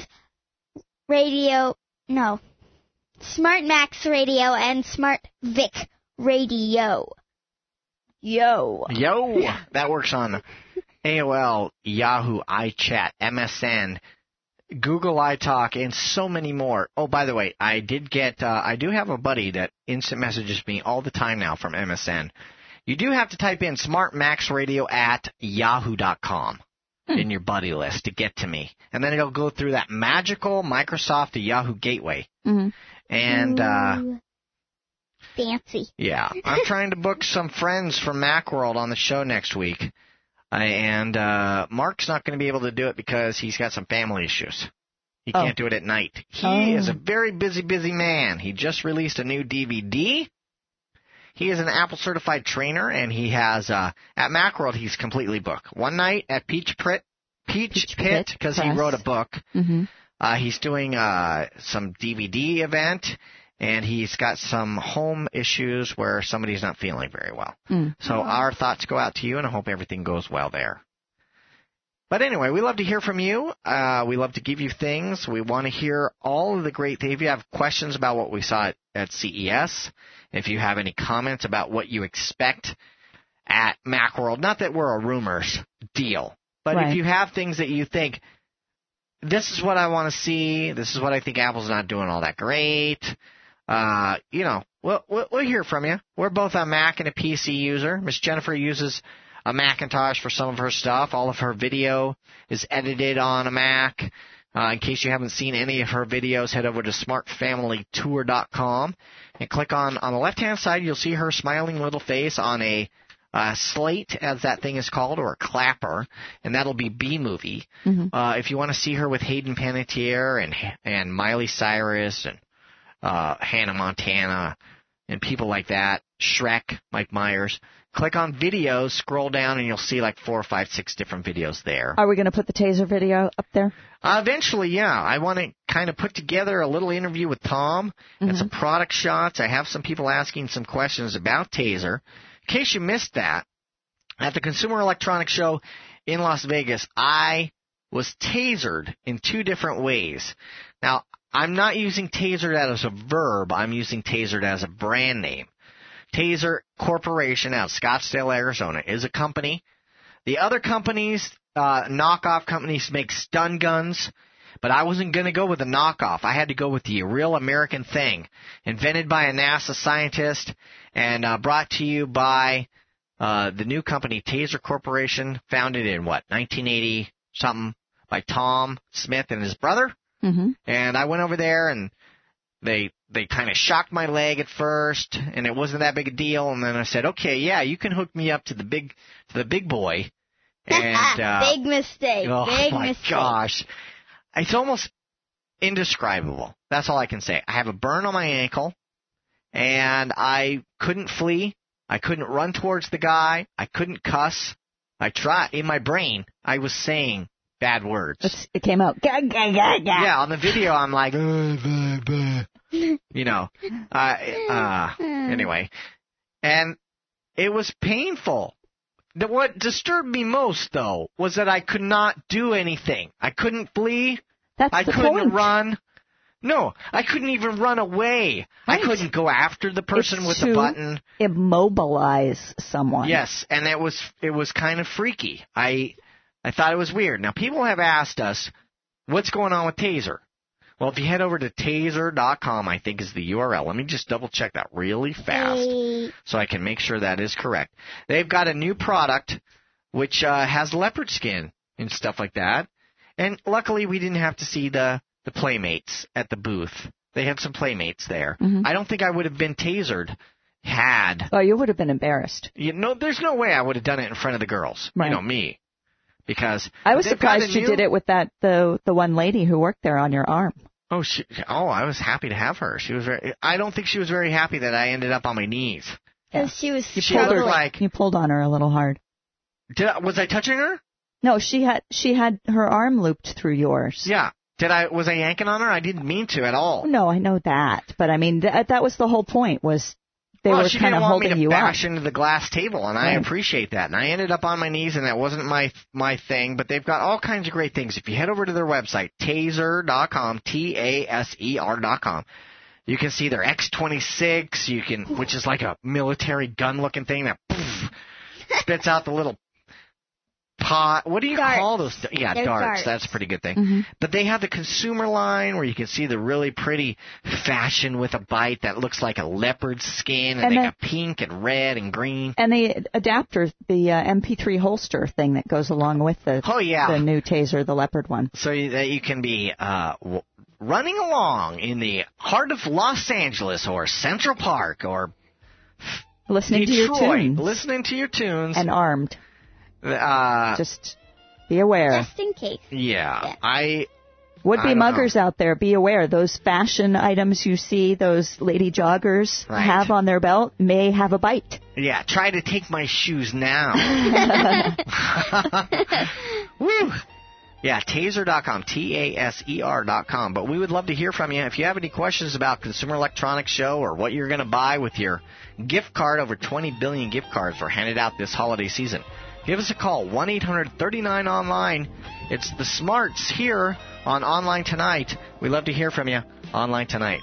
radio, no, Smart Max Radio and Smart Vic Radio. Yo. Yo. That works on A O L, Yahoo, iChat, M S N, Google iTalk, and so many more. Oh, by the way, I did get, uh, I do have a buddy that instant messages me all the time now from M S N. You do have to type in Smart Max Radio at yahoo dot com. in your buddy list to get to me. And then it'll go through that magical Microsoft to Yahoo gateway. Mm-hmm. And, uh, fancy. Yeah. I'm trying to book some friends from Macworld on the show next week. Uh, and, uh, Mark's not going to be able to do it because he's got some family issues. He Oh. can't do it at night. He Oh. is a very busy, busy man. He just released a new D V D. He is an Apple certified trainer, and he has uh, at Macworld he's completely booked. One night at Peach Pit, Peach, Peach Pit, Pit because he Press. wrote a book. Mm-hmm. Uh, he's doing uh, some D V D event, and he's got some home issues where somebody's not feeling very well. Mm. So our thoughts go out to you, and I hope everything goes well there. But anyway, we love to hear from you. Uh, we love to give you things. We want to hear all of the great things. If you have questions about what we saw at, at C E S, if you have any comments about what you expect at Macworld, not that we're a rumors deal, but Right. if you have things that you think, this is what I want to see, this is what I think Apple's not doing all that great, uh, you know, we'll, we'll, we'll hear from you. We're both a Mac and a P C user. Miss Jennifer uses a Macintosh for some of her stuff. All of her video is edited on a Mac. Uh, in case you haven't seen any of her videos, head over to smart family tour dot com and click on, on the left-hand side, you'll see her smiling little face on a uh, slate, as that thing is called, or a clapper, and that'll be B-Movie. Mm-hmm. Uh, if you want to see her with Hayden Panettiere and, and Miley Cyrus and uh, Hannah Montana and people like that, Shrek, Mike Myers, click on videos, scroll down, and you'll see like four or five, six different videos there. Are we going to put the taser video up there? Uh, eventually, yeah. I want to kind of put together a little interview with Tom and Mm-hmm. some product shots. I have some people asking some questions about Taser. In case you missed that, at the Consumer Electronics Show in Las Vegas, I was tasered in two different ways. Now, I'm not using tasered as a verb. I'm using tasered as a brand name. Taser Corporation out of Scottsdale, Arizona is a company. The other companies, uh, knockoff companies, make stun guns, but I wasn't going to go with a knockoff. I had to go with the real American thing, invented by a NASA scientist and uh, brought to you by uh, the new company Taser Corporation, founded in, what, nineteen eighty something, by Tom Smith and his brother. Mm-hmm. And I went over there, and they they kind of shocked my leg at first, and it wasn't that big a deal. And then I said, okay, yeah, you can hook me up to the big to the big boy. And uh, Big mistake. oh Big my mistake. gosh, it's almost indescribable. That's all I can say. I have a burn on my ankle, and I couldn't flee. I couldn't run towards the guy. I couldn't cuss. I tried. In my brain, I was saying bad words. It's, it came out. Gah, gah, gah, gah. Yeah, on the video, I'm like, uh, blah, blah. you know. Uh, uh, anyway, and it was painful. The, what disturbed me most, though, was that I could not do anything. I couldn't flee. That's I the couldn't point. run. No, I couldn't even run away. Right. I couldn't go after the person It's with to the button. Immobilize someone. Yes, and it was it was kind of freaky. I I thought it was weird. Now, people have asked us, what's going on with Taser? Well, if you head over to taser dot com, I think is the U R L. Let me just double check that really fast Hey. so I can make sure that is correct. They've got a new product which uh, has leopard skin and stuff like that. And luckily, we didn't have to see the, the Playmates at the booth. They had some Playmates there. Mhm. I don't think I would have been tasered had. Oh, you would have been embarrassed. You know, there's no way I would have done it in front of the girls. Right. You know, me. Because I was they've got surprised a you new- did it with that the the one lady who worked there on your arm. Oh, she, oh, I was happy to have her. She was very. I don't think she was very happy that I ended up on my knees. Because she was She Pulled looked her, like. you pulled on her a little hard. Did I, was I touching her? No, she had she had her arm looped through yours. Yeah. Did I? Was I yanking on her? I didn't mean to at all. No, I know that, but I mean th- that was the whole point. Was they well, were she kind didn't of want me holding to you up. bash into the glass table, and I Right. appreciate that. And I ended up on my knees, and that wasn't my my thing. But they've got all kinds of great things. If you head over to their website, taser dot com, T A S E R dot com, you can see their X twenty-six. You can, which is like a military gun-looking thing that poof, spits out the little pot. What do you Darts. call those? Yeah, They're darts. darts. That's a pretty good thing. Mm-hmm. But they have the consumer line where you can see the really pretty fashion with a bite that looks like a leopard skin, and, And they the- got pink and red and green. And the adapter, the uh, M P three holster thing that goes along with the Oh, yeah. the new Taser, the leopard one. So you- that you can be uh, w- running along in the heart of Los Angeles or Central Park or Listening Detroit, to your tunes. listening to your tunes. And armed. Uh, Just be aware. Just in case. yeah, I... Would I be don't muggers know. out there, be aware. Those fashion items you see those lady joggers Right. have on their belt may have a bite. Yeah, try to take my shoes now. Woo! Yeah, taser dot com, T A S E R dot com. But we would love to hear from you. If you have any questions about Consumer Electronics Show or what you're going to buy with your gift card, over twenty billion gift cards were handed out this holiday season. Give us a call, one eight hundred thirty-nine online. It's the smarts here on Online Tonight. We love to hear from you. Online Tonight.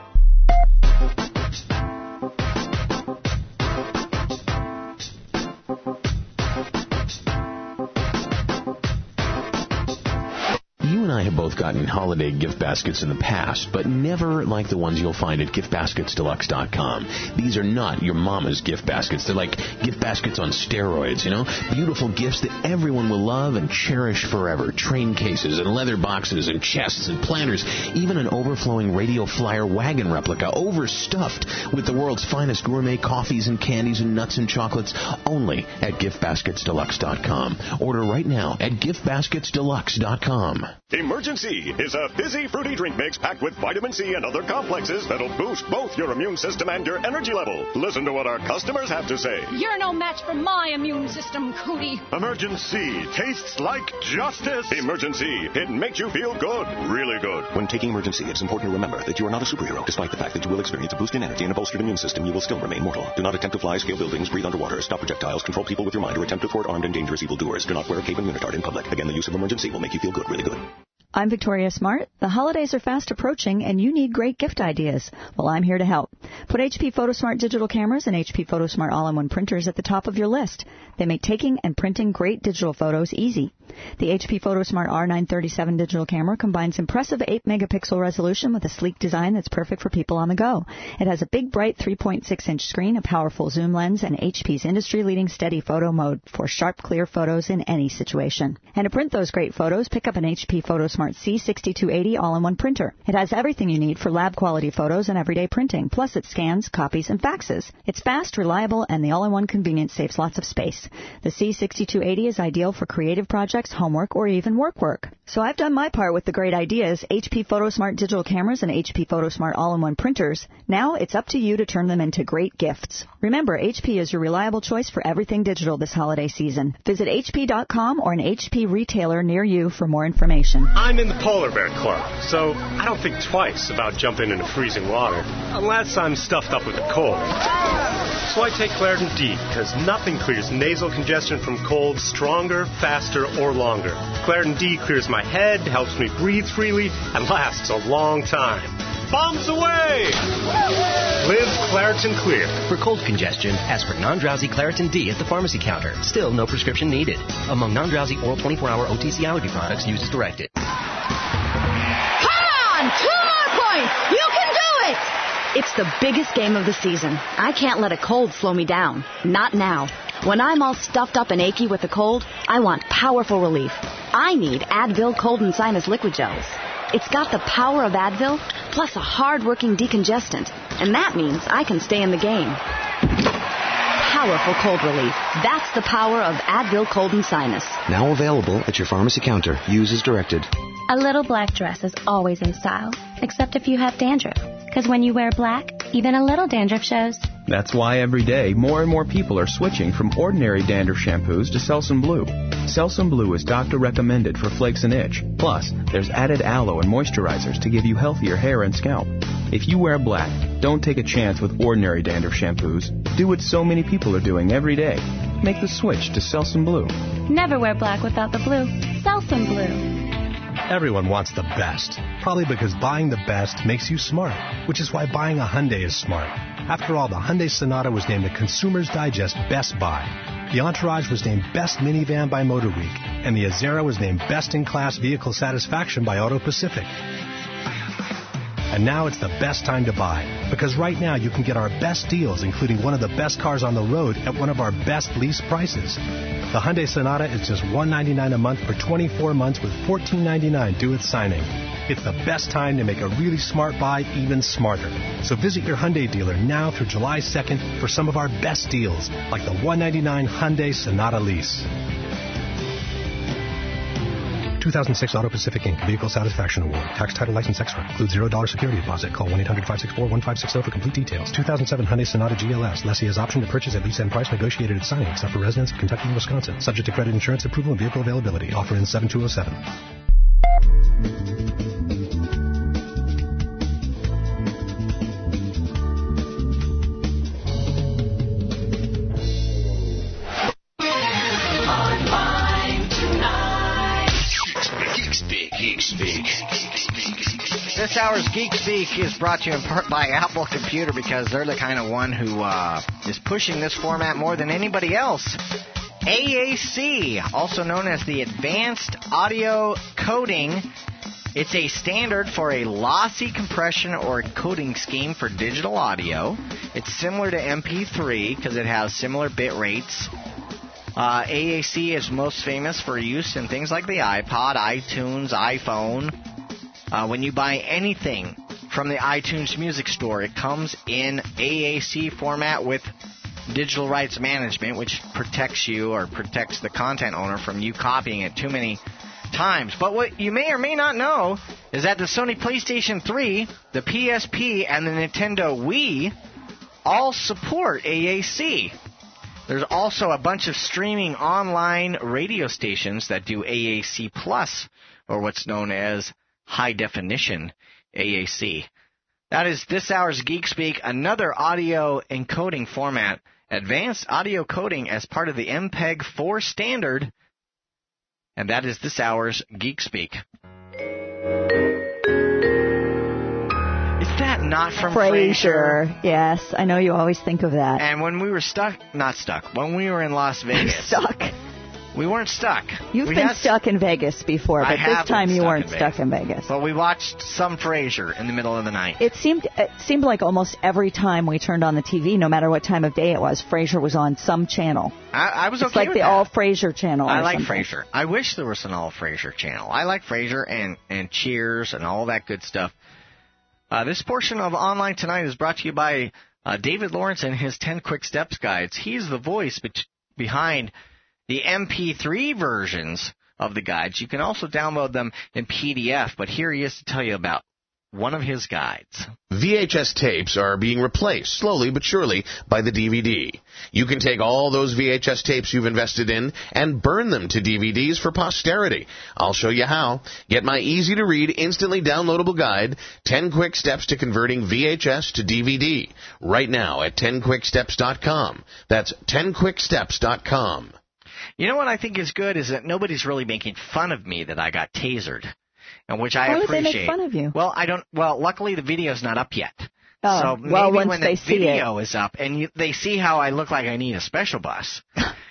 You and I have both gotten holiday gift baskets in the past, but never like the ones you'll find at gift baskets deluxe dot com. These are not your mama's gift baskets. They're like gift baskets on steroids, you know? Beautiful gifts that everyone will love and cherish forever. Train cases and leather boxes and chests and planners, even an overflowing Radio Flyer wagon replica, overstuffed with the world's finest gourmet coffees and candies and nuts and chocolates, only at gift baskets deluxe dot com. Order right now at gift baskets deluxe dot com. Emergency is a fizzy, fruity drink mix packed with vitamin C and other complexes that'll boost both your immune system and your energy level. Listen to what our customers have to say. You're no match for my immune system, Cootie. Emergency tastes like justice. Emergency, it makes you feel good, really good. When taking Emergency, it's important to remember that you are not a superhero. Despite the fact that you will experience a boost in energy and a bolstered immune system, you will still remain mortal. Do not attempt to fly, scale buildings, breathe underwater, stop projectiles, control people with your mind, or attempt to thwart armed and dangerous evildoers. Do not wear a cape and unitard in public. Again, the use of Emergency will make you feel good, really good. I'm Victoria Smart. The holidays are fast approaching, and you need great gift ideas. Well, I'm here to help. Put H P PhotoSmart digital cameras and H P PhotoSmart all-in-one printers at the top of your list. They make taking and printing great digital photos easy. The H P PhotoSmart R nine thirty-seven digital camera combines impressive eight megapixel resolution with a sleek design that's perfect for people on the go. It has a big, bright three point six inch screen, a powerful zoom lens, and H P's industry-leading steady photo mode for sharp, clear photos in any situation. And to print those great photos, pick up an H P PhotoSmart C sixty-two eighty all-in-one printer. It has everything you need for lab-quality photos and everyday printing, plus it scans, copies, and faxes. It's fast, reliable, and the all-in-one convenience saves lots of space. The C sixty-two eighty is ideal for creative projects, homework, or even work work. So I've done my part with the great ideas, H P PhotoSmart digital cameras and H P PhotoSmart all-in-one printers. Now it's up to you to turn them into great gifts. Remember, H P is your reliable choice for everything digital this holiday season. Visit H P dot com or an H P retailer near you for more information. I'm in the Polar Bear Club, so I don't think twice about jumping into freezing water, unless I'm stuffed up with a cold. So I take Claritin D, because nothing clears nasal congestion from cold stronger, faster, or longer. Claritin D clears my head, helps me breathe freely, and lasts a long time. Bombs away! Live Claritin Clear. For cold congestion, ask for non-drowsy Claritin D at the pharmacy counter. Still no prescription needed. Among non-drowsy oral twenty-four hour O T C allergy products, used as directed. Come on! Two more points! You can do it! It's the biggest game of the season. I can't let a cold slow me down. Not now. When I'm all stuffed up and achy with a cold, I want powerful relief. I need Advil Cold and Sinus Liquid Gels. It's got the power of Advil, plus a hard-working decongestant. And that means I can stay in the game. Powerful cold relief. That's the power of Advil Cold and Sinus. Now available at your pharmacy counter. Use as directed. A little black dress is always in style, except if you have dandruff. Because when you wear black, even a little dandruff shows. That's why every day more and more people are switching from ordinary dandruff shampoos to Selsun Blue. Selsun Blue is doctor recommended for flakes and itch. Plus, there's added aloe and moisturizers to give you healthier hair and scalp. If you wear black, don't take a chance with ordinary dandruff shampoos. Do what so many people are doing every day. Make the switch to Selsun Blue. Never wear black without the blue. Selsun Blue. Everyone wants the best, probably because buying the best makes you smart, which is why buying a Hyundai is smart. After all, the Hyundai Sonata was named the Consumer's Digest Best Buy. The Entourage was named Best Minivan by Motor Week, and the Azera was named Best in Class Vehicle Satisfaction by Auto Pacific. And now it's the best time to buy, because right now you can get our best deals, including one of the best cars on the road at one of our best lease prices. The Hyundai Sonata is just one hundred ninety-nine dollars a month for twenty-four months with fourteen ninety-nine due at signing. It's the best time to make a really smart buy even smarter. So visit your Hyundai dealer now through July second for some of our best deals, like the one hundred ninety-nine dollars Hyundai Sonata lease. two thousand six Auto Pacific Incorporated. Vehicle Satisfaction Award. Tax, title, license extra. Includes zero dollars security deposit. Call one eight hundred five six four one five six zero for complete details. two thousand seven Hyundai Sonata G L S. Lessee has option to purchase at lease and price negotiated at signing, except for residents of Kentucky and Wisconsin. Subject to credit insurance approval and vehicle availability. Offer in seven two oh seven. This hour's Geek Speak is brought to you in part by Apple Computer, because they're the kind of one who uh, is pushing this format more than anybody else. A A C, also known as the Advanced Audio Coding. It's a standard for a lossy compression or coding scheme for digital audio. It's similar to M P three because it has similar bit rates. Uh, A A C is most famous for use in things like the iPod, iTunes, iPhone. Uh, when you buy anything from the iTunes Music Store, it comes in A A C format with digital rights management, which protects you or protects the content owner from you copying it too many times. But what you may or may not know is that the Sony PlayStation three, the P S P, and the Nintendo Wii all support A A C. There's also a bunch of streaming online radio stations that do A A C Plus, or what's known as high definition A A C. That is this hour's Geek Speak, another audio encoding format, advanced audio coding as part of the M P E G four standard, and that is this hour's Geek Speak. Is that not from Frasier? Frasier. Yes, I know you always think of that. And when we were stuck, not stuck, when we were in Las Vegas. Stuck. We weren't stuck. You've we been had, stuck in Vegas before, but this time you weren't in stuck in Vegas. But we watched some Frasier in the middle of the night. It seemed it seemed like almost every time we turned on the T V, no matter what time of day it was, Frasier was on some channel. I, I was it's okay like with the that. All Frasier channel. I or like something. Frasier. I wish there was an All Frasier channel. I like Frasier and, and Cheers and all that good stuff. Uh, this portion of Online Tonight is brought to you by uh, David Lawrence and his ten Quick Steps guides. He's the voice be- behind the M P three versions of the guides. You can also download them in P D F, but here he is to tell you about one of his guides. V H S tapes are being replaced, slowly but surely, by the D V D. You can take all those V H S tapes you've invested in and burn them to D V Ds for posterity. I'll show you how. Get my easy-to-read, instantly downloadable guide, ten Quick Steps to Converting V H S to D V D, right now at ten quick steps dot com. That's ten quick steps dot com. You know what I think is good is that nobody's really making fun of me that I got tasered, and which I Why appreciate. would they make fun of you? Well, I don't. Well, luckily the video's not up yet. Oh, so maybe well, once when they the see video it. is up and you, they see how I look like I need a special bus,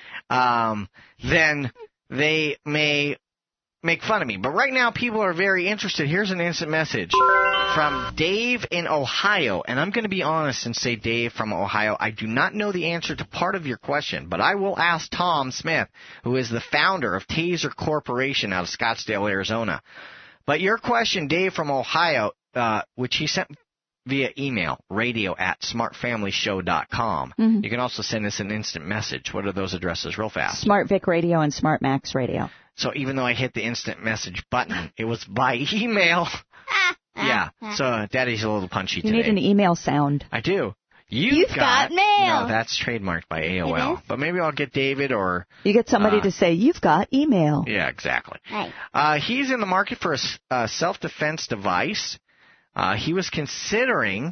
um, then they may make fun of me. But right now people are very interested. Here's an instant message from Dave in Ohio, and I'm going to be honest and say, Dave from Ohio, I do not know the answer to part of your question, but I will ask Tom Smith, who is the founder of Taser Corporation out of Scottsdale, Arizona. But your question, Dave from Ohio, uh, which he sent via email, radio at smart family show dot com. Mm-hmm. You can also send us an instant message. What are those addresses real fast? Smart Vic Radio and Smart Max Radio. So even though I hit the instant message button, it was by email. Yeah, so Daddy's a little punchy you today. You need an email sound. I do. You've, You've got, got mail. No, that's trademarked by A O L. But maybe I'll get David or... You get somebody uh, to say, you've got email. Yeah, exactly. Right. Uh, he's in the market for a, a self-defense device. Uh, he was considering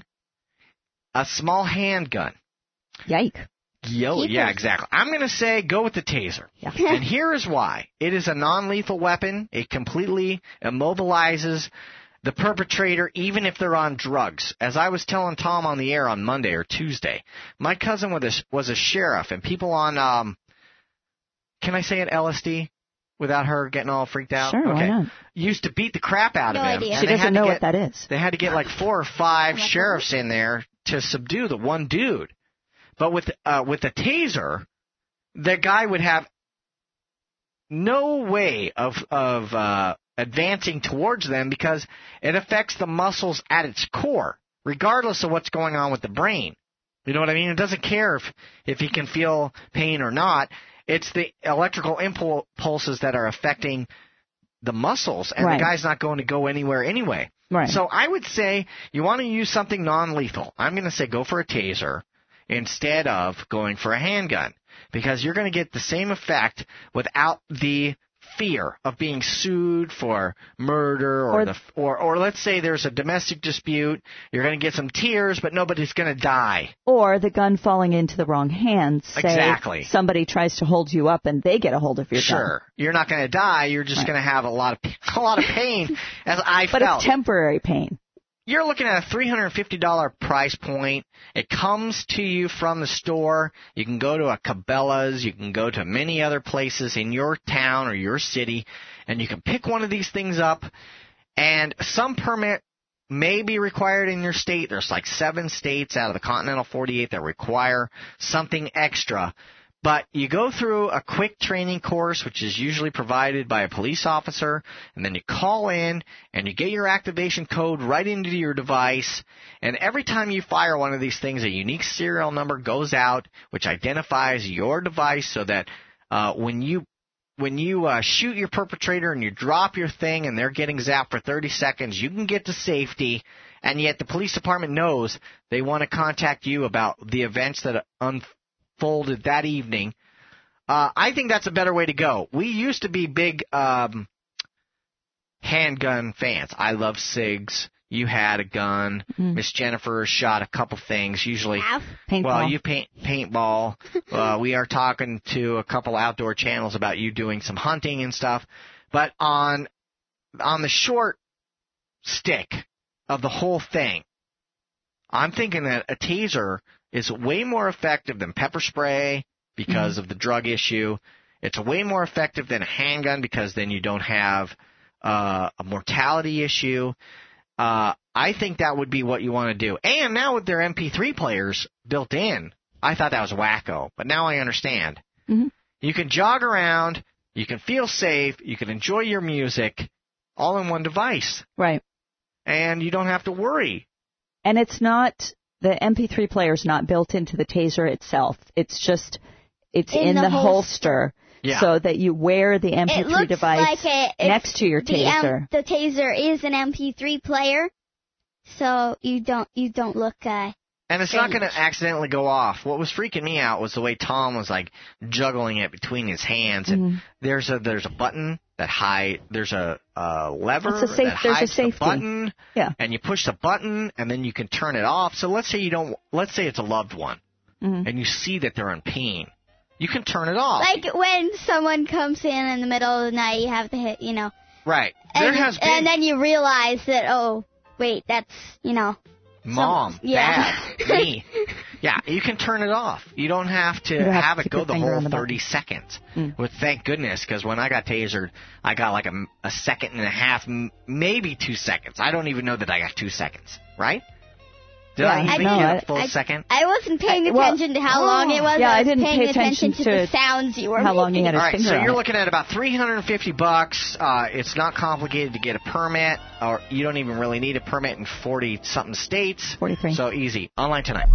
a small handgun. Yike. Yo, yeah, exactly. I'm going to say go with the taser. Yeah. And here is why. It is a non-lethal weapon. It completely immobilizes the perpetrator, even if they're on drugs. As I was telling Tom on the air on Monday or Tuesday, my cousin was a, was a sheriff, and people on um, can I say it, L S D? Without her getting all freaked out? Sure, okay. why not? Used to beat the crap out No of him. idea. and She they doesn't had to know get- what that is. They had to get like four or five sheriffs in there to subdue the one dude. But with uh, with the taser, the guy would have no way of of uh, advancing towards them because it affects the muscles at its core, regardless of what's going on with the brain. You know what I mean? It doesn't care if if he can feel pain or not. It's the electrical impulses that are affecting the muscles, and Right. the guy's not going to go anywhere anyway. Right. So I would say you want to use something non-lethal. I'm going to say go for a taser instead of going for a handgun, because you're going to get the same effect without the fear of being sued for murder or, Or- the or or let's say there's a domestic dispute. You're going to get some tears, but nobody's going to die. Or the gun falling into the wrong hands. Say Exactly. somebody tries to hold you up and they get a hold of your gun. Sure, you're not going to die. You're just Right. going to have a lot of a lot of pain, as I But felt. it's temporary pain. You're looking at a three hundred fifty dollars price point. It comes to you from the store. You can go to a Cabela's. You can go to many other places in your town or your city, and you can pick one of these things up. And some permit may be required in your state. There's like seven states out of the continental forty-eight that require something extra. But you go through a quick training course, which is usually provided by a police officer, and then you call in and you get your activation code right into your device. And every time you fire one of these things, a unique serial number goes out, which identifies your device, so that uh, when you when you uh, shoot your perpetrator and you drop your thing and they're getting zapped for thirty seconds, you can get to safety. And yet the police department knows they want to contact you about the events that unfold. Folded that evening. Uh, I think that's a better way to go. We used to be big um, handgun fans. I love SIGs. You had a gun. Miss mm. Jennifer shot a couple things. Usually, paintball. Well, you paint paintball. uh, we are talking to a couple outdoor channels about you doing some hunting and stuff. But on on the short stick of the whole thing, I'm thinking that a taser is way more effective than pepper spray because mm-hmm. of the drug issue. It's way more effective than a handgun because then you don't have uh, a mortality issue. Uh, I think that would be what you want to do. And now with their M P three players built in, I thought that was wacko, but now I understand. Mm-hmm. You can jog around, you can feel safe, you can enjoy your music, all in one device. Right. And you don't have to worry. And it's not... The M P three player is not built into the taser itself. It's just, it's in, in the, the holster, yeah. so that you wear the M P three it device like it, next to your the taser. M, the taser is an M P three player, so you don't you don't look. Uh, and it's strange. not going to accidentally go off. What was freaking me out was the way Tom was like juggling it between his hands. And mm-hmm. there's a there's a button that hide. There's a, a lever a safe, that there's hides a safety. the button. Yeah. And you push the button, and then you can turn it off. So let's say you don't. Let's say it's a loved one, mm-hmm. and you see that they're in pain. You can turn it off. Like when someone comes in in the middle of the night, you have to hit, you know. Right. And, there has been, and then you realize that, oh, wait, that's, you know. Mom, some, yeah. Dad, me. Yeah, you can turn it off. You don't have to have, have to it go the whole the thirty seconds. Mm. Well, thank goodness, because when I got tasered, I got like a, a second and a half, maybe two seconds. I don't even know that I got two seconds, right? Did yeah, I even no, get I, a full I, second? I wasn't paying I, well, attention to how long it was. Yeah, I, I was didn't paying pay attention, attention to the sounds you were how making. long you had a All right, finger so you're on. looking at about three hundred fifty bucks. Uh, it's not complicated to get a permit, or you don't even really need a permit in forty something states. forty-three. So easy. Online tonight.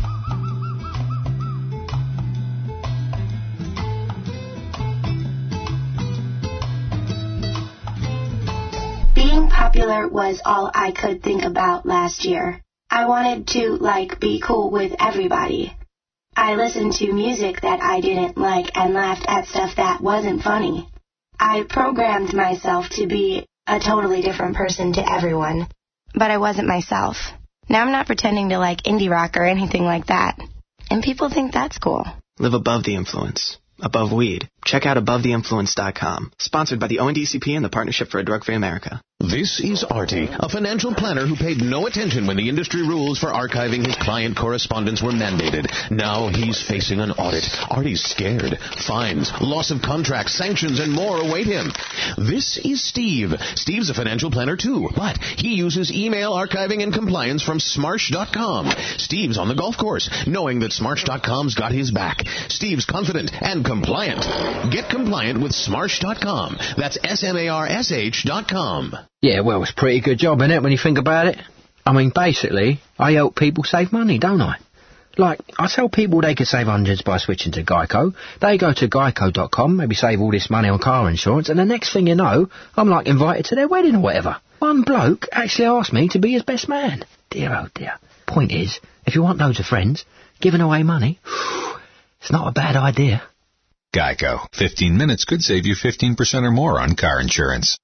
Being popular was all I could think about last year. I wanted to, like, be cool with everybody. I listened to music that I didn't like and laughed at stuff that wasn't funny. I programmed myself to be a totally different person to everyone. But I wasn't myself. Now I'm not pretending to like indie rock or anything like that. And people think that's cool. Live above the influence. Above weed. Check out above the influence dot com. Sponsored by the O N D C P and the Partnership for a Drug-Free America. This is Artie, a financial planner who paid no attention when the industry rules for archiving his client correspondence were mandated. Now he's facing an audit. Artie's scared. Fines, loss of contracts, sanctions, and more await him. This is Steve. Steve's a financial planner too, but he uses email archiving and compliance from Smarsh dot com. Steve's on the golf course, knowing that Smarsh dot com's got his back. Steve's confident and compliant. Get compliant with Smarsh dot com. That's S M A R S H dot com. Yeah, well, it's a pretty good job, innit, when you think about it? I mean, basically, I help people save money, don't I? Like, I tell people they can save hundreds by switching to Geico. They go to geico dot com, maybe save all this money on car insurance, and the next thing you know, I'm like invited to their wedding or whatever. One bloke actually asked me to be his best man. Dear, oh dear. Point is, if you want loads of friends, giving away money, it's not a bad idea. Geico. fifteen minutes could save you fifteen percent or more on car insurance.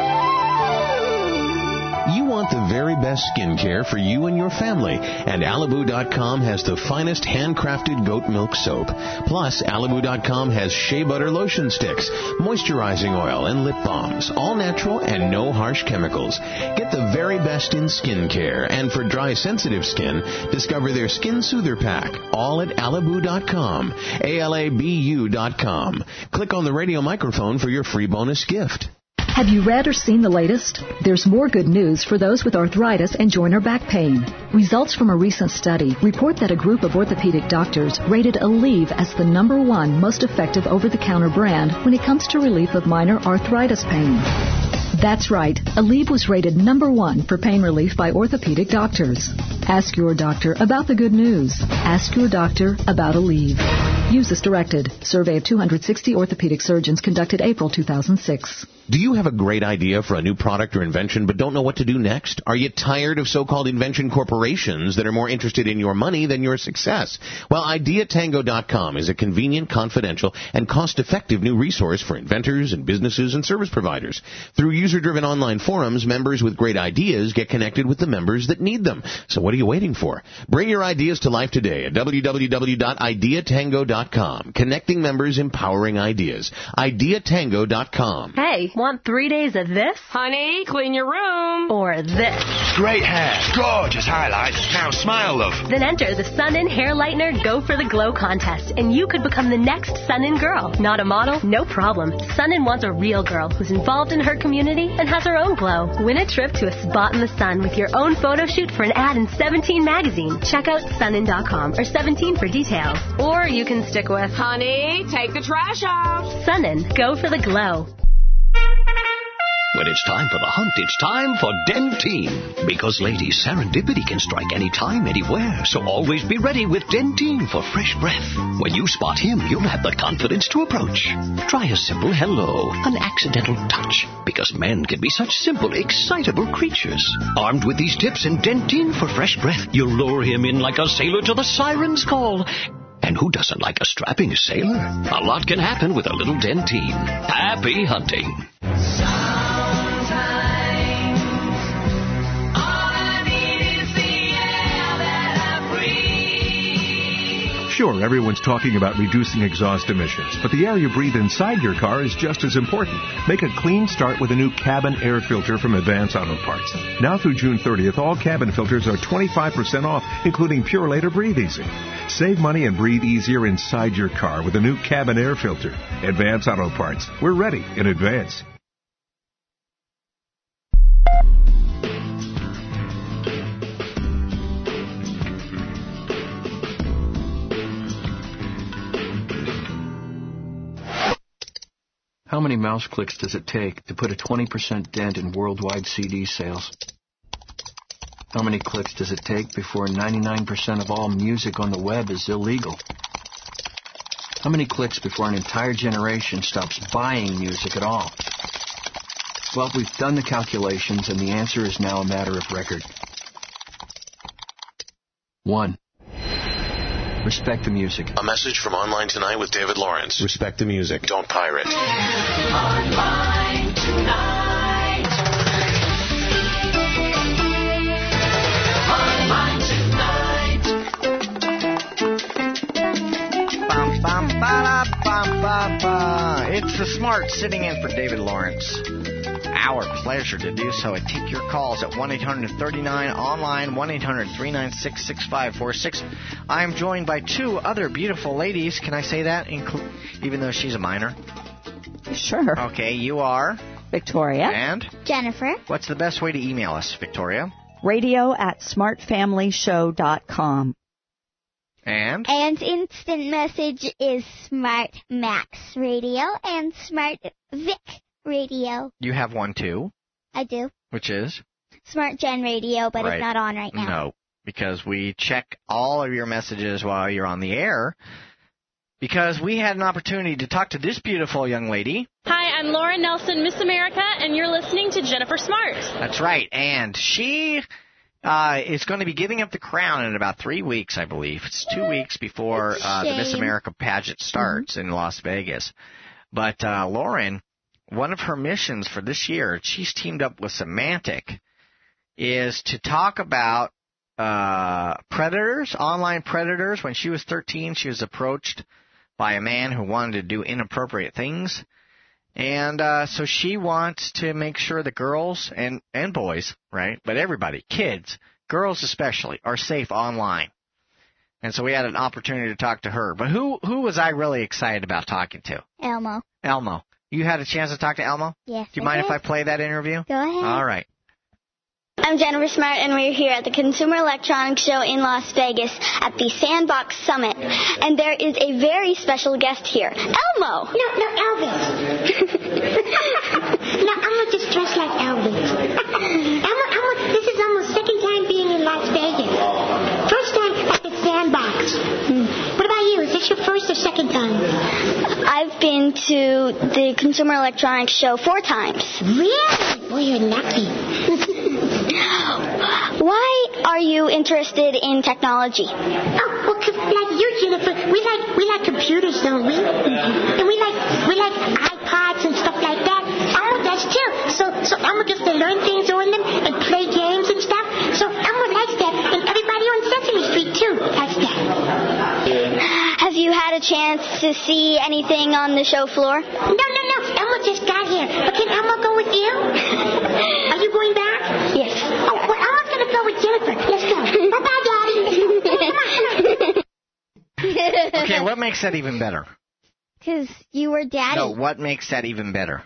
You want the very best skincare for you and your family, and Alibu dot com has the finest handcrafted goat milk soap. Plus, Alibu dot com has shea butter lotion sticks, moisturizing oil, and lip balms, all natural and no harsh chemicals. Get the very best in skincare, and for dry, sensitive skin, discover their Skin Soother Pack, all at Alibu dot com, A L A B U dot com. Click on the radio microphone for your free bonus gift. Have you read or seen the latest? There's more good news for those with arthritis and joint or back pain. Results from a recent study report that a group of orthopedic doctors rated Aleve as the number one most effective over-the-counter brand when it comes to relief of minor arthritis pain. That's right. Aleve was rated number one for pain relief by orthopedic doctors. Ask your doctor about the good news. Ask your doctor about Aleve. Use as directed. Survey of two hundred sixty orthopedic surgeons conducted April two thousand six. Do you have a great idea for a new product or invention but don't know what to do next? Are you tired of so-called invention corporations that are more interested in your money than your success? Well, idea tango dot com is a convenient, confidential, and cost-effective new resource for inventors and businesses and service providers. Through user-driven online forums, members with great ideas get connected with the members that need them. So what are you waiting for? Bring your ideas to life today at w w w dot idea tango dot com. Connecting members, empowering ideas. idea tango dot com. Hey, want three days of this? Honey, clean your room. Or this. Great hair. Gorgeous highlights. Now smile, love. Then enter the Sun-In Hair Lightener Go for the Glow contest, and you could become the next Sun-In girl. Not a model? No problem. Sun-In wants a real girl who's involved in her community and has her own glow. Win a trip to a spot in the sun with your own photo shoot for an ad in Seventeen magazine. Check out sun in dot com or Seventeen for details. Or you can stick with, honey, take the trash out. Sun-In, go for the glow. When it's time for the hunt, it's time for Dentyne. Because, ladies, serendipity can strike any time, anywhere. So always be ready with Dentyne for fresh breath. When you spot him, you'll have the confidence to approach. Try a simple hello, an accidental touch. Because men can be such simple, excitable creatures. Armed with these tips and Dentyne for fresh breath, you'll lure him in like a sailor to the siren's call. And who doesn't like a strapping sailor? A lot can happen with a little Dentyne. Happy hunting. Sure, everyone's talking about reducing exhaust emissions, but the air you breathe inside your car is just as important. Make a clean start with a new cabin air filter from Advance Auto Parts. Now through June thirtieth, all cabin filters are twenty-five percent off, including Pure Later Breathe Easy. Save money and breathe easier inside your car with a new cabin air filter. Advance Auto Parts. We're ready in advance. How many mouse clicks does it take to put a twenty percent dent in worldwide C D sales? How many clicks does it take before ninety-nine percent of all music on the web is illegal? How many clicks before an entire generation stops buying music at all? Well, we've done the calculations, and the answer is now a matter of record. One. Respect the music. A message from Online Tonight with David Lawrence. Respect the music. Don't pirate. Online Tonight. Online Tonight. Bum, bum, ba, da, bum, ba, ba. It's the Smart sitting in for David Lawrence. It's our pleasure to do so and take your calls at one eight hundred thirty-nine online, one eight hundred three nine six six five four six. I am joined by two other beautiful ladies. Can I say that, Inclu- even though she's a minor? Sure. Okay, you are? Victoria. And? Jennifer. What's the best way to email us, Victoria? Radio at smart family show dot com. And? And instant message is Smart Max Radio and Smart Vic Radio. You have one too? I do. Which is? Smart Gen Radio, but right. It's not on right now. No, because we check all of your messages while you're on the air. Because we had an opportunity to talk to this beautiful young lady. Hi, I'm Laura Nelson, Miss America, and you're listening to Jennifer Smart. That's right, and she uh, is going to be giving up the crown in about three weeks, I believe. It's two weeks before uh, the Miss America pageant starts mm-hmm. in Las Vegas. But uh, Lauren, one of her missions for this year, she's teamed up with Symantec, is to talk about uh, predators, online predators. When she was thirteen, she was approached by a man who wanted to do inappropriate things. And uh, so she wants to make sure that girls and, and boys, right, but everybody, kids, girls especially, are safe online. And so we had an opportunity to talk to her. But who who was I really excited about talking to? Elmo. Elmo. You had a chance to talk to Elmo? Yes. Do you mind if I play that interview? Go ahead. All right. I'm Jennifer Smart, and we're here at the Consumer Electronics Show in Las Vegas at the Sandbox Summit. And there is a very special guest here, Elmo. No, no, Elvis. No, Elmo just dressed like Elvis. Elmo, Elmo, this is Elmo's second time being in Las Vegas. First time at the Sandbox. Hmm. What about you? Is this your first or second time? I've been to the Consumer Electronics Show four times. Really? Boy, you're lucky. Why are you interested in technology? Oh, well, like you, Jennifer, we like we like computers, don't we? And we like we like iPods and stuff like that. Elmo does too. So so Elmo gets to learn things on them and play games and stuff. So Elmo likes that, and everybody on Sesame Street too likes that. Have you had a chance to see anything on the show floor? No, no, no. Elmo just got here. But can Elmo go with you? Are you going back? Yes. Oh, well, Elmo's going to go with Jennifer. Let's go. Bye-bye, Daddy. Come on, come on. Okay, what makes that even better? Because you were Daddy. No, what makes that even better?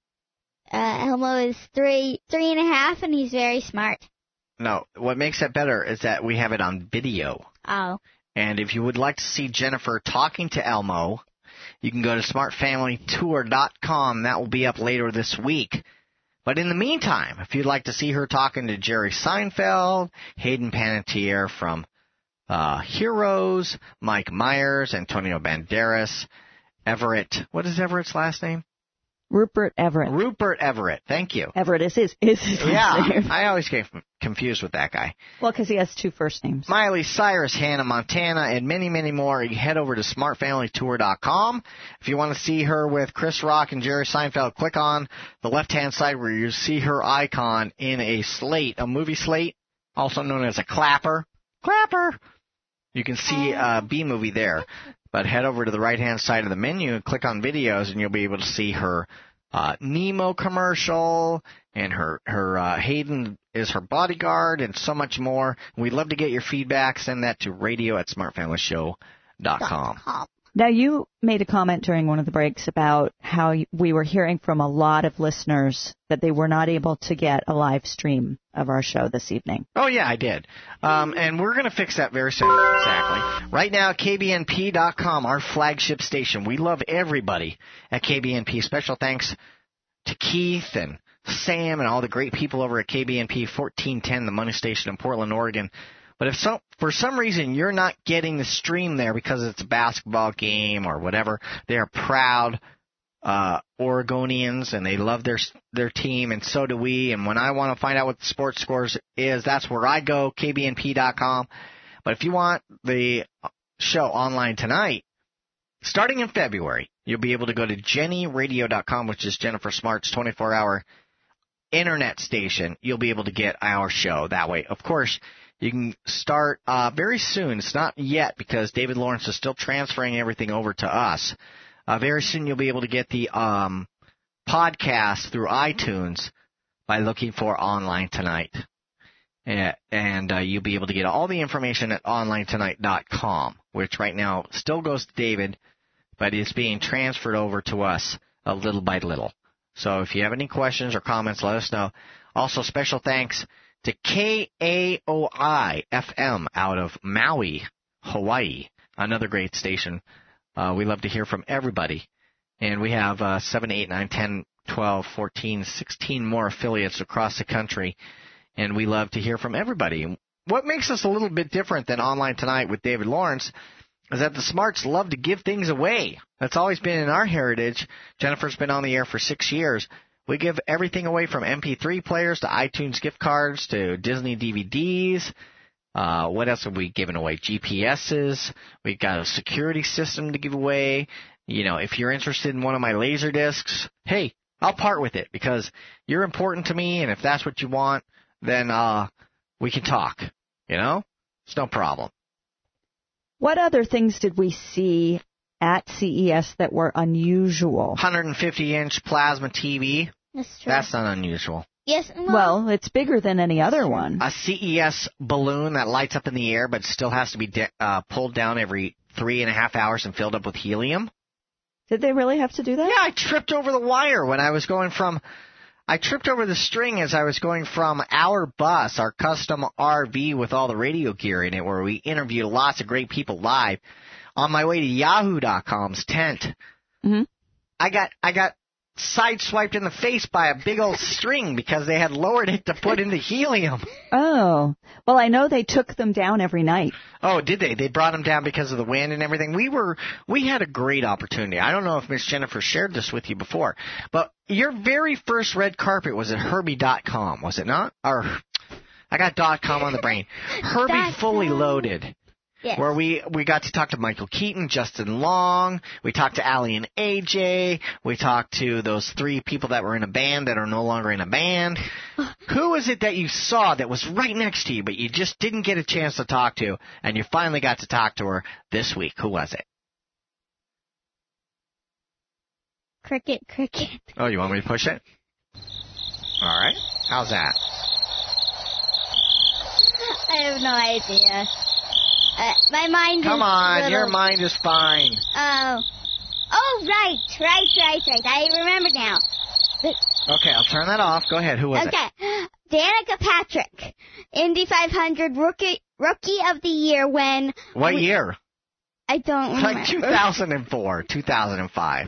Uh, Elmo is three, three and a half, and he's very smart. No, what makes that better is that we have it on video. Oh. And if you would like to see Jennifer talking to Elmo, you can go to smart family tour dot com. That will be up later this week. But in the meantime, if you'd like to see her talking to Jerry Seinfeld, Hayden Panettiere from uh, Heroes, Mike Myers, Antonio Banderas, Everett, what is Everett's last name? Rupert Everett. Rupert Everett. Thank you. Everett is his, is his yeah, last name. I always get confused with that guy. Well, because he has two first names. Miley Cyrus, Hannah Montana, and many, many more. You head over to smart family tour dot com. If you want to see her with Chris Rock and Jerry Seinfeld, click on the left-hand side where you see her icon in a slate, a movie slate, also known as a clapper. Clapper! You can see a B-movie there. But head over to the right-hand side of the menu and click on videos, and you'll be able to see her uh, Nemo commercial and her her uh, Hayden is her bodyguard and so much more. We'd love to get your feedback. Send that to radio at smart family show dot com. Now, you made a comment during one of the breaks about how we were hearing from a lot of listeners that they were not able to get a live stream of our show this evening. Oh, yeah, I did. Um, and we're going to fix that very soon. Exactly. Right now, K B N P dot com, our flagship station. We love everybody at K B N P. Special thanks to Keith and Sam and all the great people over at K B N P fourteen ten, the money station in Portland, Oregon. But if some, for some reason you're not getting the stream there because it's a basketball game or whatever, they are proud uh, Oregonians and they love their their team, and so do we. And when I want to find out what the sports scores is, that's where I go, K B N P dot com. But if you want the show online tonight, starting in February, you'll be able to go to Jenny Radio dot com, which is Jennifer Smart's twenty-four hour internet station. You'll be able to get our show that way. Of course, you can start uh, very soon. It's not yet because David Lawrence is still transferring everything over to us. Uh, very soon you'll be able to get the um, podcast through iTunes by looking for Online Tonight. And, and uh, you'll be able to get all the information at online tonight dot com, which right now still goes to David, but it's being transferred over to us a little by little. So if you have any questions or comments, let us know. Also, special thanks to K A O I F M out of Maui, Hawaii, another great station. Uh, we love to hear from everybody. And we have uh, seven, eight, nine, ten, twelve, fourteen, sixteen more affiliates across the country, and we love to hear from everybody. What makes us a little bit different than Online Tonight with David Lawrence is that the Smarts love to give things away. That's always been in our heritage. Jennifer's been on the air for six years. We give everything away from M P three players to iTunes gift cards to Disney D V Ds. Uh, what else have we given away? G P S's. We've got a security system to give away. You know, if you're interested in one of my laser discs, hey, I'll part with it because you're important to me, and if that's what you want, then uh, we can talk. You know? It's no problem. What other things did we see at C E S that were unusual? one hundred fifty inch plasma T V. That's true. That's not unusual. Yes. Well, well, it's bigger than any other one. A C E S balloon that lights up in the air but still has to be de- uh, pulled down every three and a half hours and filled up with helium. Did they really have to do that? Yeah, I tripped over the wire when I was going from... I tripped over the string as I was going from our bus, our custom R V with all the radio gear in it, where we interviewed lots of great people live, on my way to Yahoo dot com's tent. Mm-hmm. I got I got sideswiped in the face by a big old string because they had lowered it to put in the helium. Oh. Well, I know they took them down every night. Oh, did they? They brought them down because of the wind and everything. We were we had a great opportunity. I don't know if Miss Jennifer shared this with you before, but your very first red carpet was at Herbie dot com, was it not? Or I got dot .com on the brain. Herbie Fully Loaded. Yes. Where we, we got to talk to Michael Keaton, Justin Long, we talked to Allie and A J, we talked to those three people that were in a band that are no longer in a band. Who was it that you saw that was right next to you but you just didn't get a chance to talk to, and you finally got to talk to her this week? Who was it? Cricket, cricket. Oh, you want me to push it? All right. How's that? I have no idea. Uh, my mind Come is on, little... your mind is fine. Oh. Oh, right, right, right, right. I remember now. The... Okay, I'll turn that off. Go ahead. Who was okay. it? Okay. Danica Patrick, Indy five hundred Rookie Rookie of the Year when... What we... year? I don't remember. Like two thousand four, two thousand five.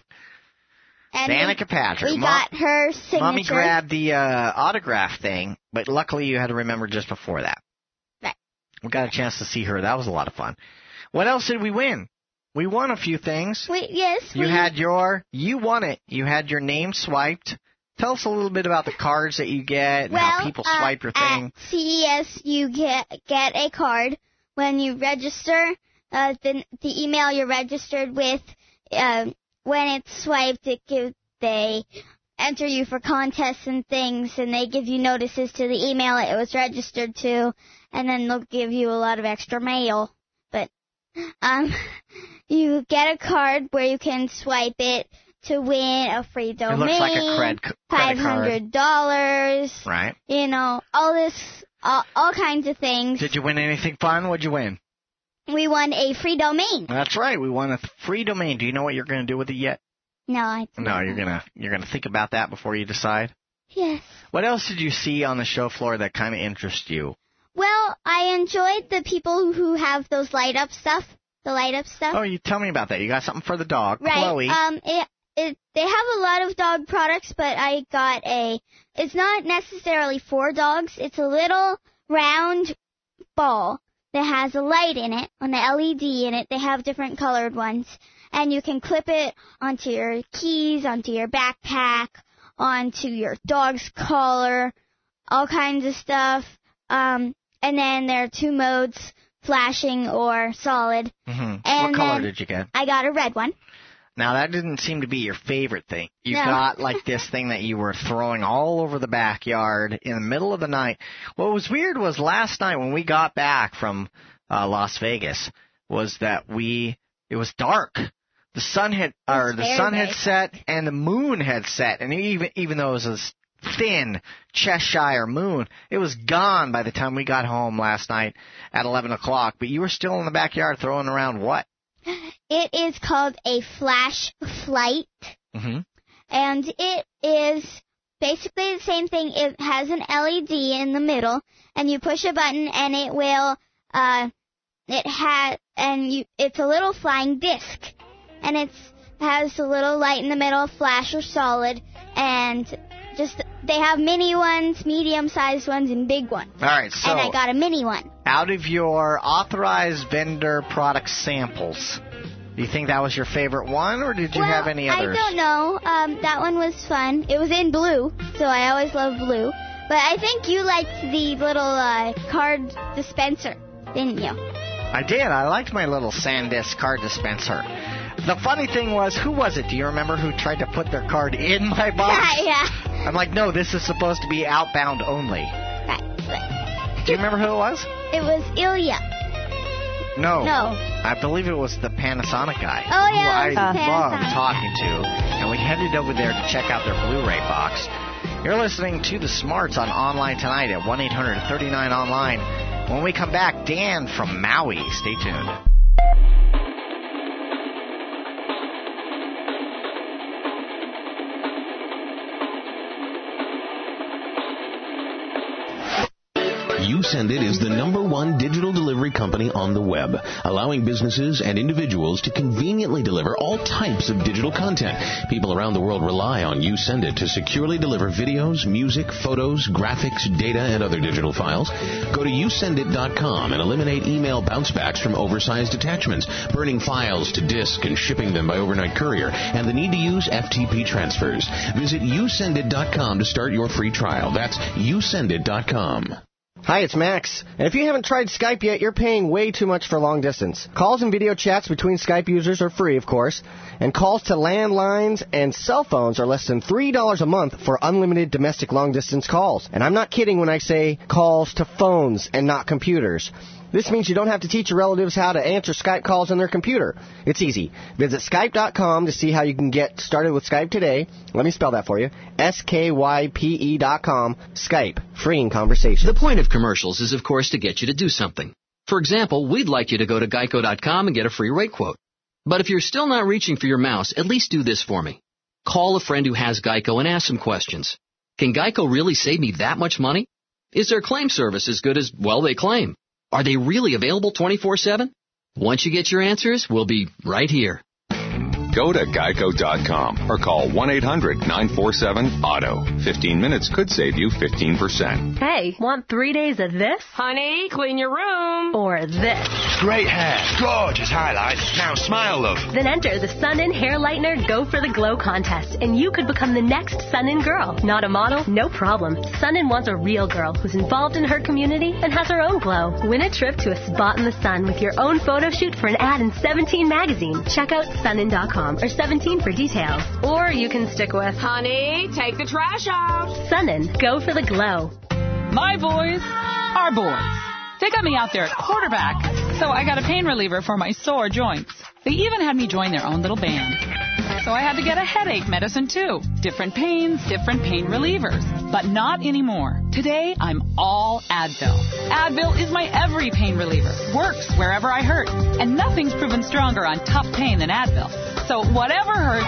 And Danica we, Patrick. We Mom, got her signature. Mommy grabbed the uh, autograph thing, but luckily you had to remember just before that. Right. We got a chance to see her. That was a lot of fun. What else did we win? We won a few things. We, yes. You we... had your, you won it. You had your name swiped. Tell us a little bit about the cards that you get and well, how people uh, swipe your thing. At C E S, you get get a card when you register. Uh, the, the email you're registered with, uh, when it's swiped, it gives, they enter you for contests and things, and they give you notices to the email it was registered to, and then they'll give you a lot of extra mail. But um, you get a card where you can swipe it to win a free domain. It looks like a cred, credit card. five hundred dollars. Right. You know, all this, all, all kinds of things. Did you win anything fun? What'd you win? We won a free domain. That's right. We won a free domain. Do you know what you're going to do with it yet? No, I don't. No, you're gonna you're gonna think about that before you decide. Yes. What else did you see on the show floor that kind of interests you? Well, I enjoyed the people who have those light up stuff. The light up stuff. Oh, you tell me about that. You got something for the dog, right. Chloe. Um, it it they have a lot of dog products, but I got a. It's not necessarily for dogs. It's a little round ball that has a light in it, an L E D in it. They have different colored ones. And you can clip it onto your keys, onto your backpack, onto your dog's collar, all kinds of stuff. Um, and then there are two modes, flashing or solid. Mm-hmm. And what color did you get? I got a red one. Now, that didn't seem to be your favorite thing. You no. got, like, this thing that you were throwing all over the backyard in the middle of the night. What was weird was last night when we got back from uh, Las Vegas was that we, it was dark. The sun had, or the very, sun had very set, and the moon had set, and even even though it was a thin Cheshire moon, it was gone by the time we got home last night at eleven o'clock. But you were still in the backyard throwing around what? It is called a flash flight, Mm-hmm. and it is basically the same thing. It has an L E D in the middle, and you push a button, and it will. Uh, it has, and you. It's a little flying disc. And it has a little light in the middle, flash or solid, and just they have mini ones, medium-sized ones, and big ones. All right, so and I got a mini one. Out of your authorized vendor product samples, do you think that was your favorite one, or did you well, have any others? I don't know. Um, that one was fun. It was in blue, so I always love blue. But I think you liked the little uh, card dispenser, didn't you? I did. I liked my little SanDisk card dispenser. The funny thing was, who was it? Do you remember who tried to put their card in my box? yeah. I'm like, no, this is supposed to be outbound only. Right. Do you remember who it was? It was Ilya. No. No. I believe it was the Panasonic guy. Oh, yeah, Who it was I the loved Panasonic talking to. And we headed over there to check out their Blu-ray box. You're listening to The Smarts on Online Tonight at one eight hundred thirty-nine online. When we come back, Dan from Maui. Stay tuned. YouSendIt is the number one digital delivery company on the web, allowing businesses and individuals to conveniently deliver all types of digital content. People around the world rely on YouSendIt to securely deliver videos, music, photos, graphics, data, and other digital files. Go to you send it dot com and eliminate email bouncebacks from oversized attachments, burning files to disk and shipping them by overnight courier, and the need to use F T P transfers. Visit you send it dot com to start your free trial. That's you send it dot com. Hi, it's Max. And if you haven't tried Skype yet, you're paying way too much for long distance. Calls and video chats between Skype users are free, of course, and calls to landlines and cell phones are less than three dollars a month for unlimited domestic long distance calls. And I'm not kidding when I say calls to phones and not computers. This means you don't have to teach your relatives how to answer Skype calls on their computer. It's easy. Visit Skype dot com to see how you can get started with Skype today. Let me spell that for you. S K Y P E dot com. Skype. Freeing conversation. The point of commercials is, of course, to get you to do something. For example, we'd like you to go to geico dot com and get a free rate quote. But if you're still not reaching for your mouse, at least do this for me. Call a friend who has Geico and ask some questions. Can Geico really save me that much money? Is their claim service as good as, well, they claim? Are they really available twenty-four seven? Once you get your answers, we'll be right here. Go to geico dot com or call one eight hundred nine four seven auto. fifteen minutes could save you fifteen percent. Hey, want three days of this? Honey, clean your room. Or this? Great hair. Gorgeous highlights. Now smile, love. Then enter the Sun In Hair Lightener Go for the Glow contest, and you could become the next Sun In girl. Not a model? No problem. Sun In wants a real girl who's involved in her community and has her own glow. Win a trip to a spot in the sun with your own photo shoot for an ad in Seventeen magazine. Check out sun in dot com or Seventeen for details. Or you can stick with, Honey, take the trash out. Sun In, go for the glow. My boys are boys. They got me out there at quarterback, so I got a pain reliever for my sore joints. They even had me join their own little band. So I had to get a headache medicine too. Different pains, different pain relievers. But not anymore. Today, I'm all Advil. Advil is my every pain reliever. Works wherever I hurt. And nothing's proven stronger on tough pain than Advil. So whatever hurts,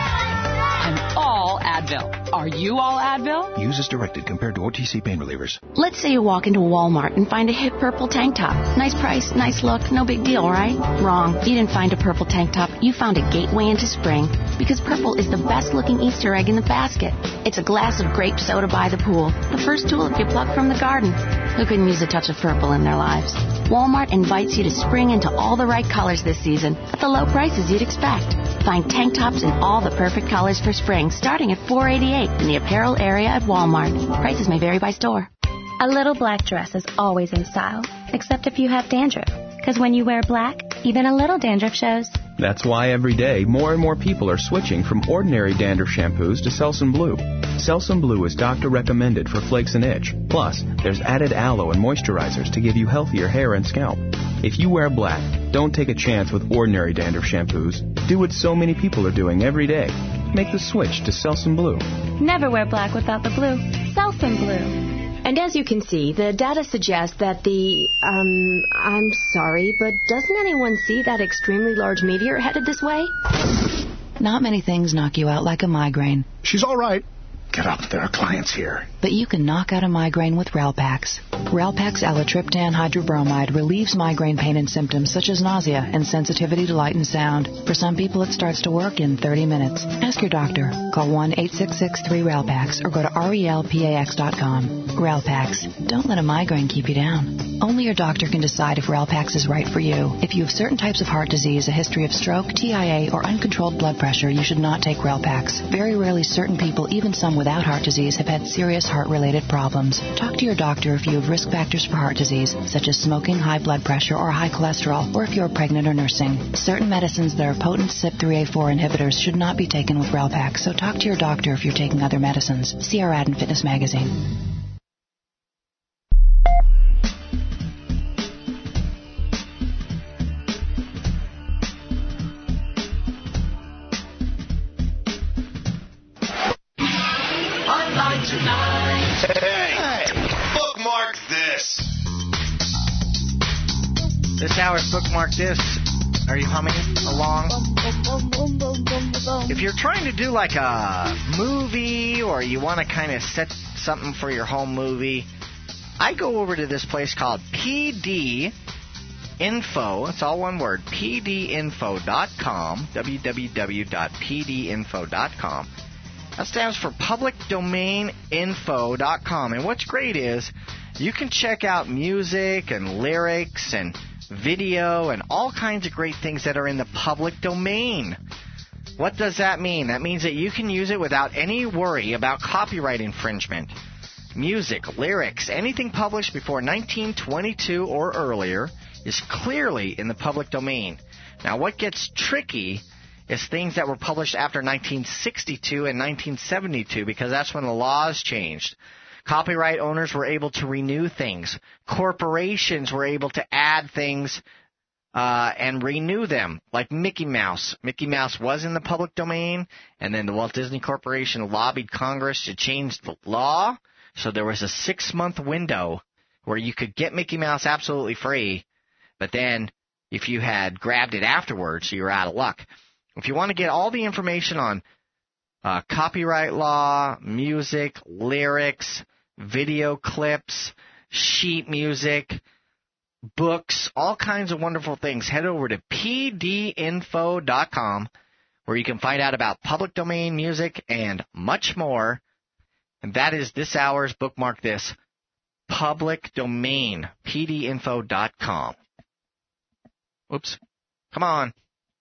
I'm all Advil. Are you all Advil? Use as directed compared to O T C pain relievers. Let's say you walk into Walmart and find a hip purple tank top. Nice price, nice look, no big deal, right? Wrong. You didn't find a purple tank top. You found a gateway into spring. Because purple is the best looking Easter egg in the basket. It's a glass of grape soda by the pool. The first tulip you pluck from the garden. Who couldn't use a touch of purple in their lives? Walmart invites you to spring into all the right colors this season at the low prices you'd expect. Find tank tops in all the perfect colors for spring, starting at four dollars and eighty-eight cents in the apparel area at Walmart. Prices may vary by store. A little black dress is always in style, except if you have dandruff. Because when you wear black, even a little dandruff shows. That's why every day more and more people are switching from ordinary dandruff shampoos to Selsun Blue. Selsun Blue is doctor recommended for flakes and itch. Plus, there's added aloe and moisturizers to give you healthier hair and scalp. If you wear black, don't take a chance with ordinary dandruff shampoos. Do what so many people are doing every day. Make the switch to Selsun Blue. Never wear black without the blue. Selsun Blue. And as you can see, the data suggests that the, um, I'm sorry, but doesn't anyone see that extremely large meteor headed this way? Not many things knock you out like a migraine. She's all right. Get up, there are clients here. But you can knock out a migraine with Relpax. Relpax Elatriptan hydrobromide relieves migraine pain and symptoms such as nausea and sensitivity to light and sound. For some people, it starts to work in thirty minutes. Ask your doctor. Call one eight six six three RELPAX or go to relpax dot com. Relpax. Don't let a migraine keep you down. Only your doctor can decide if Relpax is right for you. If you have certain types of heart disease, a history of stroke, T I A, or uncontrolled blood pressure, you should not take Relpax. Very rarely, certain people, even some without heart disease, have had serious heart-related problems. Talk to your doctor if you have risk factors for heart disease, such as smoking, high blood pressure, or high cholesterol, or if you're pregnant or nursing. Certain medicines that are potent C Y P three A four inhibitors should not be taken with Relpax, so talk to your doctor if you're taking other medicines. See our ad in Fitness Magazine. Hey, bookmark this. This hour's bookmark this. Are you humming along? If you're trying to do like a movie or you want to kind of set something for your home movie, I go over to this place called P D Info. It's all one word. P D info dot com. w w w dot p d info dot com. That stands for public domain info dot com. And what's great is you can check out music and lyrics and video and all kinds of great things that are in the public domain. What does that mean? That means that you can use it without any worry about copyright infringement. Music, lyrics, anything published before nineteen twenty-two or earlier is clearly in the public domain. Now, what gets tricky is things that were published after nineteen sixty-two and nineteen seventy-two, because that's when the laws changed. Copyright owners were able to renew things. Corporations were able to add things uh, and renew them, like Mickey Mouse. Mickey Mouse was in the public domain, and then the Walt Disney Corporation lobbied Congress to change the law, so there was a six-month window where you could get Mickey Mouse absolutely free, but then if you had grabbed it afterwards, you were out of luck. If you want to get all the information on uh, copyright law, music, lyrics, video clips, sheet music, books, all kinds of wonderful things, head over to p d info dot com, where you can find out about public domain music and much more. And that is this hour's bookmark this, public domain, p d info dot com. Oops. Come on.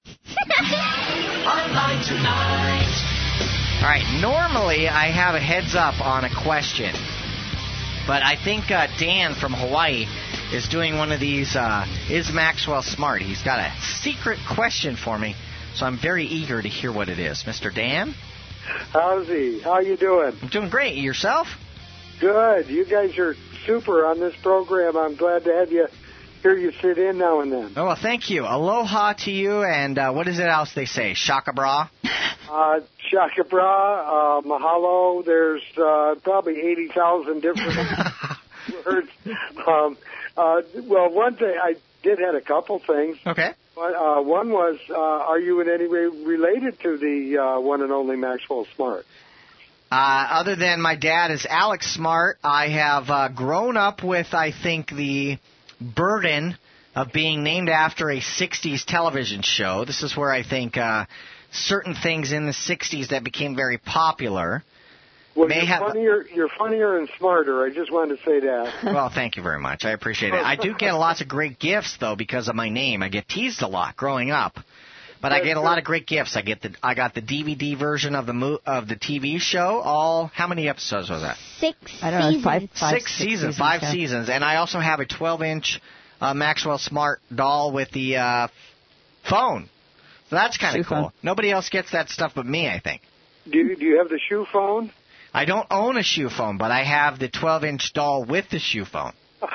Online tonight. All right, normally I have a heads up on a question, but I think uh, Dan from Hawaii is doing one of these, uh, is Maxwell smart? He's got a secret question for me, so I'm very eager to hear what it is. Mister Dan? How's he? How you doing? I'm doing great. Yourself? Good. You guys are super on this program. I'm glad to have you hear you sit in now and then. Oh, well, thank you. Aloha to you, and uh, what is it else they say? Shaka bra? Uh, shaka bra, uh, mahalo. There's uh, probably eighty thousand different words. Um, uh, well, one thing, I did had a couple things. Okay. But, uh, one was, uh, are you in any way related to the uh, one and only Maxwell Smart? Uh, other than my dad is Alex Smart, I have uh, grown up with, I think, the burden of being named after a sixties television show. This is where I think uh, certain things in the sixties that became very popular well, may you're have... Funnier, you're funnier and smarter. I just wanted to say that. Well, thank you very much. I appreciate it. I do get lots of great gifts, though, because of my name. I get teased a lot growing up. But I get a lot of great gifts. I get the I got the D V D version of the mo- of the T V show. All how many episodes was that? Six. I don't know. Five, five six, six seasons, seasons. Five yeah. seasons. And I also have a twelve inch uh, Maxwell Smart doll with the uh, phone. So that's kind Shoe of cool. phone. Nobody else gets that stuff but me, I think. Do you, do you have the shoe phone? I don't own a shoe phone, but I have the twelve-inch doll with the shoe phone.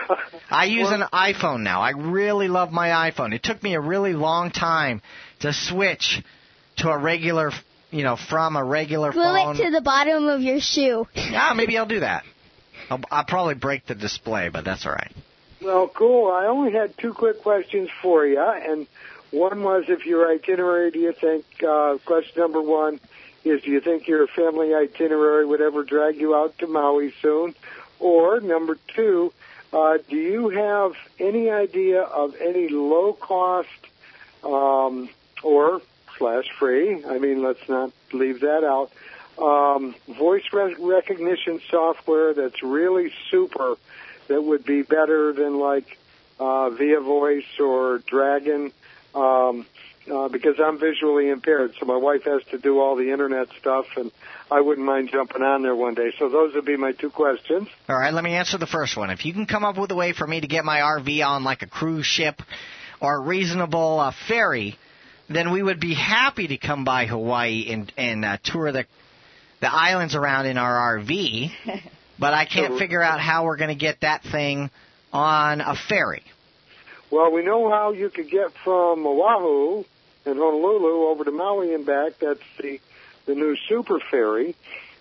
I use an iPhone now. I really love my iPhone. It took me a really long time to switch to a regular, you know, from a regular Glue phone. it to the bottom of your shoe. Yeah, maybe I'll do that. I'll, I'll probably break the display, but that's all right. Well, cool. I only had two quick questions for you, and one was if your itinerary, do you think, uh, question number one is, do you think your family itinerary would ever drag you out to Maui soon? Or, number two, uh, do you have any idea of any low-cost um, or slash free, I mean, let's not leave that out, um, voice rec- recognition software that's really super that would be better than like uh, Via Voice or Dragon, um, uh, because I'm visually impaired, so my wife has to do all the internet stuff, and I wouldn't mind jumping on there one day. So those would be my two questions. All right, let me answer the first one. If you can come up with a way for me to get my R V on like a cruise ship or a reasonable uh, ferry, then we would be happy to come by Hawaii and, and uh, tour the the islands around in our R V. But I can't figure out how we're going to get that thing on a ferry. Well, we know how you could get from Oahu and Honolulu over to Maui and back. That's the the new super ferry.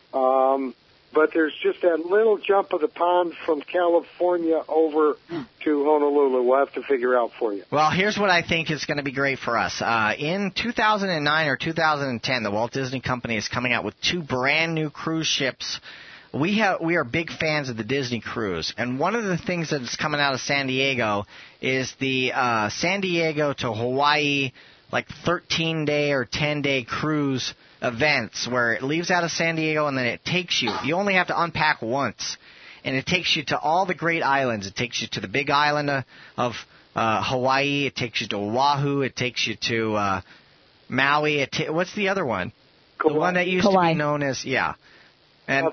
Um, but there's just that little jump of the pond from California over to Honolulu. We'll have to figure out for you. Well, here's what I think is going to be great for us. Uh, in two thousand nine or two thousand ten, the Walt Disney Company is coming out with two brand new cruise ships. We have we are big fans of the Disney cruise, and one of the things that's coming out of San Diego is the uh, San Diego to Hawaii, like thirteen day or ten day cruise events, where it leaves out of San Diego and then it takes you. You only have to unpack once, and it takes you to all the great islands. It takes you to the Big Island of, of uh, Hawaii. It takes you to Oahu. It takes you to uh, Maui. It ta- what's the other one? Kauai. The one that used Kauai. to be known as yeah. And,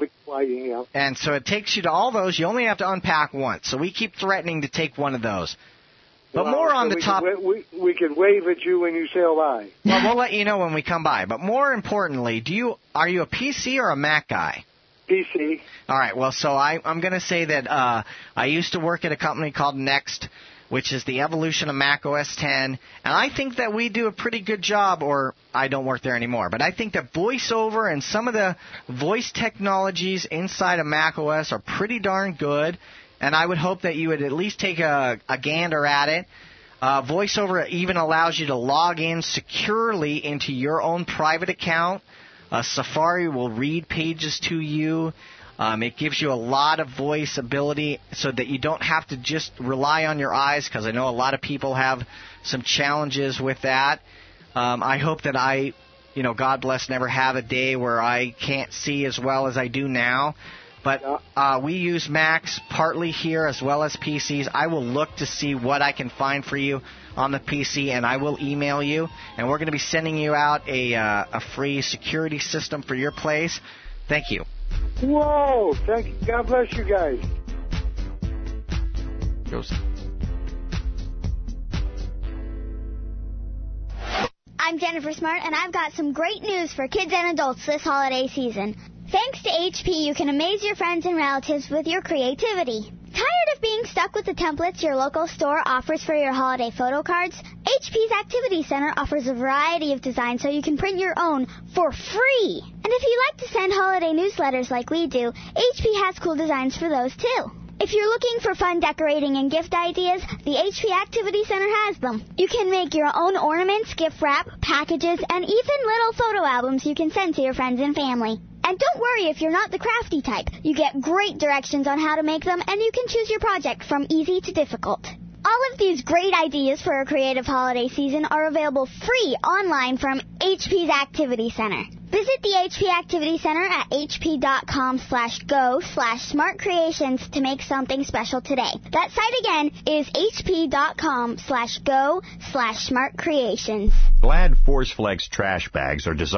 and so it takes you to all those. You only have to unpack once. So we keep threatening to take one of those. But well, more so on the we top. Could, we, we could wave at you when you sail by. Well, we'll let you know when we come by. But more importantly, do you are you a P C or a Mac guy? P C. All right. Well, so I, I'm going to say that uh, I used to work at a company called Next, which is the evolution of Mac O S ten, and I think that we do a pretty good job, or I don't work there anymore, but I think that VoiceOver and some of the voice technologies inside of Mac O S are pretty darn good, and I would hope that you would at least take a, a gander at it. Uh, VoiceOver even allows you to log in securely into your own private account. Uh, Safari will read pages to you. Um, it gives you a lot of voice ability so that you don't have to just rely on your eyes, because I know a lot of people have some challenges with that. Um, I hope that I, you know, God bless, never have a day where I can't see as well as I do now. But uh, we use Macs partly here as well as P Cs. I will look to see what I can find for you on the P C, and I will email you. And we're going to be sending you out a, uh, a free security system for your place. Thank you. Whoa! Thank you. God bless you guys. Goes. I'm Jennifer Smart, and I've got some great news for kids and adults this holiday season. Thanks to H P, you can amaze your friends and relatives with your creativity. Tired of being stuck with the templates your local store offers for your holiday photo cards? H P's Activity Center offers a variety of designs so you can print your own for free. And if you like to send holiday newsletters like we do, H P has cool designs for those too. If you're looking for fun decorating and gift ideas, the H P Activity Center has them. You can make your own ornaments, gift wrap, packages, and even little photo albums you can send to your friends and family. And don't worry if you're not the crafty type. You get great directions on how to make them, and you can choose your project from easy to difficult. All of these great ideas for a creative holiday season are available free online from H P's Activity Center. Visit the H P Activity Center at hp.com slash go slash smartcreations to make something special today. That site again is hp.com slash go slash smartcreations. Glad Force Flex trash bags are designed